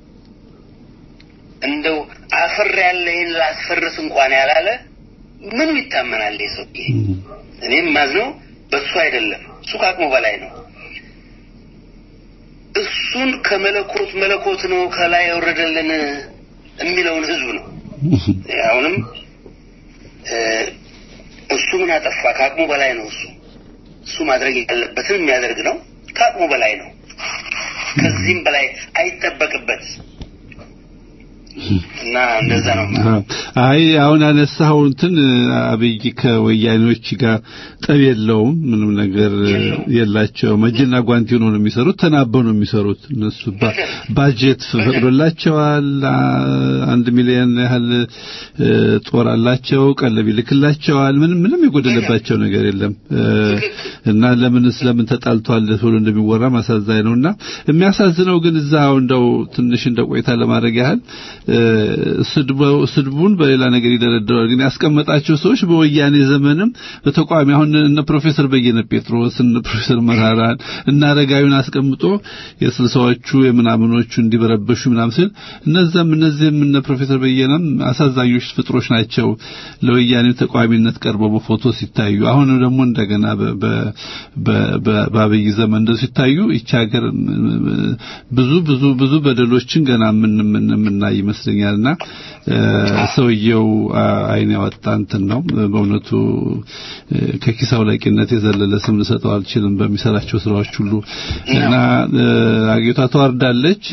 እንደው አፈር ያለ ይሄን ላስፈርስ እንኳን ያላለ ምን ይታመናል ይሰው እኔም ማዝነው በሱ አይደለም እሱ ካቅሙ በላይ ነው እሱን ከመለኮት መለኮት ነው ከላይ ወረደልን የሚለውን ህዝብ ነው አሁንም እሱ ምን አጠፋ ካቅሙ በላይ ነው እሱ እሱ ማድረግ ያለበትን የሚያደርግ ነው ካቅሙ በላይ ነው ከዚህም በላይ አይተበቅበት እና እንደዛ ነው አይ አሁን አነሳው እንትን አብይ ከወያኔዎች ጋር ጠብ የለውም ምንም ነገር የላቸው መጅና ጓንቲ ሆኖ ነው የሚሰሩት ተናበው ነው የሚሰሩት እነሱ ባጀት ፈቅዶላቸዋል አንድ ሚሊዮን ያህል ጦር አላቸው ቀለብ ይልክላቸዋል ምንም ምንም የጎደለባቸው ነገር የለም እና ለምንስ ለምን ተጣልቷል ተብሎ እንደሚወራ ማሳዛኝ ነውና የሚያሳዝነው ግን እዛው እንደው ትንሽ እንደቆይታ ለማድረግ ያህል ስድቡ ስድቡን በሌላ ነገር ይደረደራል ግን ያስቀመጣቸው ሰዎች በወያኔ ዘመንም በተቋሚ አሁን እነ ፕሮፌሰር በየነ ጴጥሮስ እነ ፕሮፌሰር መራራን እና ረጋዩን አስቀምጦ የስልሳዎቹ የምናምኖቹ እንዲበረበሹ ምናምን ሲል እነዛም እነዚህም እነ ፕሮፌሰር በየነም አሳዛኞች ፍጥሮች ናቸው ለወያኔ ተቋሚነት ቀርበው በፎቶ ሲታዩ አሁን ደግሞ እንደገና በአብይ ዘመን እንደዚህ ሲታዩ ይቻ ሀገር ብዙ ብዙ ብዙ በደሎችን ገና ምን ምን ምናይ ይመስለኛልና ሰውየው አይን ያወጣ እንትን ነው በእውነቱ ከኪሳው ላቂነት የዘለለ ስም ልሰጠው አልችልም በሚሰራቸው ስራዎች ሁሉ እና አጌቷ ተዋርዳለች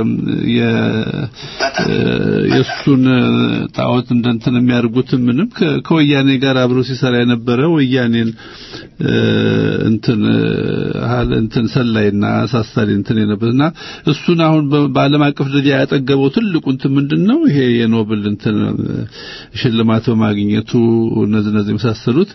የሱን ጣዖት እንደንትን የሚያርጉት ምንም ከወያኔ ጋር አብሮ ሲሰራ የነበረ ወያኔን እንትን ሀል እንትን ሰላይና አሳሳሪ እንትን የነበርና እሱን አሁን በዓለም አቀፍ ደረጃ ያጠገበው ትልቁ እንትን ምንድነው ይሄ የኖብል እንትን ሽልማት በማግኘቱ እነዚህ እነዚህ መሳሰሉት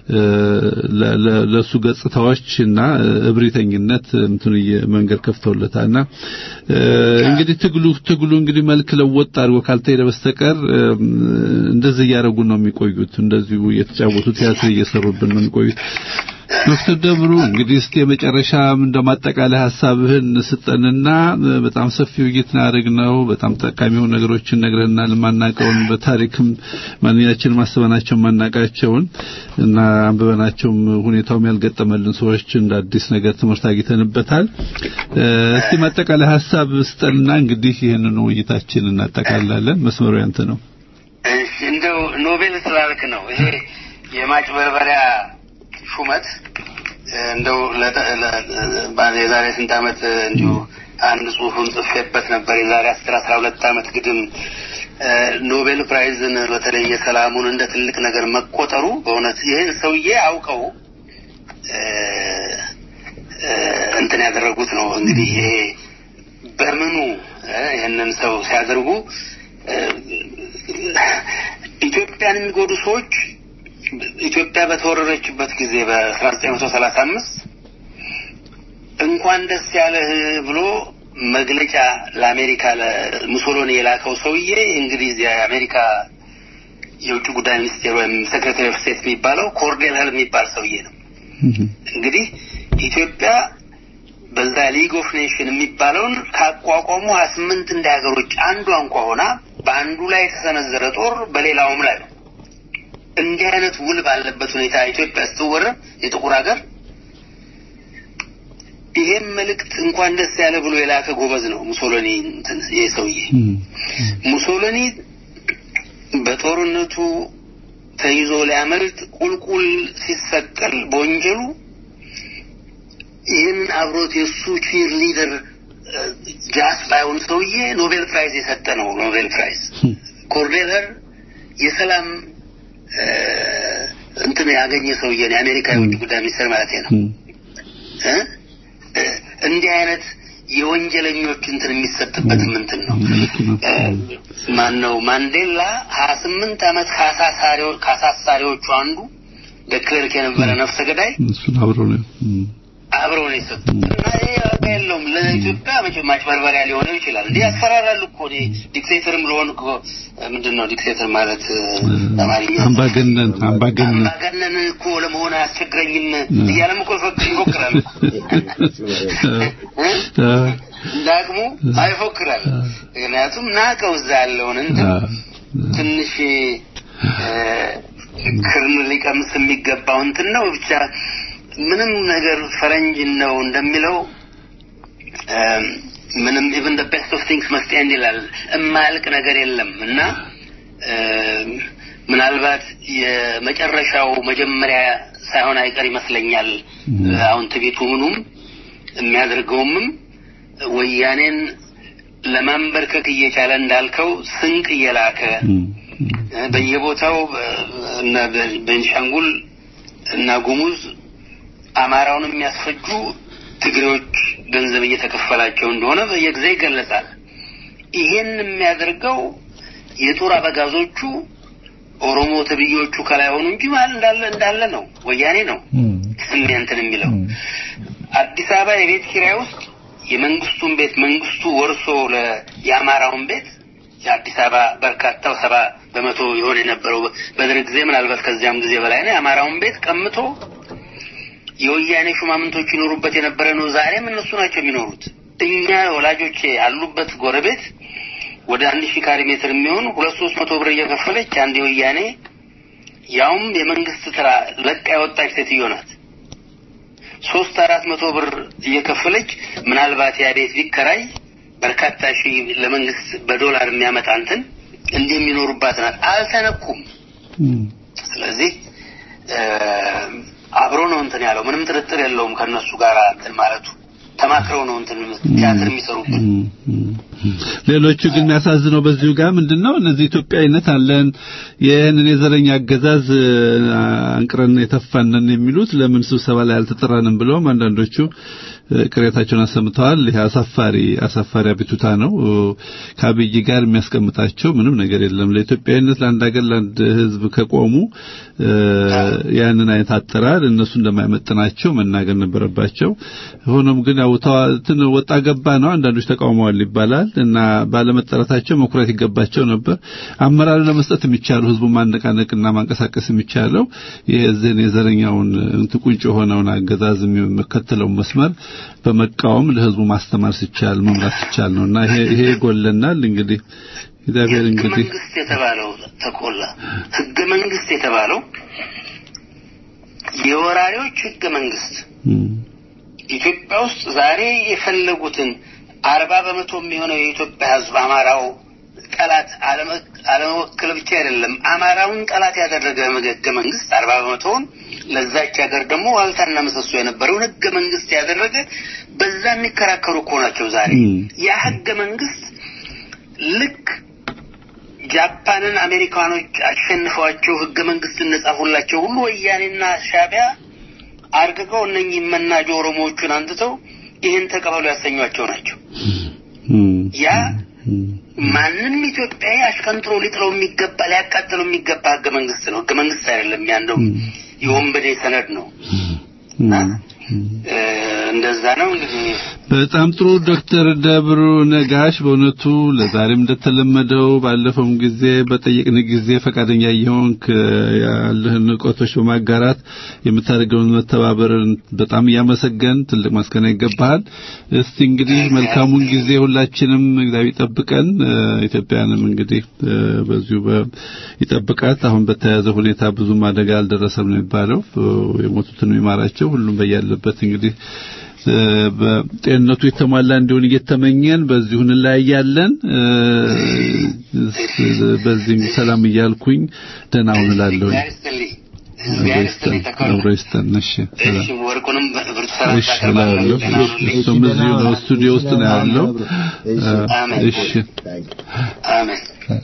ለሱ ገጽታዎችና እብሪተኝነት እንትን መንገድ ከፍተውለታልና እንግዲህ ትግሉ ትግሉ እንግዲህ መልክ ለወጥ አድርጎ ካልተሄደ በስተቀር እንደዚህ ያረጉ ነው የሚቆዩት እንደዚህ እየተጫወቱ ቲያትር እየሰሩብን ነው የሚቆዩት ዶክተር ደብሩ እንግዲህ እስቲ የመጨረሻ እንደማጠቃለያ ሐሳብህን ስጠንና በጣም ሰፊ ውይይት እናደርግነው በጣም ጠቃሚ የሆኑ ነገሮችን ነግረናል ማናቀውን በታሪክም ማንኛችን ማስተባናቸው ማናቃቸውን እና አንበበናቸውም ሁኔታውም ያልገጠመልን ሰዎች እንደ አዲስ ነገር ትምህርት አግኝተንበታል እስቲ ማጠቃለያ ሐሳብ ስጠንና እንግዲህ ይሄንን ውይይታችንን እናጠቃላለን መስመሩ ያንተ ነው እሺ እንደው ኖቤል ስላልክ ነው ይሄ የማጭበርበሪያ ሹመት እንደው ለዛሬ ስንት ዓመት እንዲሁ አንድ ጽሁፍን ጽፌበት ነበር የዛሬ አስር አስራ ሁለት ዓመት ግድም ኖቤል ፕራይዝን በተለይ የሰላሙን እንደ ትልቅ ነገር መቆጠሩ በእውነት ይሄን ሰውዬ አውቀው እንትን ያደረጉት ነው እንግዲህ ይሄ በምኑ ይሄንን ሰው ሲያደርጉ ኢትዮጵያን የሚጎዱ ሰዎች ኢትዮጵያ በተወረረችበት ጊዜ በ1935 እንኳን ደስ ያለህ ብሎ መግለጫ ለአሜሪካ ለሙሶሎኒ የላከው ሰውዬ እንግዲህ የአሜሪካ የውጭ ጉዳይ ሚኒስቴር ወይም ሴክሬታሪ ኦፍ ስቴት የሚባለው ኮርዴል ሄል የሚባል ሰውዬ ነው እንግዲህ ኢትዮጵያ በዛ ሊግ ኦፍ ኔሽን የሚባለውን ካቋቋሙ ሀያ ስምንት እንደ ሀገሮች አንዷ እንኳን ሆና በአንዱ ላይ የተሰነዘረ ጦር በሌላውም ላይ ነው እንዲህ አይነት ውል ባለበት ሁኔታ ኢትዮጵያ ስትወረር የጥቁር ሀገር ይሄም መልእክት እንኳን ደስ ያለ ብሎ የላከ ጎበዝ ነው ሙሶሎኒ እንትን የሰውዬ ሙሶሎኒ በጦርነቱ ተይዞ ሊያመልጥ ቁልቁል ሲሰቀል በወንጀሉ ይህን አብሮት የሱ ቺር ሊደር ጃስ ባይሆን ሰውዬ ኖቤል ፕራይዝ የሰጠ ነው ኖቤል ፕራይዝ ኮርዴል ሄል የሰላም እንትን ያገኘ ሰውዬ ነው የአሜሪካ የውጭ ጉዳይ ሚኒስትር ማለት ነው እ እንዲህ አይነት የወንጀለኞች እንትን የሚሰጥበት እንትን ነው ማን ነው ማንዴላ ሀያ ስምንት አመት ካሳሳሪው ካሳሳሪዎቹ አንዱ ደክለርክ የነበረ ነፍሰ ገዳይ እሱን አብሮ ነው አብሮ ነው የሰጡት እና ይሄ ያለው ለኢትዮጵያ መቼም ማጭበርበሪያ ሊሆን ይችላል እንዴ ያስፈራራሉ እኮ ዲክቴተርም ሊሆን እኮ ምንድነው ዲክቴተር ማለት አማርኛ አምባገነን አምባገነን አምባገነን እኮ ለመሆን አያስቸግረኝም እያለም እኮ ይፎክራል ዳግሞ አይፎክራል ምክንያቱም ናቀው እዛ ያለውን እንትን ትንሽ ክርን ሊቀምስ የሚገባው እንትን ነው ብቻ ምንም ነገር ፈረንጅ ነው እንደሚለው ምንም even the best of things must end ይላል እማልቅ ነገር የለም እና ምናልባት የመጨረሻው መጀመሪያ ሳይሆን አይቀር ይመስለኛል አሁን ትቢቱ ምኑም የሚያደርገውም ወያኔን ለማንበርከክ እየቻለ እንዳልከው ስንቅ እየላከ በየቦታው እና በቤንሻንጉል እና ጉሙዝ አማራውን የሚያስፈጁ ትግሬዎች ገንዘብ እየተከፈላቸው እንደሆነ በየጊዜው ይገለጻል ይሄን የሚያደርገው የጦር አበጋዞቹ ኦሮሞ ተብዮቹ ከላይ ሆኑ እንጂ ማለት እንዳለ እንዳለ ነው ወያኔ ነው እንትን የሚለው አዲስ አበባ የቤት ኪራይ ውስጥ የመንግስቱን ቤት መንግስቱ ወርሶ ለያማራውን ቤት የአዲስ አበባ በርካታው ሰባ በመቶ ይሆን የነበረው በደርግ ጊዜ ምናልባት ከዚያም ጊዜ በላይ ነው ያማራውን ቤት ቀምቶ የወያኔ ሹማምንቶች ይኖሩበት የነበረ ነው ዛሬም እነሱ ናቸው የሚኖሩት እኛ ወላጆቼ አሉበት ጎረቤት ወደ አንድ ሺህ ካሬ ሜትር የሚሆን ሁለት ሶስት መቶ ብር እየከፈለች አንድ የወያኔ ያውም የመንግስት ተራ ለቃ ያወጣች ሴትዮ ናት ሶስት አራት መቶ ብር እየከፈለች ምናልባት ያ ቤት ቢከራይ በርካታ ሺህ ለመንግስት በዶላር የሚያመጣ እንትን እንደሚኖሩባት ናት አልተነኩም ስለዚህ አብሮ ነው እንትን ያለው ምንም ጥርጥር የለውም ከነሱ ጋር እንትን ማለቱ ተማክረው ነው እንትን ቲያትር የሚሰሩት ሌሎቹ ግን ያሳዝነው በዚሁ ጋር ምንድነው እነዚህ ኢትዮጵያዊነት አለን የነን የዘረኛ አገዛዝ አንቅረን የተፋነን የሚሉት ለምን ስብሰባ ላይ አልተጠራንም ብለው አንዳንዶቹ ቅሬታቸውን አሰምተዋል። ይሄ አሳፋሪ አሳፋሪ አቤቱታ ነው። ከአብይ ጋር የሚያስቀምጣቸው ምንም ነገር የለም። ለኢትዮጵያዊነት ለአንድ ሀገር ለአንድ ህዝብ ከቆሙ ያንን አይነት አጠራር እነሱ እንደማይመጥናቸው መናገር ነበረባቸው። ሆኖም ግን አውታዋትን ወጣ ገባ ነው። አንዳንዶች ተቃውመዋል ይባላል እና ባለመጠራታቸው መኩራት ይገባቸው ነበር። አመራር ለመስጠት የሚቻለው ህዝቡ ማነቃነቅና ማንቀሳቀስ የሚቻለው የዘን የዘረኛውን እንትቁንጭ ሆነውን አገዛዝ የሚከተለው መስመር በመቃወም ለህዝቡ ማስተማር ሲቻል መምራት ሲቻል ነውና ይሄ ይሄ ጎለናል። እንግዲህ እግዚአብሔር እንግዲህ መንግስት የተባለው ተቆላ ህገ መንግስት የተባለው የወራሪዎች ህገ መንግስት ኢትዮጵያ ውስጥ ዛሬ የፈለጉትን አርባ በመቶ የሚሆነው የኢትዮጵያ ህዝብ አማራው ቀላት አለመወከል ብቻ አይደለም አማራውን ቀላት ያደረገ ህገ መንግስት አርባ በመቶውን ለዛች ሀገር ደግሞ ዋልታና መሰሶ የነበረው ህገ መንግስት ያደረገ በዛ የሚከራከሩ ኮናቸው ዛሬ ያ ህገ መንግስት ልክ ጃፓንን አሜሪካኖች አሸንፈዋቸው ህገ መንግስት ነጻሁላቸው ሁሉ ወያኔና ሻቢያ አርገው እነኚህ መናጆ ኦሮሞዎቹን አንተው ይሄን ተቀበሉ ያሰኛቸው ናቸው። ያ ማንንም ኢትዮጵያዊ አሽከንትሮ ሊጥለው የሚገባ ሊያቃጥለው የሚገባ ህገ መንግስት ነው። ህገ መንግስት አይደለም ያንደው የወንበዴ ሰነድ ነው። እንደዛ ነው እንግዲህ በጣም ጥሩ ዶክተር ደብሩ ነጋሽ በእውነቱ ለዛሬም እንደተለመደው ባለፈው ጊዜ በጠየቅን ጊዜ ፈቃደኛ ይሆንክ ያለህን ቆቶች በማጋራት የምታደርገውን መተባበር በጣም ያመሰገን ትልቅ መስከና ይገባል። እስቲ እንግዲህ መልካሙን ጊዜ ሁላችንም እግዚአብሔር ይጠብቀን። ኢትዮጵያንም እንግዲህ በዚሁ ይጠብቃት። አሁን በተያዘ ሁኔታ ብዙ ማደጋ አልደረሰም ነው የሚባለው። የሞቱትን ይማራቸው ሁሉም በያለበት እንግዲህ በጤንነቱ የተሟላ እንዲሆን እየተመኘን በዚሁ እንላያለን። በዚህ ሰላም እያልኩኝ ደህና ሁኑ እላለሁ። አብሮስተን እሺ እሺ ወርቁንም ብርቱ ሰላም ታቀርባለሁ። እሱም እዚሁ ነው ስቱዲዮ ውስጥ ነው ያለው። እሺ አሜን።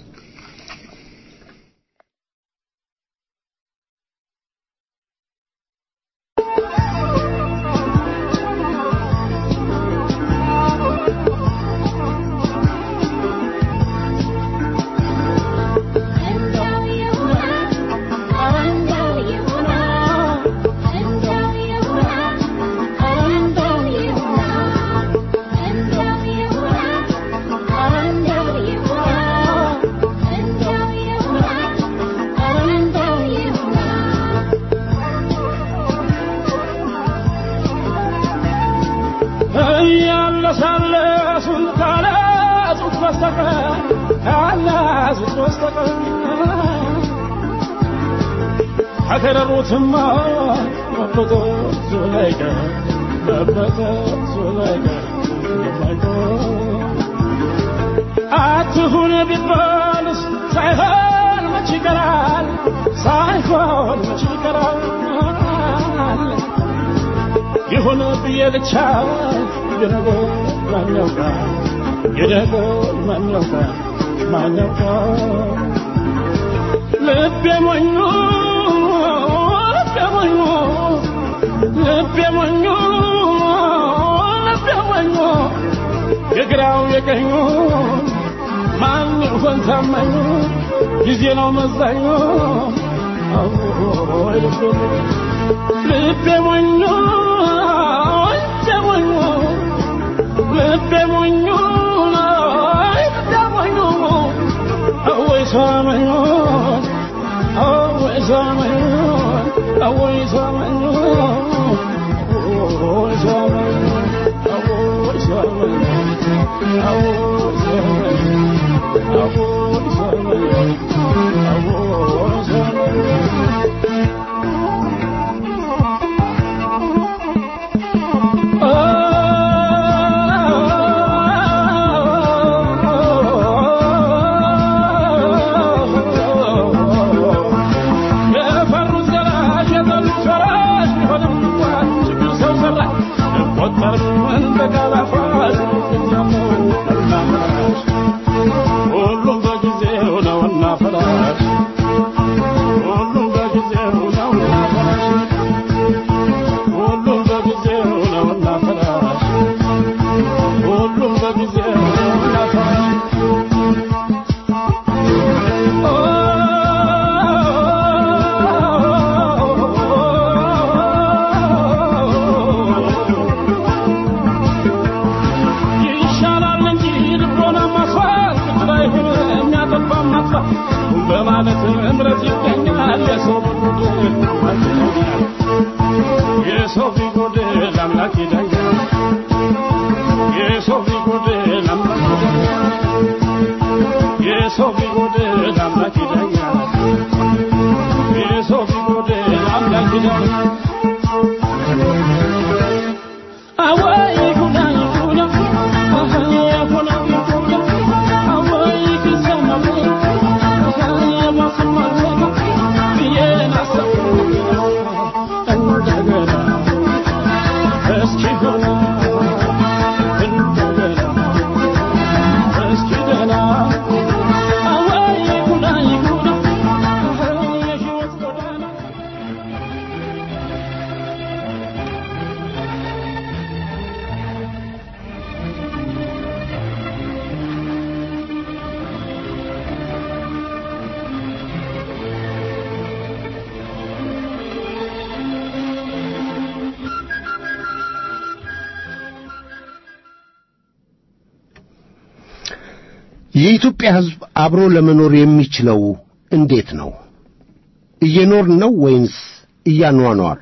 አከረሩትማ ወጥቶ ዙላይጋ በበተ ዙላይጋ ለማይቶ አትሁን ቢባልስ ሳይሆን መች ይቀራል ሳይሆን መች ይቀራል ይሁን ብዬ ብቻ የነገር ማን ያውቃል የነገር ማን ያውቃል ማን ያውቃል ልቤ ሞኙ ልቤ ሞኙ ልቤ ሞኙ የግራው የቀኙ ማን ይሆን ታማኙ ጊዜ ነው መዛኙ አዎ ልቤ ሞኙ ልቤ ሞኙ ልቤ ሞኙ ልቤ ሞኙ አወይ ሳመኙ አወይ ሳመኙ አወይ ሳመኙ አወይ ሳመኙ አወይ ሳመኙ አወይ ሳመኙ አወይ ሳመኙ አወይ ሳመኙ ሁሉም በጊዜው ነውና ፈራሽ የኢትዮጵያ ሕዝብ አብሮ ለመኖር የሚችለው እንዴት ነው? እየኖር ነው ወይንስ እያኗኗር?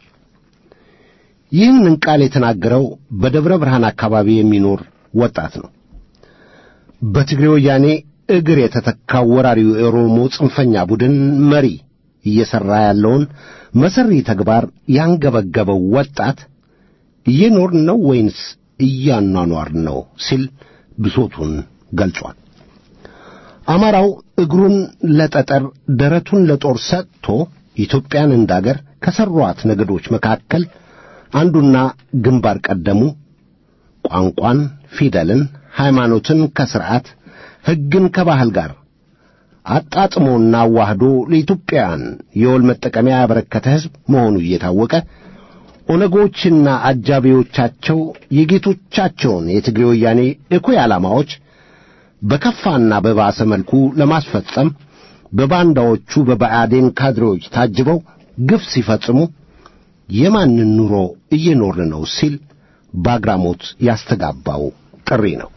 ይህንን ቃል የተናገረው በደብረ ብርሃን አካባቢ የሚኖር ወጣት ነው። በትግሬ ወያኔ እግር የተተካው ወራሪው የኦሮሞ ጽንፈኛ ቡድን መሪ እየሰራ ያለውን መሰሪ ተግባር ያንገበገበው ወጣት እየኖር ነው ወይንስ እያኗኗር ነው ሲል ብሶቱን ገልጿል። አማራው እግሩን ለጠጠር ደረቱን ለጦር ሰጥቶ ኢትዮጵያን እንዳገር ከሰሯት ነገዶች መካከል አንዱና ግንባር ቀደሙ ቋንቋን፣ ፊደልን፣ ሃይማኖትን ከሥርዓት ሕግን ከባህል ጋር አጣጥሞና ዋህዶ ለኢትዮጵያን የወል መጠቀሚያ ያበረከተ ሕዝብ መሆኑ እየታወቀ ኦነጎችና አጃቢዎቻቸው የጌቶቻቸውን የትግሬ ወያኔ እኩይ ዓላማዎች በከፋና በባሰ መልኩ ለማስፈጸም በባንዳዎቹ በብአዴን ካድሬዎች ታጅበው ግፍ ሲፈጽሙ የማንን ኑሮ እየኖርን ነው ሲል በአግራሞት ያስተጋባው ጥሪ ነው።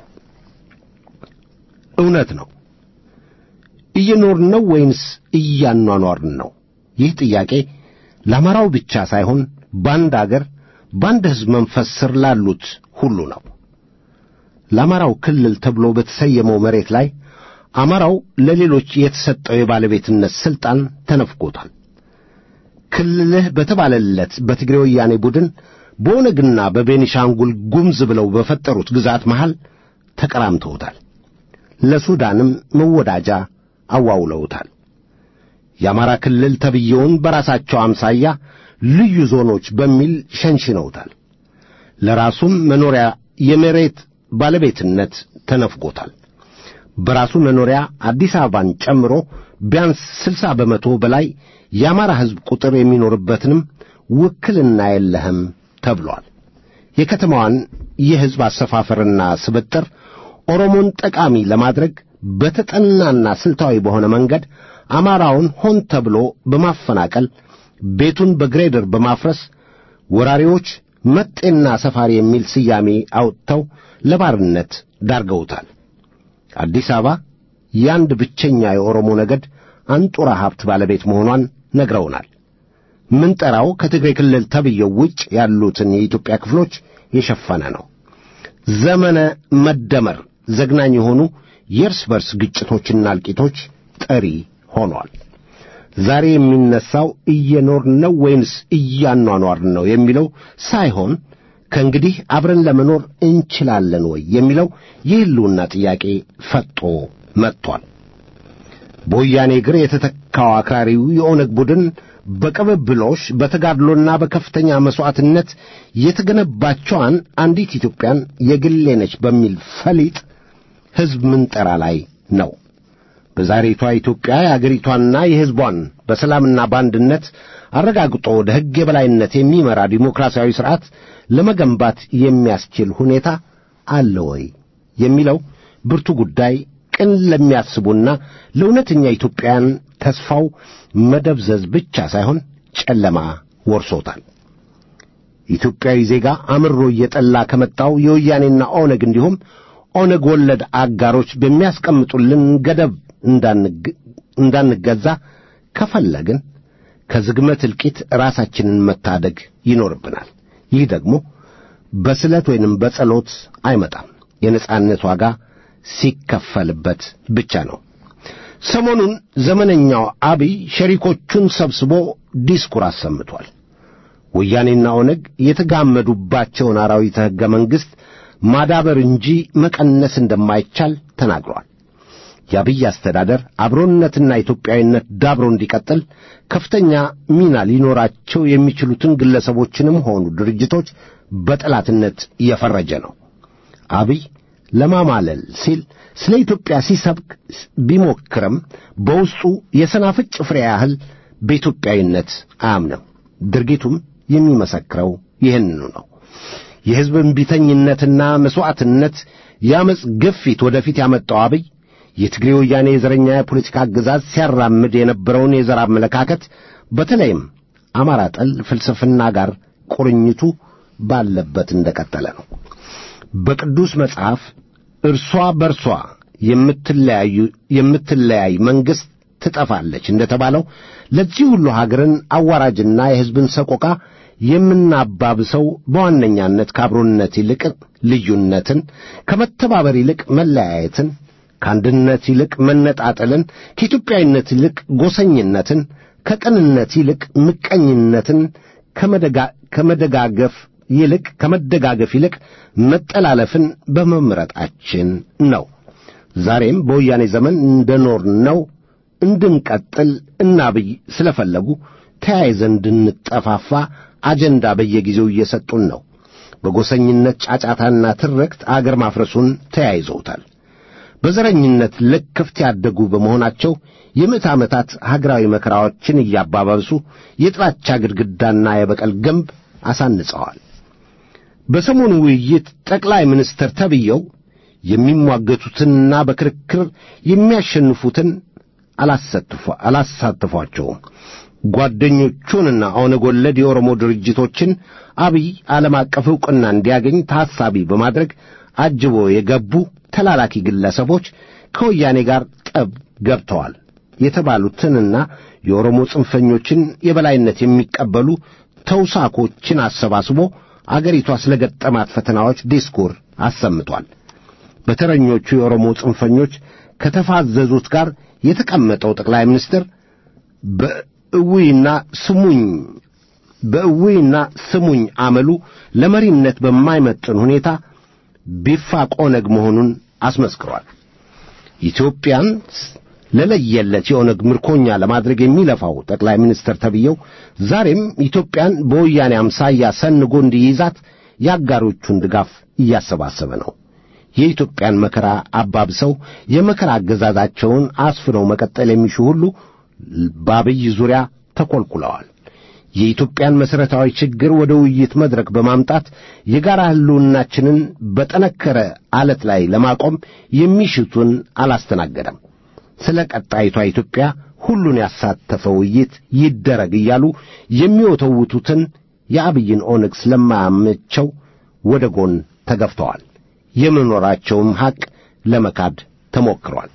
እውነት ነው። እየኖርን ነው ወይንስ እያኗኗርን ነው? ይህ ጥያቄ ለአማራው ብቻ ሳይሆን በአንድ አገር በአንድ ሕዝብ መንፈስ ስር ላሉት ሁሉ ነው። ለአማራው ክልል ተብሎ በተሰየመው መሬት ላይ አማራው ለሌሎች የተሰጠው የባለቤትነት ሥልጣን ተነፍጎታል። ክልልህ በተባለለት በትግሬ ወያኔ ቡድን በኦነግና በቤኒሻንጉል ጉምዝ ብለው በፈጠሩት ግዛት መሃል ተቀራምተውታል። ለሱዳንም መወዳጃ አዋውለውታል። የአማራ ክልል ተብየውን በራሳቸው አምሳያ ልዩ ዞኖች በሚል ሸንሽነውታል። ለራሱም መኖሪያ የመሬት ባለቤትነት ተነፍጎታል። በራሱ መኖሪያ አዲስ አበባን ጨምሮ ቢያንስ ስልሳ በመቶ በላይ የአማራ ሕዝብ ቁጥር የሚኖርበትንም ውክልና የለህም ተብሏል። የከተማዋን የሕዝብ አሰፋፈርና ስብጥር ኦሮሞን ጠቃሚ ለማድረግ በተጠናና ስልታዊ በሆነ መንገድ አማራውን ሆን ተብሎ በማፈናቀል ቤቱን በግሬደር በማፍረስ ወራሪዎች መጤና ሰፋሪ የሚል ስያሜ አውጥተው ለባርነት ዳርገውታል። አዲስ አበባ የአንድ ብቸኛ የኦሮሞ ነገድ አንጡራ ሀብት ባለቤት መሆኗን ነግረውናል። ምንጠራው ከትግሬ ክልል ተብየው ውጭ ያሉትን የኢትዮጵያ ክፍሎች የሸፈነ ነው። ዘመነ መደመር ዘግናኝ የሆኑ የእርስ በርስ ግጭቶችና እልቂቶች ጠሪ ሆኗል። ዛሬ የሚነሳው እየኖርን ነው ወይንስ እያኗኗርን ነው የሚለው ሳይሆን ከእንግዲህ አብረን ለመኖር እንችላለን ወይ የሚለው የሕልውና ጥያቄ ፈጦ መጥቷል። በወያኔ እግር የተተካው አክራሪው የኦነግ ቡድን በቅብብሎሽ በተጋድሎና በከፍተኛ መሥዋዕትነት የተገነባቸዋን አንዲት ኢትዮጵያን የግሌ ነች በሚል ፈሊጥ ሕዝብ ምንጠራ ላይ ነው። በዛሬቷ ኢትዮጵያ የአገሪቷንና የሕዝቧን በሰላምና በአንድነት አረጋግጦ ወደ ሕግ የበላይነት የሚመራ ዲሞክራሲያዊ ሥርዓት ለመገንባት የሚያስችል ሁኔታ አለ ወይ የሚለው ብርቱ ጉዳይ ቅን ለሚያስቡና ለእውነተኛ ኢትዮጵያን ተስፋው መደብዘዝ ብቻ ሳይሆን ጨለማ ወርሶታል። ኢትዮጵያዊ ዜጋ አምሮ እየጠላ ከመጣው የወያኔና ኦነግ እንዲሁም ኦነግ ወለድ አጋሮች በሚያስቀምጡልን ገደብ እንዳንገዛ ከፈለግን ከዝግመት እልቂት ራሳችንን መታደግ ይኖርብናል። ይህ ደግሞ በስለት ወይንም በጸሎት አይመጣም። የነጻነት ዋጋ ሲከፈልበት ብቻ ነው። ሰሞኑን ዘመነኛው አብይ ሸሪኮቹን ሰብስቦ ዲስኩር አሰምቷል። ወያኔና ኦነግ የተጋመዱባቸውን አራዊተ ሕገ መንግሥት ማዳበር እንጂ መቀነስ እንደማይቻል ተናግሯል። የአብይ አስተዳደር አብሮነትና ኢትዮጵያዊነት ዳብሮ እንዲቀጥል ከፍተኛ ሚና ሊኖራቸው የሚችሉትን ግለሰቦችንም ሆኑ ድርጅቶች በጠላትነት እየፈረጀ ነው። አብይ ለማማለል ሲል ስለ ኢትዮጵያ ሲሰብክ ቢሞክርም በውስጡ የሰናፍጭ ፍሬ ያህል በኢትዮጵያዊነት አያምንም። ድርጊቱም የሚመሰክረው ይህንኑ ነው። የሕዝብ እምቢተኝነትና መሥዋዕትነት ያመጽ ግፊት ወደፊት ያመጣው አብይ የትግሬ ወያኔ የዘረኛ የፖለቲካ አገዛዝ ሲያራምድ የነበረውን የዘር አመለካከት በተለይም አማራ ጠል ፍልስፍና ጋር ቁርኝቱ ባለበት እንደቀጠለ ነው። በቅዱስ መጽሐፍ እርሷ በርሷ የምትለያዩ የምትለያይ መንግሥት ትጠፋለች እንደተባለው ለዚህ ሁሉ ሀገርን አዋራጅና የሕዝብን ሰቆቃ የምናባብሰው በዋነኛነት ከአብሮነት ይልቅ ልዩነትን፣ ከመተባበር ይልቅ መለያየትን፣ ከአንድነት ይልቅ መነጣጠልን፣ ከኢትዮጵያዊነት ይልቅ ጎሰኝነትን፣ ከቅንነት ይልቅ ምቀኝነትን፣ ከመደጋገፍ ይልቅ ከመደጋገፍ ይልቅ መጠላለፍን በመምረጣችን ነው። ዛሬም በወያኔ ዘመን እንደኖርነው እንድንቀጥል እና አብይ ስለፈለጉ ተያይዘን እንድንጠፋፋ አጀንዳ በየጊዜው እየሰጡን ነው። በጎሰኝነት ጫጫታና ትርክት አገር ማፍረሱን ተያይዘውታል። በዘረኝነት ልክፍት ያደጉ በመሆናቸው የምዕት ዓመታት ሀገራዊ መከራዎችን እያባባሱ የጥላቻ ግድግዳና የበቀል ግንብ አሳንጸዋል። በሰሞኑ ውይይት ጠቅላይ ሚኒስትር ተብየው የሚሟገቱትንና በክርክር የሚያሸንፉትን አላሳተፏቸውም። ጓደኞቹንና ኦነግ ወለድ የኦሮሞ ድርጅቶችን አብይ ዓለም አቀፍ ዕውቅና እንዲያገኝ ታሳቢ በማድረግ አጅቦ የገቡ ተላላኪ ግለሰቦች ከወያኔ ጋር ጠብ ገብተዋል የተባሉትንና የኦሮሞ ጽንፈኞችን የበላይነት የሚቀበሉ ተውሳኮችን አሰባስቦ አገሪቷ ስለገጠማት ፈተናዎች ዲስኩር አሰምቷል። በተረኞቹ የኦሮሞ ጽንፈኞች ከተፋዘዙት ጋር የተቀመጠው ጠቅላይ ሚኒስትር በእውይና ስሙኝ በእውይና ስሙኝ አመሉ ለመሪነት በማይመጥን ሁኔታ ቢፋቅ ኦነግ መሆኑን አስመስክሯል። ኢትዮጵያን ለለየለት የኦነግ ምርኮኛ ለማድረግ የሚለፋው ጠቅላይ ሚኒስትር ተብየው ዛሬም ኢትዮጵያን በወያኔ አምሳያ ሰንጎ እንዲይዛት የአጋሮቹን ድጋፍ እያሰባሰበ ነው። የኢትዮጵያን መከራ አባብሰው የመከራ አገዛዛቸውን አስፍነው መቀጠል የሚሹ ሁሉ በአብይ ዙሪያ ተኰልኩለዋል። የኢትዮጵያን መሠረታዊ ችግር ወደ ውይይት መድረክ በማምጣት የጋራ ሕልውናችንን በጠነከረ ዓለት ላይ ለማቆም የሚሽቱን አላስተናገደም። ስለ ቀጣይቷ ኢትዮጵያ ሁሉን ያሳተፈ ውይይት ይደረግ እያሉ የሚወተውቱትን የአብይን ኦነግ ስለማያመቸው ወደ ጎን ተገፍተዋል። የመኖራቸውም ሐቅ ለመካድ ተሞክሯል።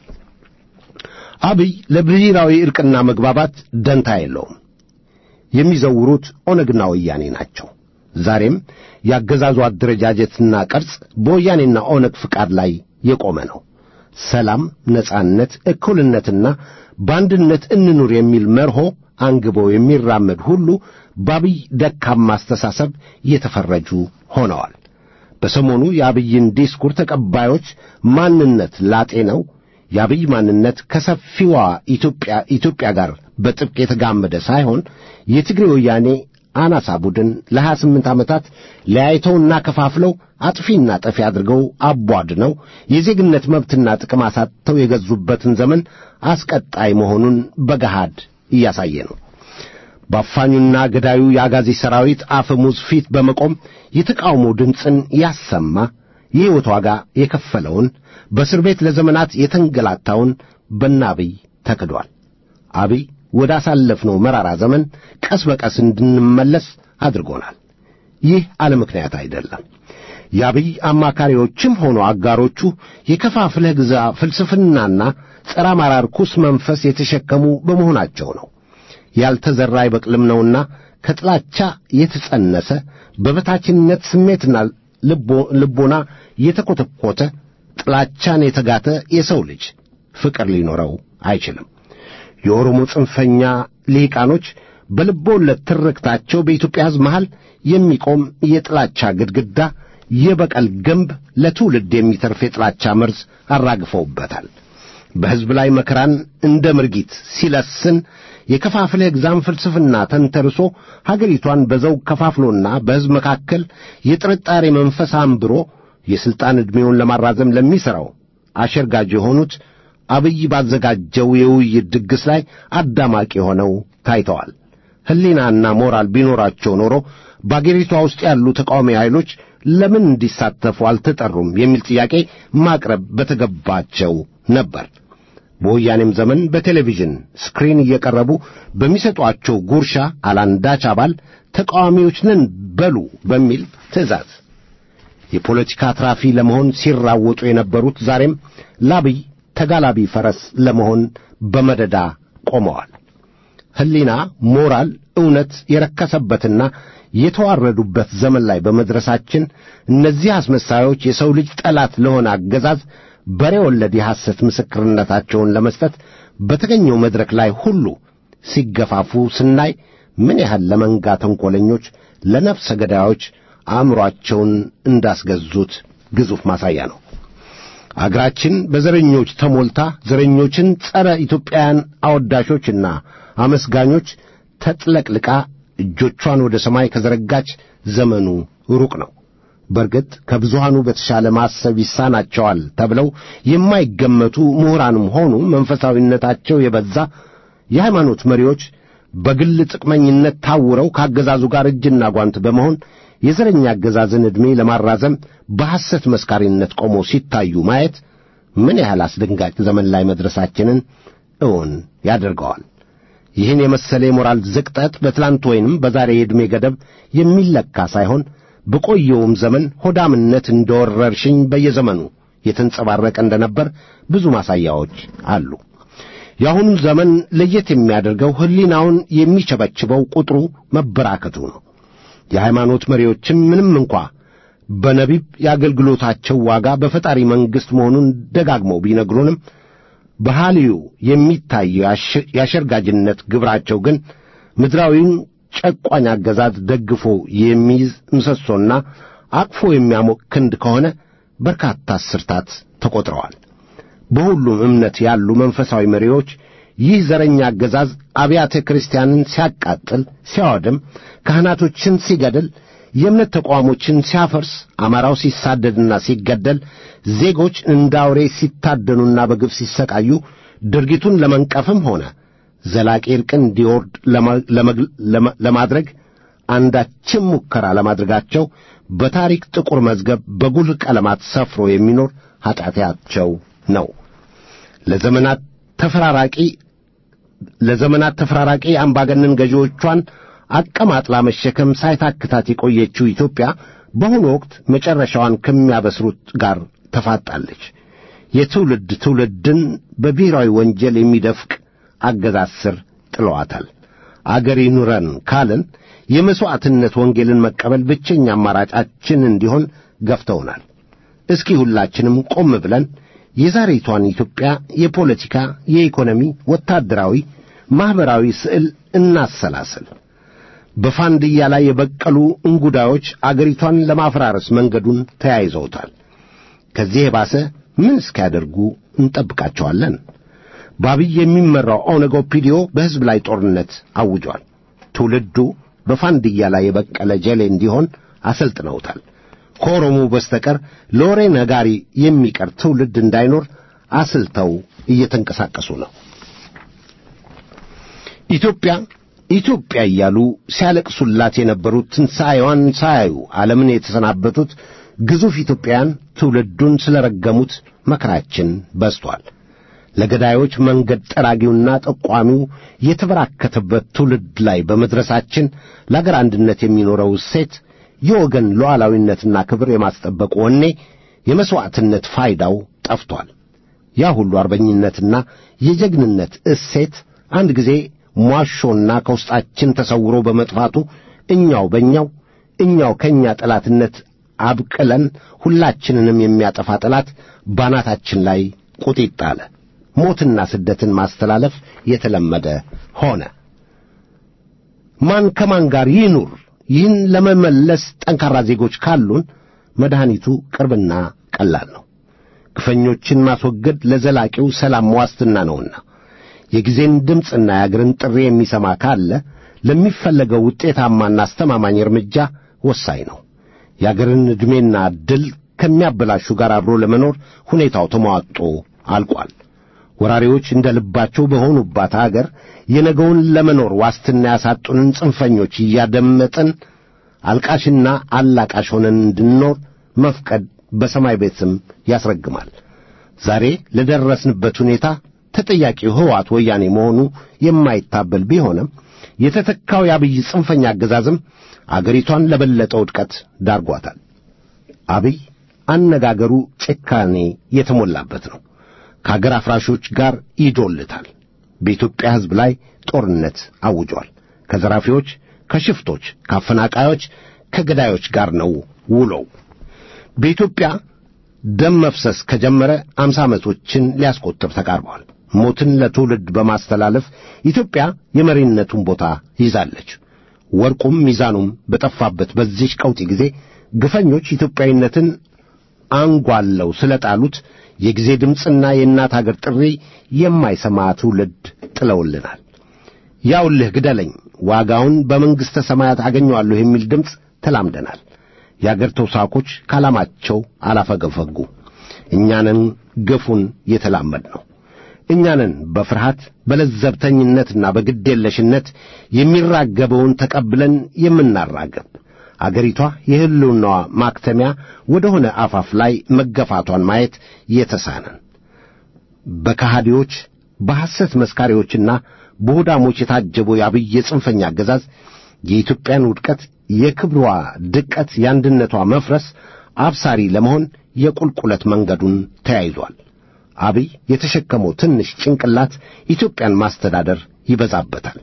አብይ ለብሔራዊ ዕርቅና መግባባት ደንታ የለውም። የሚዘውሩት ኦነግና ወያኔ ናቸው። ዛሬም ያገዛዙ አደረጃጀትና ቅርጽ በወያኔና ኦነግ ፍቃድ ላይ የቆመ ነው። ሰላም፣ ነጻነት፣ እኩልነትና በአንድነት እንኑር የሚል መርሆ አንግበው የሚራመድ ሁሉ በአብይ ደካማ አስተሳሰብ የተፈረጁ ሆነዋል። በሰሞኑ የአብይን ዲስኩር ተቀባዮች ማንነት ላጤነው የአብይ ማንነት ከሰፊዋ ኢትዮጵያ ኢትዮጵያ ጋር በጥብቅ የተጋመደ ሳይሆን የትግሬ ወያኔ አናሳ ቡድን ለሀያ ስምንት ዓመታት ለያይተውና ከፋፍለው አጥፊና ጠፊ አድርገው አቧድነው የዜግነት መብትና ጥቅም አሳጥተው የገዙበትን ዘመን አስቀጣይ መሆኑን በገሃድ እያሳየ ነው። በአፋኙና ገዳዩ የአጋዚ ሰራዊት አፈሙዝ ፊት በመቆም የተቃውሞ ድምፅን ያሰማ የሕይወት ዋጋ የከፈለውን በእስር ቤት ለዘመናት የተንገላታውን በአብይ ተክዷል። አብይ ወደ አሳለፍነው መራራ ዘመን ቀስ በቀስ እንድንመለስ አድርጎናል። ይህ አለ ምክንያት አይደለም። የአብይ አማካሪዎችም ሆኖ አጋሮቹ የከፋፍለህ ግዛ ፍልስፍናና ጸረ አማራ ርኩስ መንፈስ የተሸከሙ በመሆናቸው ነው። ያልተዘራ አይበቅልም ነውና ከጥላቻ የተጸነሰ በበታችነት ስሜትና ልቦና የተኮተኮተ ጥላቻን የተጋተ የሰው ልጅ ፍቅር ሊኖረው አይችልም። የኦሮሞ ጽንፈኛ ሊቃኖች በልቦለድ ትርክታቸው በኢትዮጵያ ሕዝብ መሃል የሚቆም የጥላቻ ግድግዳ፣ የበቀል ግንብ፣ ለትውልድ የሚተርፍ የጥላቻ መርዝ አራግፈውበታል። በሕዝብ ላይ መከራን እንደ ምርጊት ሲለስን የከፋፍለህ ግዛም ፍልስፍና ተንተርሶ ሀገሪቷን በዘውግ ከፋፍሎና በሕዝብ መካከል የጥርጣሬ መንፈስ አንብሮ የሥልጣን ዕድሜውን ለማራዘም ለሚሠራው አሸርጋጅ የሆኑት አብይ ባዘጋጀው የውይይት ድግስ ላይ አዳማቂ ሆነው ታይተዋል። ሕሊናና ሞራል ቢኖራቸው ኖሮ በአገሪቷ ውስጥ ያሉ ተቃዋሚ ኃይሎች ለምን እንዲሳተፉ አልተጠሩም የሚል ጥያቄ ማቅረብ በተገባቸው ነበር። በወያኔም ዘመን በቴሌቪዥን ስክሪን እየቀረቡ በሚሰጧቸው ጉርሻ አላንዳች አባል ተቃዋሚዎች ነን በሉ በሚል ትእዛዝ የፖለቲካ አትራፊ ለመሆን ሲራወጡ የነበሩት ዛሬም ላብይ ተጋላቢ ፈረስ ለመሆን በመደዳ ቆመዋል። ሕሊና፣ ሞራል፣ እውነት የረከሰበትና የተዋረዱበት ዘመን ላይ በመድረሳችን እነዚህ አስመሳዮች የሰው ልጅ ጠላት ለሆነ አገዛዝ በሬ ወለድ የሐሰት ምስክርነታቸውን ለመስጠት በተገኘው መድረክ ላይ ሁሉ ሲገፋፉ ስናይ ምን ያህል ለመንጋ ተንኰለኞች፣ ለነፍሰ ገዳዮች አእምሮአቸውን እንዳስገዙት ግዙፍ ማሳያ ነው። አገራችን በዘረኞች ተሞልታ ዘረኞችን ጸረ ኢትዮጵያውያን አወዳሾችና አመስጋኞች ተጥለቅልቃ እጆቿን ወደ ሰማይ ከዘረጋች ዘመኑ ሩቅ ነው። በርግጥ ከብዙሃኑ በተሻለ ማሰብ ይሳናቸዋል ተብለው የማይገመቱ ምሁራንም ሆኑ መንፈሳዊነታቸው የበዛ የሃይማኖት መሪዎች በግል ጥቅመኝነት ታውረው ካገዛዙ ጋር እጅና ጓንት በመሆን የዘረኛ አገዛዝን ዕድሜ ለማራዘም በሐሰት መስካሪነት ቆሞ ሲታዩ ማየት ምን ያህል አስደንጋጭ ዘመን ላይ መድረሳችንን እውን ያደርገዋል። ይህን የመሰለ የሞራል ዝቅጠት በትላንት ወይንም በዛሬ የዕድሜ ገደብ የሚለካ ሳይሆን በቆየውም ዘመን ሆዳምነት እንደወረርሽኝ በየዘመኑ የተንጸባረቀ እንደነበር ብዙ ማሳያዎች አሉ። የአሁኑ ዘመን ለየት የሚያደርገው ሕሊናውን የሚቸበችበው ቁጥሩ መበራከቱ ነው። የሃይማኖት መሪዎችም ምንም እንኳ በነቢብ የአገልግሎታቸው ዋጋ በፈጣሪ መንግሥት መሆኑን ደጋግመው ቢነግሩንም በሐልዩ የሚታየው የአሸርጋጅነት ግብራቸው ግን ምድራዊውን ጨቋኝ አገዛዝ ደግፎ የሚይዝ ምሰሶና አቅፎ የሚያሞቅ ክንድ ከሆነ በርካታ አስርታት ተቆጥረዋል። በሁሉም እምነት ያሉ መንፈሳዊ መሪዎች ይህ ዘረኛ አገዛዝ አብያተ ክርስቲያንን ሲያቃጥል፣ ሲያወድም፣ ካህናቶችን ሲገድል፣ የእምነት ተቋሞችን ሲያፈርስ፣ አማራው ሲሳደድና ሲገደል፣ ዜጎች እንደ አውሬ ሲታደኑና በግፍ ሲሰቃዩ ድርጊቱን ለመንቀፍም ሆነ ዘላቂ ዕርቅን እንዲወርድ ለማድረግ አንዳችም ሙከራ ለማድረጋቸው በታሪክ ጥቁር መዝገብ በጉልህ ቀለማት ሰፍሮ የሚኖር ኃጢአታቸው ነው። ለዘመናት ተፈራራቂ ለዘመናት ተፈራራቂ አምባገነን ገዢዎቿን አቀማጥላ መሸከም ሳይታክታት የቆየችው ኢትዮጵያ በአሁኑ ወቅት መጨረሻዋን ከሚያበስሩት ጋር ተፋጣለች። የትውልድ ትውልድን በብሔራዊ ወንጀል የሚደፍቅ አገዛዝ ስር ጥለዋታል። አገር ይኑረን ካልን የመሥዋዕትነት ወንጌልን መቀበል ብቸኛ አማራጫችን እንዲሆን ገፍተውናል። እስኪ ሁላችንም ቆም ብለን የዛሬቷን ኢትዮጵያ የፖለቲካ፣ የኢኮኖሚ፣ ወታደራዊ፣ ማኅበራዊ ስዕል እናሰላስል። በፋንድያ ላይ የበቀሉ እንጉዳዮች አገሪቷን ለማፈራረስ መንገዱን ተያይዘውታል። ከዚህ የባሰ ምን እስኪያደርጉ እንጠብቃቸዋለን? በአብይ የሚመራው ኦነግ ኦፒዲዮ በሕዝብ ላይ ጦርነት አውጇል። ትውልዱ በፋንድያ ላይ የበቀለ ጀሌ እንዲሆን አሰልጥነውታል። ከኦሮሞ በስተቀር ለወሬ ነጋሪ የሚቀር ትውልድ እንዳይኖር አስልተው እየተንቀሳቀሱ ነው። ኢትዮጵያ ኢትዮጵያ እያሉ ሲያለቅሱላት የነበሩት ትንሣኤዋን ሳያዩ ዓለምን የተሰናበቱት ግዙፍ ኢትዮጵያውያን ትውልዱን ስለረገሙት መከራችን በዝቷል። ለገዳዮች መንገድ ጠራጊውና ጠቋሚው የተበራከተበት ትውልድ ላይ በመድረሳችን ለአገር አንድነት የሚኖረው እሴት፣ የወገን ሉዓላዊነትና ክብር የማስጠበቅ ወኔ፣ የመሥዋዕትነት ፋይዳው ጠፍቷል። ያ ሁሉ አርበኝነትና የጀግንነት እሴት አንድ ጊዜ ሟሾና ከውስጣችን ተሰውሮ በመጥፋቱ እኛው በእኛው እኛው ከኛ ጠላትነት አብቅለን ሁላችንንም የሚያጠፋ ጠላት ባናታችን ላይ ቁጢጥ አለ። ሞትና ስደትን ማስተላለፍ የተለመደ ሆነ። ማን ከማን ጋር ይኑር? ይህን ለመመለስ ጠንካራ ዜጎች ካሉን መድኃኒቱ ቅርብና ቀላል ነው። ግፈኞችን ማስወገድ ለዘላቂው ሰላም ዋስትና ነውና የጊዜን ድምፅና የአገርን ጥሪ የሚሰማ ካለ ለሚፈለገው ውጤታማና አስተማማኝ እርምጃ ወሳኝ ነው። የአገርን ዕድሜና ዕድል ከሚያበላሹ ጋር አብሮ ለመኖር ሁኔታው ተሟጦ አልቋል። ወራሪዎች እንደ ልባቸው በሆኑባት አገር የነገውን ለመኖር ዋስትና ያሳጡንን ጽንፈኞች እያደመጥን አልቃሽና አላቃሽ ሆነን እንድንኖር መፍቀድ በሰማይ ቤትም ያስረግማል። ዛሬ ለደረስንበት ሁኔታ ተጠያቂው ህወሓት ወያኔ መሆኑ የማይታበል ቢሆንም የተተካው የአብይ ጽንፈኛ አገዛዝም አገሪቷን ለበለጠ ውድቀት ዳርጓታል። አብይ አነጋገሩ ጭካኔ የተሞላበት ነው። ከአገር አፍራሾች ጋር ይዶልታል። በኢትዮጵያ ሕዝብ ላይ ጦርነት አውጇል። ከዘራፊዎች፣ ከሽፍቶች፣ ከአፈናቃዮች፣ ከገዳዮች ጋር ነው ውሎው። በኢትዮጵያ ደም መፍሰስ ከጀመረ አምሳ ዓመቶችን ሊያስቆጥር ተቃርቧል። ሞትን ለትውልድ በማስተላለፍ ኢትዮጵያ የመሪነቱን ቦታ ይዛለች። ወርቁም ሚዛኑም በጠፋበት በዚህ ቀውጢ ጊዜ ግፈኞች ኢትዮጵያዊነትን አንጓለው ስለጣሉት የጊዜ ድምፅና የእናት አገር ጥሪ የማይሰማ ትውልድ ጥለውልናል። ያውልህ ግደለኝ ዋጋውን በመንግሥተ ሰማያት አገኘዋለሁ የሚል ድምፅ ተላምደናል። የአገር ተውሳኮች ካላማቸው አላፈገፈጉ። እኛንን ግፉን የተላመድ ነው። እኛንን በፍርሃት በለዘብተኝነትና በግዴለሽነት የሚራገበውን ተቀብለን የምናራገብ። አገሪቷ የህልውናዋ ማክተሚያ ወደ ሆነ አፋፍ ላይ መገፋቷን ማየት የተሳነን በከሃዲዎች በሐሰት መስካሪዎችና በሆዳሞች የታጀበው የአብይ ጽንፈኛ አገዛዝ የኢትዮጵያን ውድቀት፣ የክብሯ ድቀት፣ የአንድነቷ መፍረስ አብሳሪ ለመሆን የቁልቁለት መንገዱን ተያይዟል። አብይ የተሸከመው ትንሽ ጭንቅላት ኢትዮጵያን ማስተዳደር ይበዛበታል።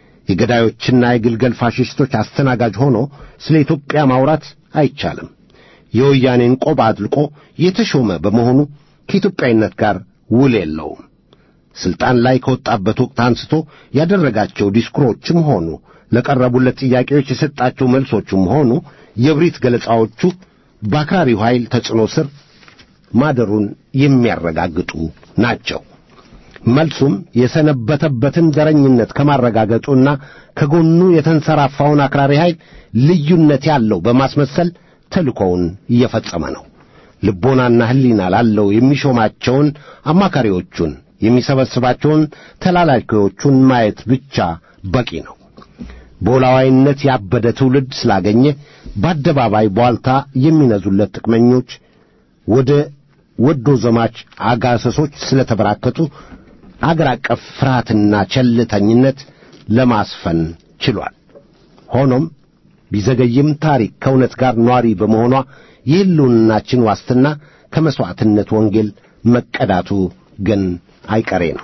የገዳዮችና የግልገል ፋሽስቶች አስተናጋጅ ሆኖ ስለ ኢትዮጵያ ማውራት አይቻልም። የወያኔን ቆብ አጥልቆ የተሾመ በመሆኑ ከኢትዮጵያዊነት ጋር ውል የለውም። ስልጣን ላይ ከወጣበት ወቅት አንስቶ ያደረጋቸው ዲስኩሮችም ሆኑ ለቀረቡለት ጥያቄዎች የሰጣቸው መልሶችም ሆኑ የብሪት ገለጻዎቹ በአክራሪው ኃይል ተጽዕኖ ስር ማደሩን የሚያረጋግጡ ናቸው። መልሱም የሰነበተበትን ዘረኝነት ከማረጋገጡና ከጎኑ የተንሰራፋውን አክራሪ ኃይል ልዩነት ያለው በማስመሰል ተልእኮውን እየፈጸመ ነው። ልቦናና ሕሊና ላለው የሚሾማቸውን አማካሪዎቹን የሚሰበስባቸውን ተላላኪዎቹን ማየት ብቻ በቂ ነው። በወላዋይነት ያበደ ትውልድ ስላገኘ በአደባባይ ቧልታ የሚነዙለት ጥቅመኞች ወደ ወዶ ዘማች አጋሰሶች ስለተበራከቱ አገር አቀፍ ፍርሃትና ቸልተኝነት ለማስፈን ችሏል። ሆኖም ቢዘገይም ታሪክ ከእውነት ጋር ኗሪ በመሆኗ የሕልውናችን ዋስትና ከመሥዋዕትነት ወንጌል መቀዳቱ ግን አይቀሬ ነው።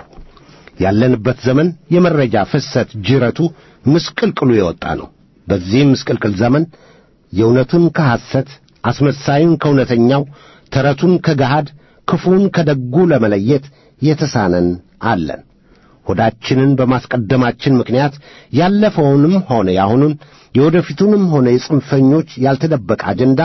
ያለንበት ዘመን የመረጃ ፍሰት ጅረቱ ምስቅልቅሉ የወጣ ነው። በዚህ ምስቅልቅል ዘመን የእውነቱን ከሐሰት፣ አስመሳዩን ከእውነተኛው፣ ተረቱን ከገሃድ፣ ክፉን ከደጉ ለመለየት የተሳነን አለን። ሆዳችንን በማስቀደማችን ምክንያት ያለፈውንም ሆነ ያሁኑን የወደፊቱንም ሆነ የጽንፈኞች ያልተደበቀ አጀንዳ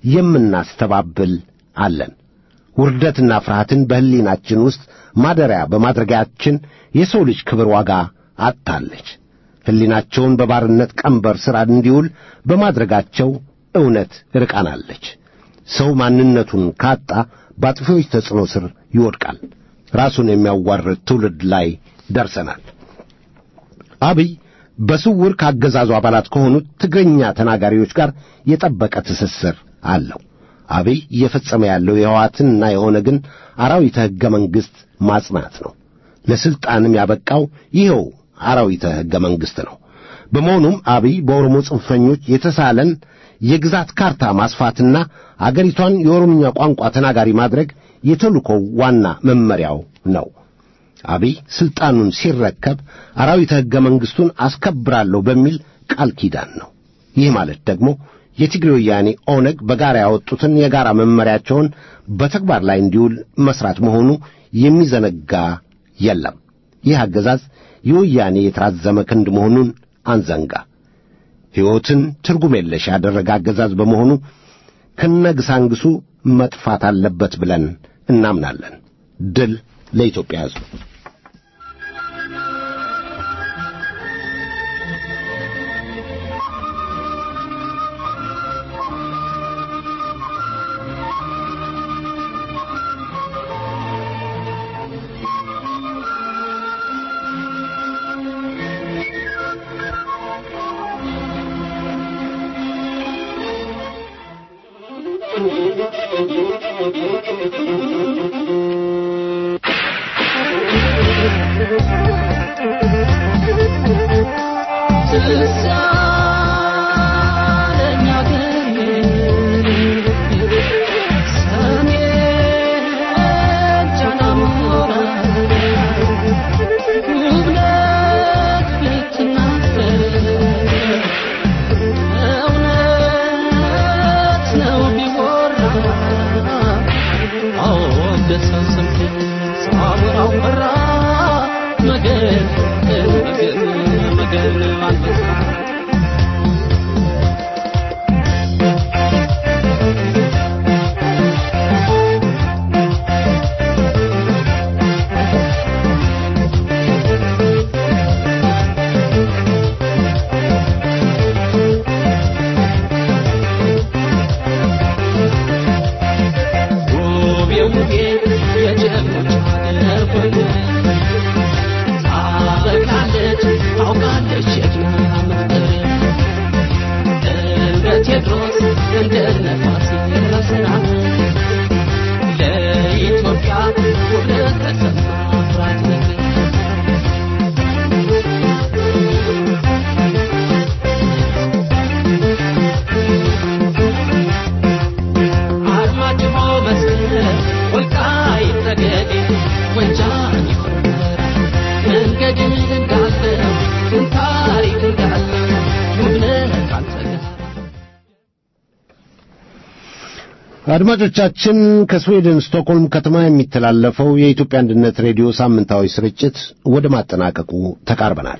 የምናስተባብል አለን። ውርደትና ፍርሃትን በሕሊናችን ውስጥ ማደሪያ በማድረጋችን የሰው ልጅ ክብር ዋጋ አጥታለች። ሕሊናቸውን በባርነት ቀንበር ሥር እንዲውል በማድረጋቸው እውነት ርቃናለች። ሰው ማንነቱን ካጣ በአጥፊዎች ተጽዕኖ ስር ይወድቃል። ራሱን የሚያዋርድ ትውልድ ላይ ደርሰናል። አብይ በስውር ካገዛዙ አባላት ከሆኑት ትግርኛ ተናጋሪዎች ጋር የጠበቀ ትስስር አለው። አብይ እየፈጸመ ያለው የህወሓትንና የኦነግን አራዊተ ሕገ መንግሥት ማጽናት ነው። ለስልጣንም ያበቃው ይኸው አራዊተ ሕገ መንግሥት ነው። በመሆኑም አብይ በኦሮሞ ጽንፈኞች የተሳለን የግዛት ካርታ ማስፋትና አገሪቷን የኦሮምኛ ቋንቋ ተናጋሪ ማድረግ የተልእኮው ዋና መመሪያው ነው። አብይ ስልጣኑን ሲረከብ አራዊተ ሕገ መንግሥቱን አስከብራለሁ በሚል ቃል ኪዳን ነው። ይህ ማለት ደግሞ የትግሬ ወያኔ ኦነግ በጋራ ያወጡትን የጋራ መመሪያቸውን በተግባር ላይ እንዲውል መስራት መሆኑ የሚዘነጋ የለም። ይህ አገዛዝ የወያኔ የተራዘመ ክንድ መሆኑን አንዘንጋ። ሕይወትን ትርጉም የለሽ ያደረገ አገዛዝ በመሆኑ ከነግሳንግሱ መጥፋት አለበት ብለን እናምናለን። ድል ለኢትዮጵያ ሕዝብ። አድማጮቻችን ከስዊድን ስቶክሆልም ከተማ የሚተላለፈው የኢትዮጵያ አንድነት ሬዲዮ ሳምንታዊ ስርጭት ወደ ማጠናቀቁ ተቃርበናል።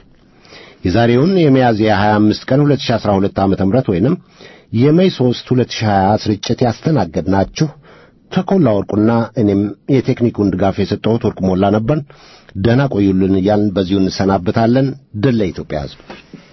የዛሬውን የሚያዝያ ሃያ አምስት ቀን ሁለት ሺህ አስራ ሁለት ዓመተ ምህረት ወይንም የሜይ ሶስት ሁለት ሺህ ሃያ ስርጭት ያስተናገድናችሁ ተኮላ ወርቁና እኔም የቴክኒኩን ድጋፍ የሰጠሁት ወርቁ ሞላ ነበር። ደህና ቆዩልን እያልን በዚሁ እንሰናበታለን። ድል ለኢትዮጵያ ሕዝብ።